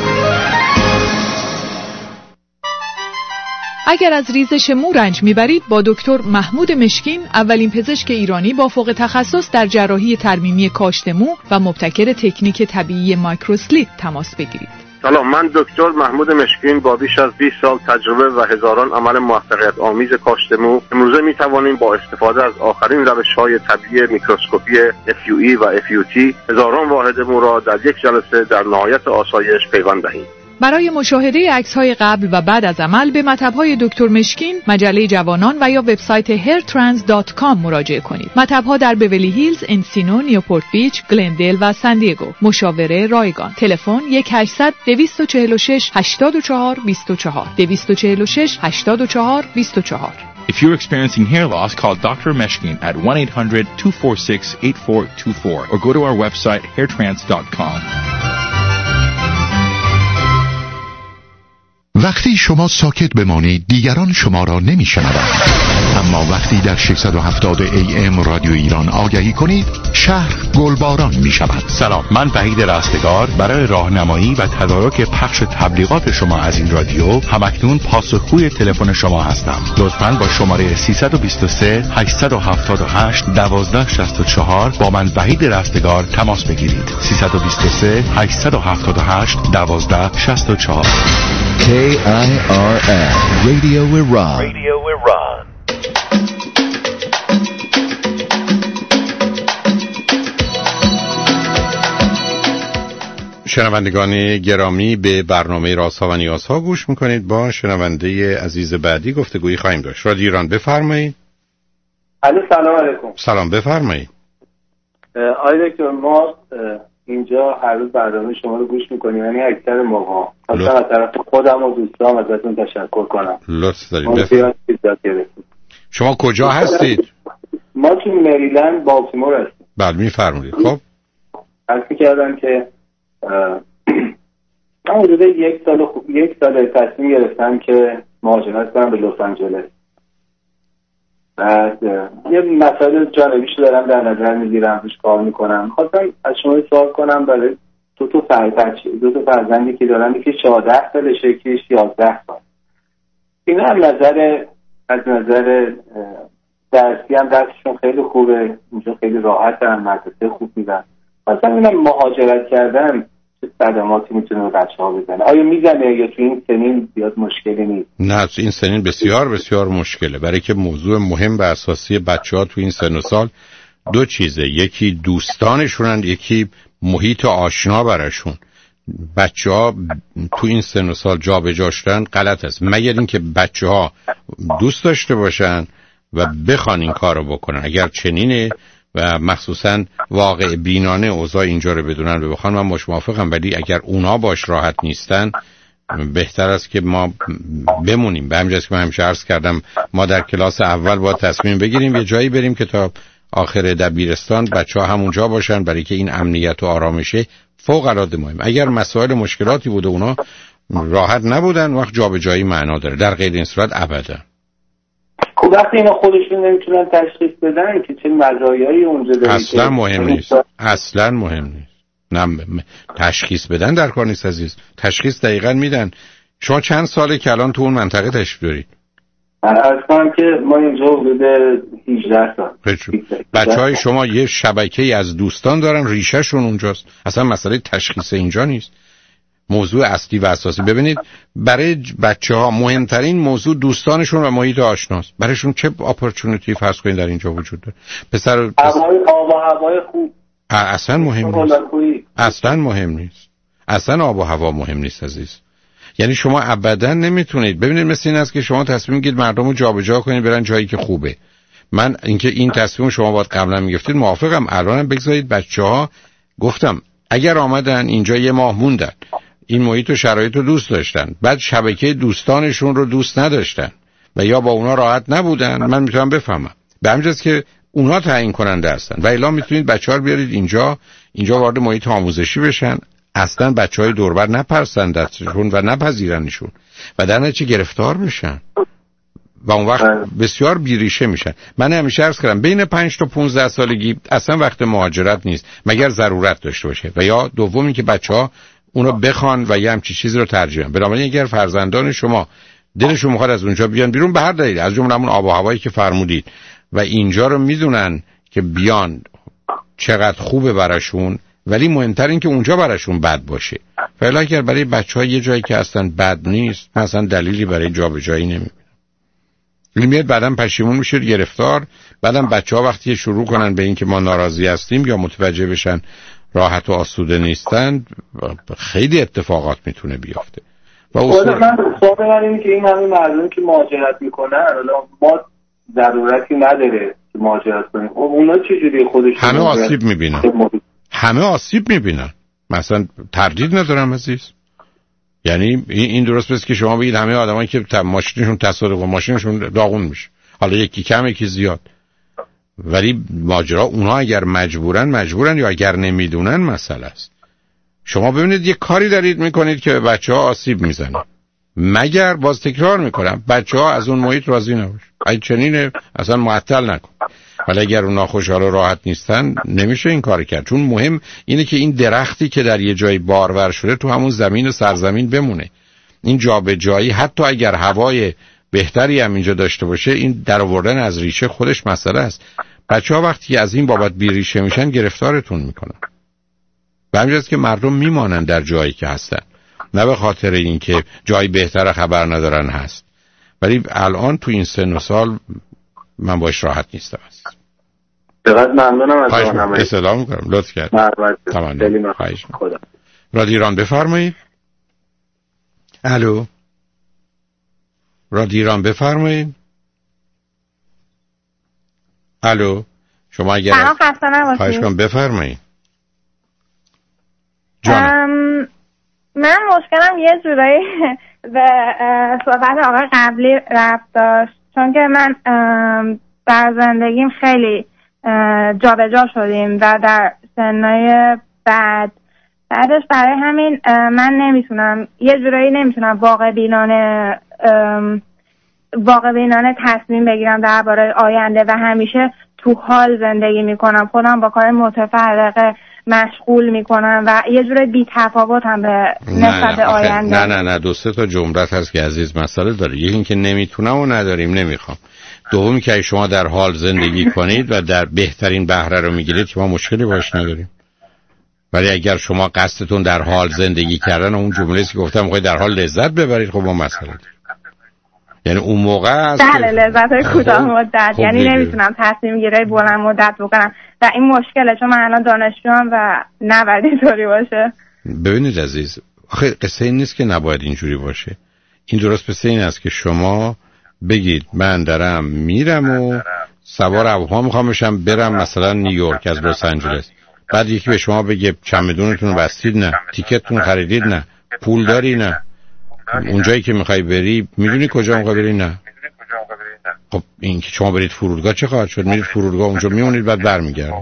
اگر از ریزش مو رنج میبرید با دکتر محمود مشکین، اولین پزشک ایرانی با فوق تخصص در جراحی ترمیمی کاشت مو و مبتکر تکنیک طبیعی مایکروسلیت تماس بگیرید. سلام، من دکتر محمود مشکین با بیش از بیست سال تجربه و هزاران عمل موفقیت آمیز کاشت مو امروزه می توانیم با استفاده از آخرین روش‌های طبیعی میکروسکوپی اف یو ای و اف یو تی هزاران واحد مو را در یک جلسه در نهایت آسایش پیوند دهیم. برای مشاهده عکس‌های قبل و بعد از عمل به مطب‌های دکتر مشکین، مجله جوانان و یا وبسایت هیر ترانس دات کام مراجعه کنید. مطب‌ها در بیولی هیلز، انسینو، نیوپورت بیچ، گلندل و سان دیگو. مشاوره رایگان. تلفن یک هشتصد دویست و چهل و شش هشتاد و چهار بیست و چهار دویست و چهل و شش هشتاد و چهار بیست و چهار. If you're experiencing hair loss, call doctor Meshkin at one eight hundred two four six eight four two four or go to our website hair trance dot com. وقتی شما ساکت بمانید دیگران شما را نمیشنوند، اما وقتی در ششصد و هفتاد ای ام رادیو ایران آگهی کنید شهر گلباران می شود. سلام، من وحید رستگار برای راهنمایی و تدارک پخش تبلیغات شما از این رادیو همکنون پاسخگوی تلفن شما هستم. لطفاً با شماره سیصد و بیست و سه هشتصد و هفتاد و هشت دوازده شصت و چهار با من وحید رستگار تماس بگیرید. سیصد و بیست و سه هشتصد و هفتاد و هشت دوازده شصت و چهار. کی آی آر ان Radio Iran. Radio Iran. شنوندگان گرامی، به برنامه رازها و نیازها گوش میکنید. با شنونده عزیز بعدی گفتگویی خواهیم داشت. رادیو ایران، بفرمایید. الو، سلام علیکم. سلام، بفرمایید. آقای دکتر، ما اینجا هر روز برنامه شما رو گوش میکنیم، یعنی اکثر موقع. اصلا از طرف خودم و دوستام ازتون تشکر کنم. لطف دارید، بفرمایید. شما کجا هستید؟ ما تو مریلند، بالتیمور هستیم. بله، میفرمایید. خب عرض کردم که من حدود یک سال یک سال تصمیم گرفتم که مهاجرت کنم به لس آنجلس. بعد یه مسائل جانبیشو دارم در نظر میگیرم، روش کار میکنم. خواستم از شما سوال کنم برای دو تا فرزند دو تا فرزندی که دارم، یکی چهارده سالشه، یکی یازده سال. اینا هم نظر از نظر درسی هم درسشون خیلی خوبه، اینجا خیلی راحتن، مدرسه خوب میدن. خواستم اینم مهاجرت کردن چه صدماتی میتونه به بچه‌ها بزنه؟ آیا میزنه یا تو این سنین زیاد مشکلی نیست؟ نه، تو این سنین بسیار بسیار مشکله، برای که موضوع مهم و اساسی بچه‌ها تو این سن و سال دو چیزه، یکی دوستانشونن، یکی محیط آشنا براشون. بچه‌ها تو این سن و سال جا به جا شدن غلط است، مگر اینکه بچه‌ها دوست داشته باشن و بخوان این کارو بکنن. اگر چنینه و مخصوصا واقع بینانه اوضاع اینجا رو بدونن و بخوان، من مش موافقم. ولی اگر اونا باش راحت نیستن، بهتر است که ما بمونیم. به همین جاست که من همیشه عرض کردم ما در کلاس اول باید تصمیم بگیریم یه جایی بریم که تا آخر دبیرستان بچه‌ها همونجا باشن، برای که این امنیت و آرامشه فوق العاده مهم. اگر مسائل مشکلاتی بوده اونا راحت نبودن، وقت جابجایی معنا داره. در غیر این صورت ابدا. خب وقتی اینا خودشون نمیتونن تشخیص بدن که چه مزایایی اونجا داره، اصلا مهم نیست. اصلا مهم نیست. نه تشخیص بدن در کار نیست عزیز. تشخیص دقیقاً میدن. شما چند ساله که الان تو اون منطقه تشریف دارید؟ اصلا که ما اینجا حدود هجده سال. بچهای شما یه شبکه‌ای از دوستان دارن، ریشه‌شون اونجاست. اصلا مسئله تشخیص اینجا نیست. موضوع اصلی و اساسی، ببینید، برای بچه‌ها مهمترین موضوع دوستانشون و محیط آشناست. برایشون چه اپورتونتی فرض کنید در اینجا وجود داره؟ پسر هوای آب و هوای خوب اصلا مهم نیست. اصلا مهم نیست. اصلا آب و هوا مهم نیست عزیز. یعنی شما ابدا نمیتونید، ببینید، مثل این است که شما تصمیم گیرید مردم رو جابجا کنید برن جایی که خوبه. من اینکه این تصمیم شما باید قبلا میگفتید موافقم. الانم بگذارید بچه‌ها، گفتم اگر آمدن اینجا یه ماه موندن، این محیط و شرایط رو دوست داشتن، بعد شبکه دوستانشون رو دوست نداشتن و یا با اونا راحت نبودن، من میتونم بفهمم. به همین جاست که اونا تعیین کننده هستن و الا میتونید بچه‌ها رو بیارید اینجا اینجا وارد محیط آموزشی بشن، اصلا بچهای دوربر نپرسن دستشون و نپذیرنشون و در نتیجه گرفتار بشن و اون وقت بسیار بیریشه میشن. من همیشه عرض کردم بین پنج تا پانزده سالگی اصلا وقت مهاجرت نیست مگر ضرورت داشته باشه و یا دومی که بچه‌ها اونو بخوان و یه همچین چیزی رو ترجیح بدن. بنابراین اگر فرزندان شما دلشون میخواد از اونجا بیان بیرون به هر دلیل، از جمله همون آب و هوایی که فرمودید و اینجا رو میدونن که بیان چقدر خوبه براشون، ولی مهمتر این که اونجا براشون بد باشه. فعلا اگر برای بچه‌ها یه جایی که اصلا بد نیست، مثلا دلیلی برای جابجایی نمیبینم. میاد بعدم پشیمون میشه، گرفتار. بعدم بچه‌ها وقتی شروع کنن به این که ما ناراضی هستیم یا متوجه بشن راحت و آسوده نیستن، خیلی اتفاقات میتونه بیفته. و اصلا من سوال اینه که این همین مردمی که مهاجرت میکنن الان ما ضرورتی نداره که مهاجرت کنیم، اونا چجوری خودشون همه آسیب میبینن، همه آسیب میبینن، مثلا تردید ندارم عزیز. یعنی این درست بس که شما بگید همه آدمایی که ماشینشون تصادف و ماشینشون داغون میشه، حالا یکی کم یکی زیاد، ولی ماجرا اونا اگر مجبورن مجبورن یا اگر نمیدونن مسئله است. شما ببینید یه کاری دارید میکنید که بچه ها آسیب میزنه، مگر باز تکرار میکنم بچه ها از اون محیط راضی نباش، اگه چنینه اصلا معطل نکن. ولی اگر اونا خوشحال و راحت نیستن نمیشه این کار کرد، چون مهم اینه که این درختی که در یه جای بارور شده تو همون زمین و سرزمین بمونه. این جابجایی حتی اگر هوای بهتری هم اینجا داشته باشه، این در آوردن از ریشه خودش مسئله است. بچه‌ها وقتی از این بابت بی ریشه میشن گرفتارتون میکنن. به همین جاست که مردم میمانن در جایی که هستن، نه به خاطر اینکه جای بهتر خبر ندارن هست. ولی الان تو این سن و سال من باش راحت نیستم. چقدر ممنونم از راهنمایی. استفاده می‌کنم. لطف کرد. تمام. خدا. رادیو ایران بفرمایید. الو. رادیو ایران بفرمایید. الو. شما اگر سلام خسته نباشید. خواهش کنم بفرمایید. ام من مشکلم یه جورایی به صحبت آقای قبلی ربط داشت، چون که من در زندگیم خیلی جابجا شدیم و در سنهای بعد بعدش برای همین من نمیتونم یه جورایی نمیتونم واقع بینانه واقع بینانه تصمیم بگیرم درباره آینده و همیشه تو حال زندگی میکنم، خودم با کار متفرقه مشغول میکنم و یه جوری بی تفاوت هم به نسبت آینده. نه نه نه دو سه تا جملت هست که عزیز مسئله داره. یکی این که نمیتونم و نداریم نمیخوام. دومی که شما در حال زندگی کنید و در بهترین بهره رو میگیرید که ما مشکلی باش نداریم. ولی اگر شما قصدتون در حال زندگی کردن اون جمله است که گفتم میخواید در حال لذت ببرید، خب ما مسئله داریم. یعنی اون موقع است بله لذت کوتاه مدت، یعنی نمیتونم تصمیم گیری بلند مدت بکنم و این مشکله، چون من الان دانشجوام و نباید اینطوری باشه. ببینید عزیز، آخه قصه این نیست که نباید اینجوری باشه. این درست پس این است که شما بگید من دارم میرم و سوار هواپیما میخوام بشم برم مثلا نیویورک از لس آنجلس، بعد یکی به شما بگه چمدونتون رو بستید؟ نه. تیکتتون خریدید؟ نه. پول داری؟ نه. اونجایی که میخوای بری میدونی کجا میخوای بری؟ نه. خب این که شما برید فرودگاه چه خواهد شد؟ میرید فرودگاه اونجا میمونید بعد برمیگردید.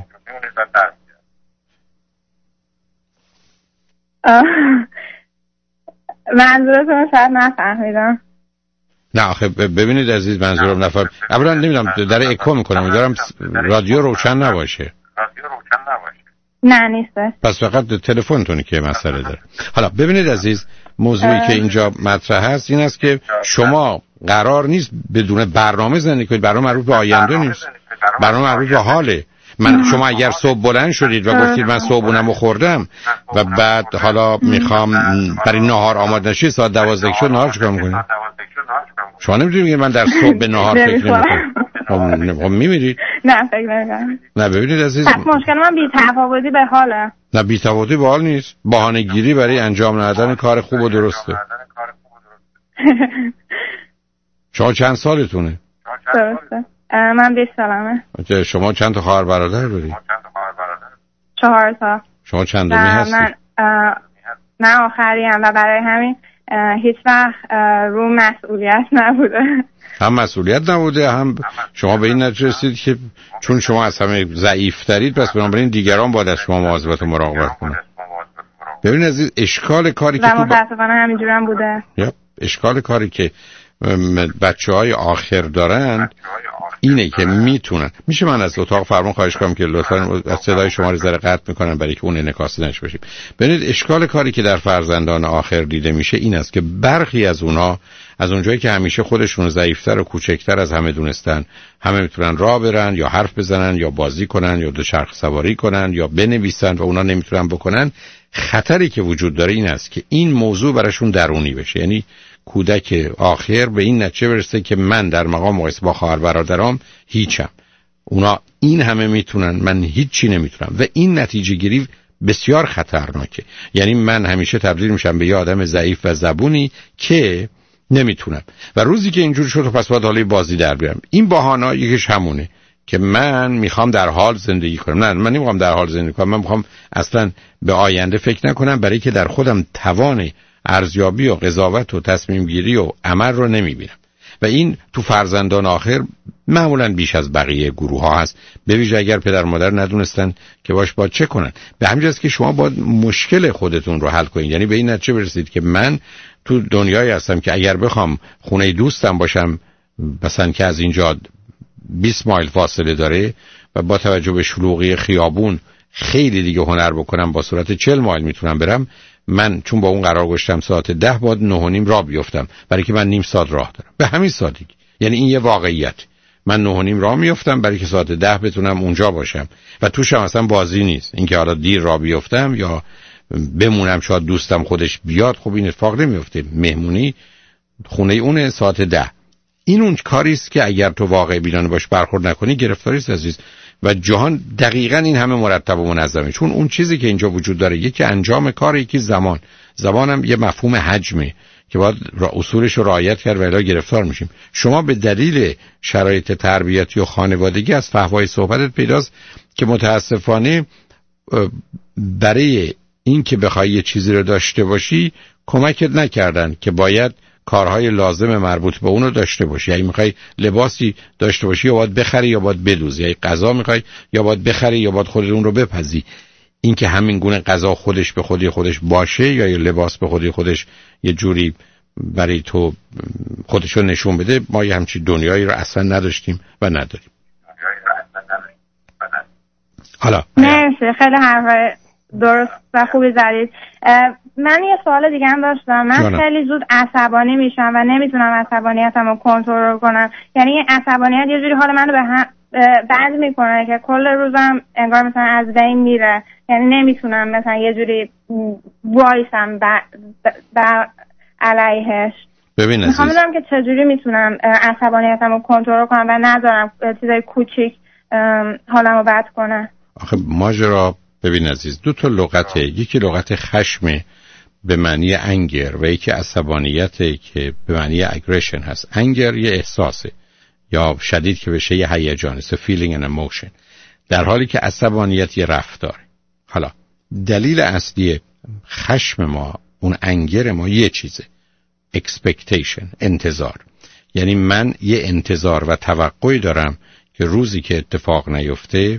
منظورتون شاید نفهمیدم. نه آخه ببینید عزیز منظورم نفهم. اولا نمیدونم در اکو میکنم، دارم رادیو روشن نباشه. نه نیسته. پس فقط تلفنتونی که مسئله داره. حالا ببینید عزیز، موضوعی که اینجا مطرح هست این است که شما قرار نیست بدون برنامه زندگی کنید. برنامه مربوط به آینده نیست، برنامه مربوط به حاله. من شما اگر صبح بلند شدید و گفتید من صبحونمو خوردم و بعد حالا میخوام برای نهار آماده نشید، ساعت دوازده شد، نهار چیکار میکنید؟ شما نمیدونید من در صبح به نهار فکر نمیکنم. خب میمیرید؟ نه فکر نمیکنم. نه ببینید عزیز، پس مشکل من بی‌تفاوتی به حاله. نه بی‌تفاوتی به حال نیست، بهانه‌گیری برای انجام ندادن کار خوب و درسته. شما چند سالتونه؟ درسته. من بیست سالمه. شما چند تا خواهر برادر دارید؟ چهار تا. شما چندمی هستی؟ من من آخریم و برای همین هیچ وقت رو مسئولیت نبوده. هم مسئولیت نبوده، هم شما به این نتیجه رسید که چون شما از همه ضعیف‌ترید پس بنابراین دیگران باید از شما مواظبت و مراقبت کنن. ببین عزیز، اشکال کاری که و متاسفانه همینجوری هم بوده. یا اشکال کاری که بچه‌های آخر دارند اینه که میتونن. میشه من از اتاق فرمان خواهش کنم که لطفاً از صدای شما رو ذره قطع میکنن برای که اون انعکاس نشه باشیم. ببینید اشکال کاری که در فرزندان آخر دیده میشه این است که برخی از اونها از اونجایی که همیشه خودشون ضعیفتر و کوچکتر از همه دونستن، همه میتونن راه برن یا حرف بزنن یا بازی کنن یا دوچرخ سواری کنن یا بنویسن و اونا نمیتونن بکنن. خطری که وجود داره این است که این موضوع براشون درونی بشه، یعنی کودک آخر به این نتیجه برسه که من در مقام مقایسه با خواهر برادرام هیچم، اونا این همه میتونن من هیچی نمیتونم و این نتیجه گیری بسیار خطرناکه. یعنی من همیشه تبدیل میشم به یه آدم ضعیف و زبونی که نمیتونم و روزی که اینجور شد پس باید حالا بازی در بیارم. این بهانه یکیش همونه که من میخوام در حال زندگی کنم. نه، من نمیخوام در حال زندگی کنم، من میخوام اصلا به آینده فکر نکنم برای که در خودم توان ارزیابی و قضاوت و تصمیم گیری و عمل رو نمیبینم و این تو فرزندان آخر معمولا بیش از بقیه گروه ها هست، به ویژه اگر پدر مادر ندونستن که باش باید چه کنن. به همین جاست که شما باید مشکل خودتون رو حل کنید، یعنی به این نتیجه برسید که من تو دنیایی هستم که اگر بخوام خونه دوستم باشم مثلا که از اینجا بیست مایل فاصله داره و با توجه به شلوغی خیابون خیلی دیگه هنر بکنم با سرعت چهل مایل میتونم برم، من چون با اون قرار گذاشتم ساعت ده باید نه و نیم راه بیفتم برای که من نیم ساعت راه دارم. به همین سادگی، یعنی این یه واقعیت. من نه و نیم راه میفتم برای که ساعت ده بتونم اونجا باشم و توش هم اصلا بازی نیست اینکه حالا دیر راه بیفتم یا بمونم شاید دوستم خودش بیاد. خب این اتفاق نمیفته، مهمونی خونه اونه ساعت ده. این اون کاری است که اگر تو واقع بینانه باش برخورد نکنی گرفتاری است عزیز. و جهان دقیقاً این همه مرتب و منظمه، چون اون چیزی که اینجا وجود داره یکی انجام کار، یکی زمان. زمانم یه مفهوم حجمه که باید اصولش رو رعایت کرد و الا گرفتار میشیم. شما به دلیل شرایط تربیتی و خانوادگی از فحوای صحبتت پیداست که متاسفانه برای این که بخوای یه چیزی رو داشته باشی کمکت نکردن که باید کارهای لازم مربوط به اون رو داشته باشی. یعنی میخوای لباسی داشته باشی یا باید بخری یا باید بدوزی، یعنی غذا میخوای یا باید بخری یا باید خودت اون رو بپزی. این که همین گونه غذا خودش به خودی خودش باشه یا یه لباس به خودی خودش یه جوری برای تو خودش رو نشون بده، ما یه همچین دنیایی رو اصلا نداشتیم و نداریم. حالا مرسی، خیلی حرف درست و خوبی زدید. من یه سوال دیگه هم داشتم. من جانم. خیلی زود عصبانی میشم و نمیتونم عصبانیتم رو کنترل کنم. یعنی این عصبانیت یه جوری حال منو به هم بد میکنه که کل روزم انگار مثلا از بین میره. یعنی نمیتونم مثلا یه جوری وایسم بر علیهش. ببین عزیز، میخوام بدونم که چجوری میتونم عصبانیتم رو کنترل کنم و نذارم چیزای کوچیک حالم رو بد کنه. آخه ماجرا ببین عزیز، دو تا لغته، یکی لغت خشم به معنی انگر و یکی عصبانیت که به معنی اگریشن هست. انگر یه احساسه یا شدید که بشه یه هیجان است، feeling and emotion، در حالی که عصبانیت یه رفتاره. حالا دلیل اصلی خشم ما، اون انگر ما یه چیزه، expectation، انتظار. یعنی من یه انتظار و توقعی دارم که روزی که اتفاق نیفته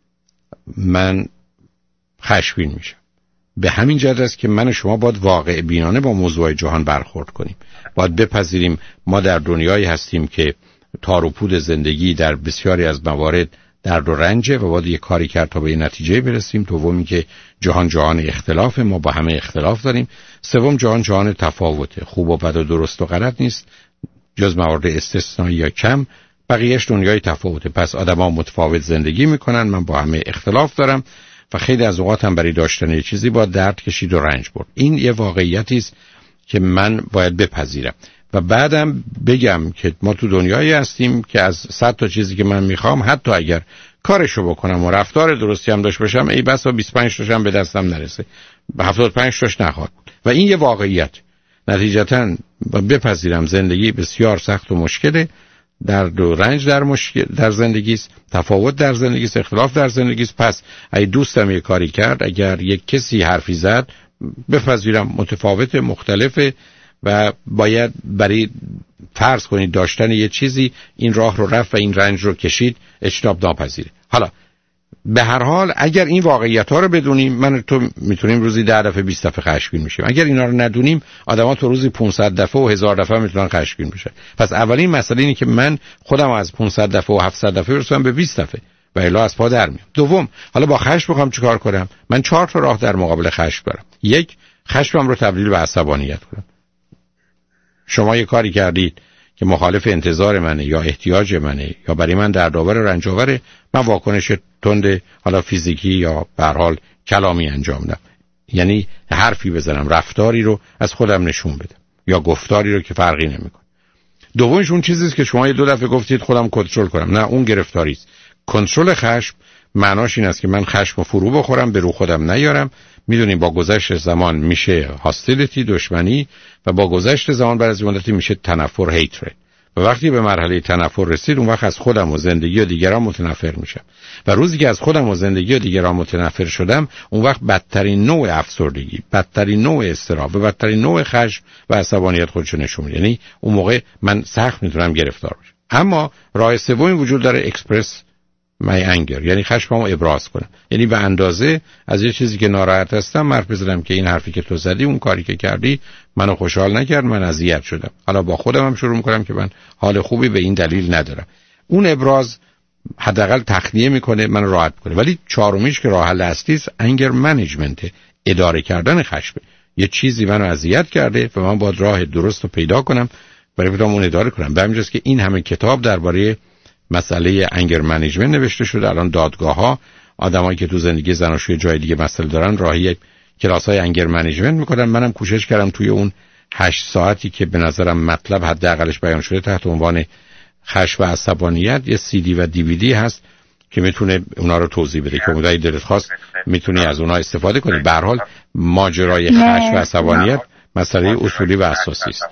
من خشمگین میشم. به همین جهت است که من و شما باید واقع بینانه با موضوع جهان برخورد کنیم. باید بپذیریم ما در دنیایی هستیم که تار و پود زندگی در بسیاری از موارد درد و رنجه و باید یه کاری کرد تا به این نتیجه برسیم. دومی که جهان جهان اختلاف، ما با همه اختلاف داریم. سوم جهان جهان تفاوته، خوب و بد و درست و غلط نیست، جز موارد استثنایی یا کم بقیهش دنیای تفاوته. پس آدم‌ها متفاوت زندگی میکنن، من با همه اختلاف دارم و خیلی از اوقات هم برای داشتن یه چیزی باید درد کشید و رنج برد. این یه واقعیتی است که من باید بپذیرم و بعدم بگم که ما تو دنیایی هستیم که از صد تا چیزی که من میخوام حتی اگر کارشو بکنم و رفتار درستی هم داشته باشم، ای بسا بیست و پنج تاشم به دستم نرسه، به هفتاد و پنج تاش نخواهد بود و این یه واقعیت. نتیجتاً بپذیرم زندگی بسیار سخت و مشکله، درد و رنج در مشکل در زندگی است، تفاوت در زندگی است، اختلاف در زندگی است. پس اگه دوستم یه کاری کرد، اگر یک کسی حرفی زد، بپذیرم متفاوت مختلفه و باید برای فرض کنید داشتن یه چیزی این راه رو رفت و این رنج رو کشید اجتناب ناپذیره. حالا به هر حال اگر این واقعیت ها رو بدونیم، من تو میتونیم روزی ده دفعه بیست دفعه خشمگین میشیم. اگر اینا رو ندونیم آدما تو روزی پانصد دفعه و هزار دفعه میتونن خشمگین بشن. پس اولین مسئله اینه که من خودم از پانصد دفعه و هفتصد دفعه برسونم به بیست دفعه و الا از پا در میام. دوم، حالا با خشم میخوام چیکار کنم؟ من چهار تا راه در مقابل خشم دارم. یک، خشمم رو تبدیل به عصبانیت کنم. شما یه کاری کردید که مخالف انتظار منه یا احتیاج منه یا برای من دردآور و رنج‌آوره، من واکنش تند حالا فیزیکی یا به هر حال کلامی انجام بدم، یعنی حرفی بزنم، رفتاری رو از خودم نشون بدم یا گفتاری رو که فرقی نمیکنه. دومش اون چیزیست که شما یه دو دفعه گفتید خودم کنترل کنم، نه اون گرفتاری است. کنترل خشم معناش این است که من خشم رو فرو بخورم، به رو خودم نیارم. میدونیم با گذشت زمان میشه هاستیلیتی، دشمنی، و با گذشت زمان بعد از مدتی میشه تنفر، هیترد. و وقتی به مرحله تنفر رسید اون وقت از خودم و زندگی و دیگران متنفر میشم. و روزی که از خودم و زندگی و دیگران متنفر شدم، اون وقت بدترین نوع افسردگی، بدترین نوع اضطراب و بدترین نوع خشم و عصبانیت خودشو نشون میده. یعنی اون موقع من سخت میتونم گرفتار بشم. اما راه سومی وجود داره، اکسپرس my anger، یعنی خشممو ابراز کنم. یعنی به اندازه از یه چیزی که ناراحت هستم حرف بزنم که این حرفی که تو زدی، اون کاری که کردی منو خوشحال نکرد، من اذیت شدم. حالا با خودم هم شروع میکنم که من حال خوبی به این دلیل ندارم. اون ابراز حداقل تخلیه میکنه، من راحت میکنه. ولی چهارمیش که راه حل اصلی است، انگر منیجمنت، اداره کردن خشم. یه چیزی منو اذیت کرده و من باید راه درست رو پیدا کنم برای بتونم اون اداره کنم. به همین جاست که این همه کتاب درباره مسئله انگر منیجمنت نوشته شده. الان دادگاه‌ها آدمایی که تو زندگی زناشویی جای دیگه مسئله دارن راهی کلاس‌های انگر منیجمنت میکنن. منم کوشش کردم توی اون هشت ساعتی که به نظرم مطلب حداقلش بیان شده تحت عنوان خشم و عصبانیت، یه سی دی و دی وی دی هست که میتونه اونا رو توضیح بده که اونایی دلت خواست میتونی از اونا استفاده کنی. به هر حال ماجرای خشم و عصبانیت مسئله اصولی و اساسی است.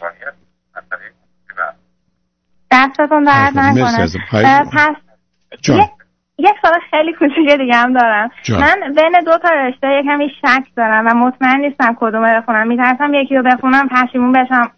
دستتون درد نکنه. پس یک یک سوال خیلی کوچیک دیگه هم دارم. جان. من بین دو تا رشته یکمی شک دارم و مطمئن نیستم کدوم رو بخونم. میترسم یکی رو بخونم پشیمون بشم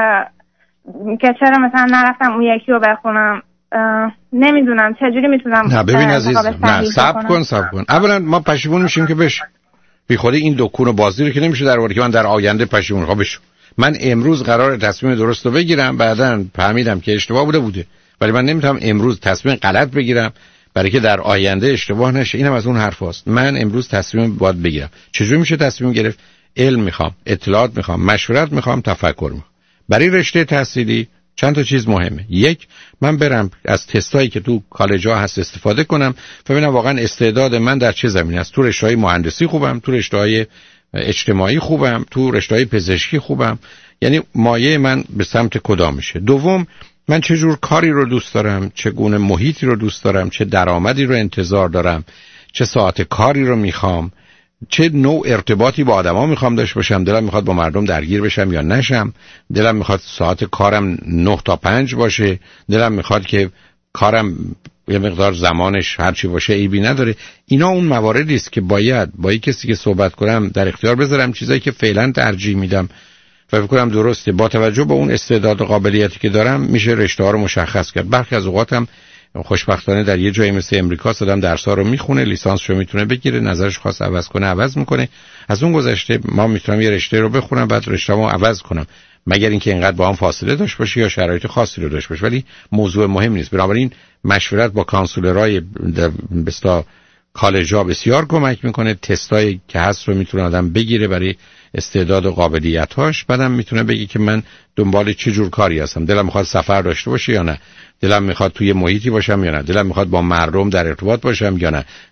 که چرا مثلا نرفتم اون یکی رو بخونم. نمیدونم چجوری میتونم. نه ببین عزیز، نه صبر کن صبر کن. اولا ما پشیمون میشیم که بش بی خودی این دکون بازی رو که نمیشه در واقع که من در آینده پشیمون خواهم بشم. من امروز قرار تصمیم درست رو بگیرم، بعداً فهمیدم که اشتباه بوده بوده، ولی من نمیتونم امروز تصمیم غلط بگیرم برای که در آینده اشتباه نشه. اینم از اون حرف هست. من امروز تصمیم باید بگیرم. چجوری میشه تصمیم گرفت؟ علم میخوام، اطلاعات میخوام، مشورت میخوام، تفکر میخوام. برای رشته تحصیلی چند تا چیز مهمه. یک، من برم از تستایی که تو کالج‌ها هست استفاده کنم، ببینم واقعا استعداد من در چه زمینه است. تو رشته‌های مهندسی خوبم، تو رشته‌های اجتماعی خوبم، تو رشته‌های پزشکی خوبم، یعنی مایه من به سمت کدام میشه. دوم، من چه جور کاری رو دوست دارم، چگونه محیطی رو دوست دارم، چه درآمدی رو انتظار دارم، چه ساعت کاری رو میخوام، چه نوع ارتباطی با آدما میخوام داشته باشم، دلم میخواد با مردم درگیر بشم یا نشم، دلم میخواد ساعت کارم نه تا پنج باشه، دلم میخواد که کارم یه مقدار زمانش هرچی باشه عیبی نداره. اینا اون مواردی است که باید با یک کسی که صحبت کنم در اختیار بذارم، چیزایی که فعلا ترجیح میدم و فکر کنم درسته. با توجه به اون استعداد و قابلیتی که دارم میشه رشته‌ها رو مشخص کرد. برخی از اوقاتم خوشبختانه در یه جایی مثل امریکا آدم درس‌ها رو میخونه، لیسانسشو میتونه بگیره، نظرش خاص عوض کنه عوض میکنه. از اون گذشته ما میتونم یه رشته رو بخونم بعد رشته‌مو عوض کنم، مگر اینکه اینقدر با هم فاصله داشته باشه یا شرایط خاصی رو داشته باشه، ولی موضوع مهم نیست. بنابراین مشورت با کانسولرای بستا کالج‌ها بسیار کمک میکنه. تستایی که هست رو میتونه آدم بگیره برای استعداد و قابلیت‌هاش، بعدم میتونه بگه که من دنبال چه جور کاری هستم. دلم میخواد سفر داشته باشه یا نه، دلم میخواد توی محیطی باشم یا نه، دلم میخواد با مردم در ارتباط باشم یا نه،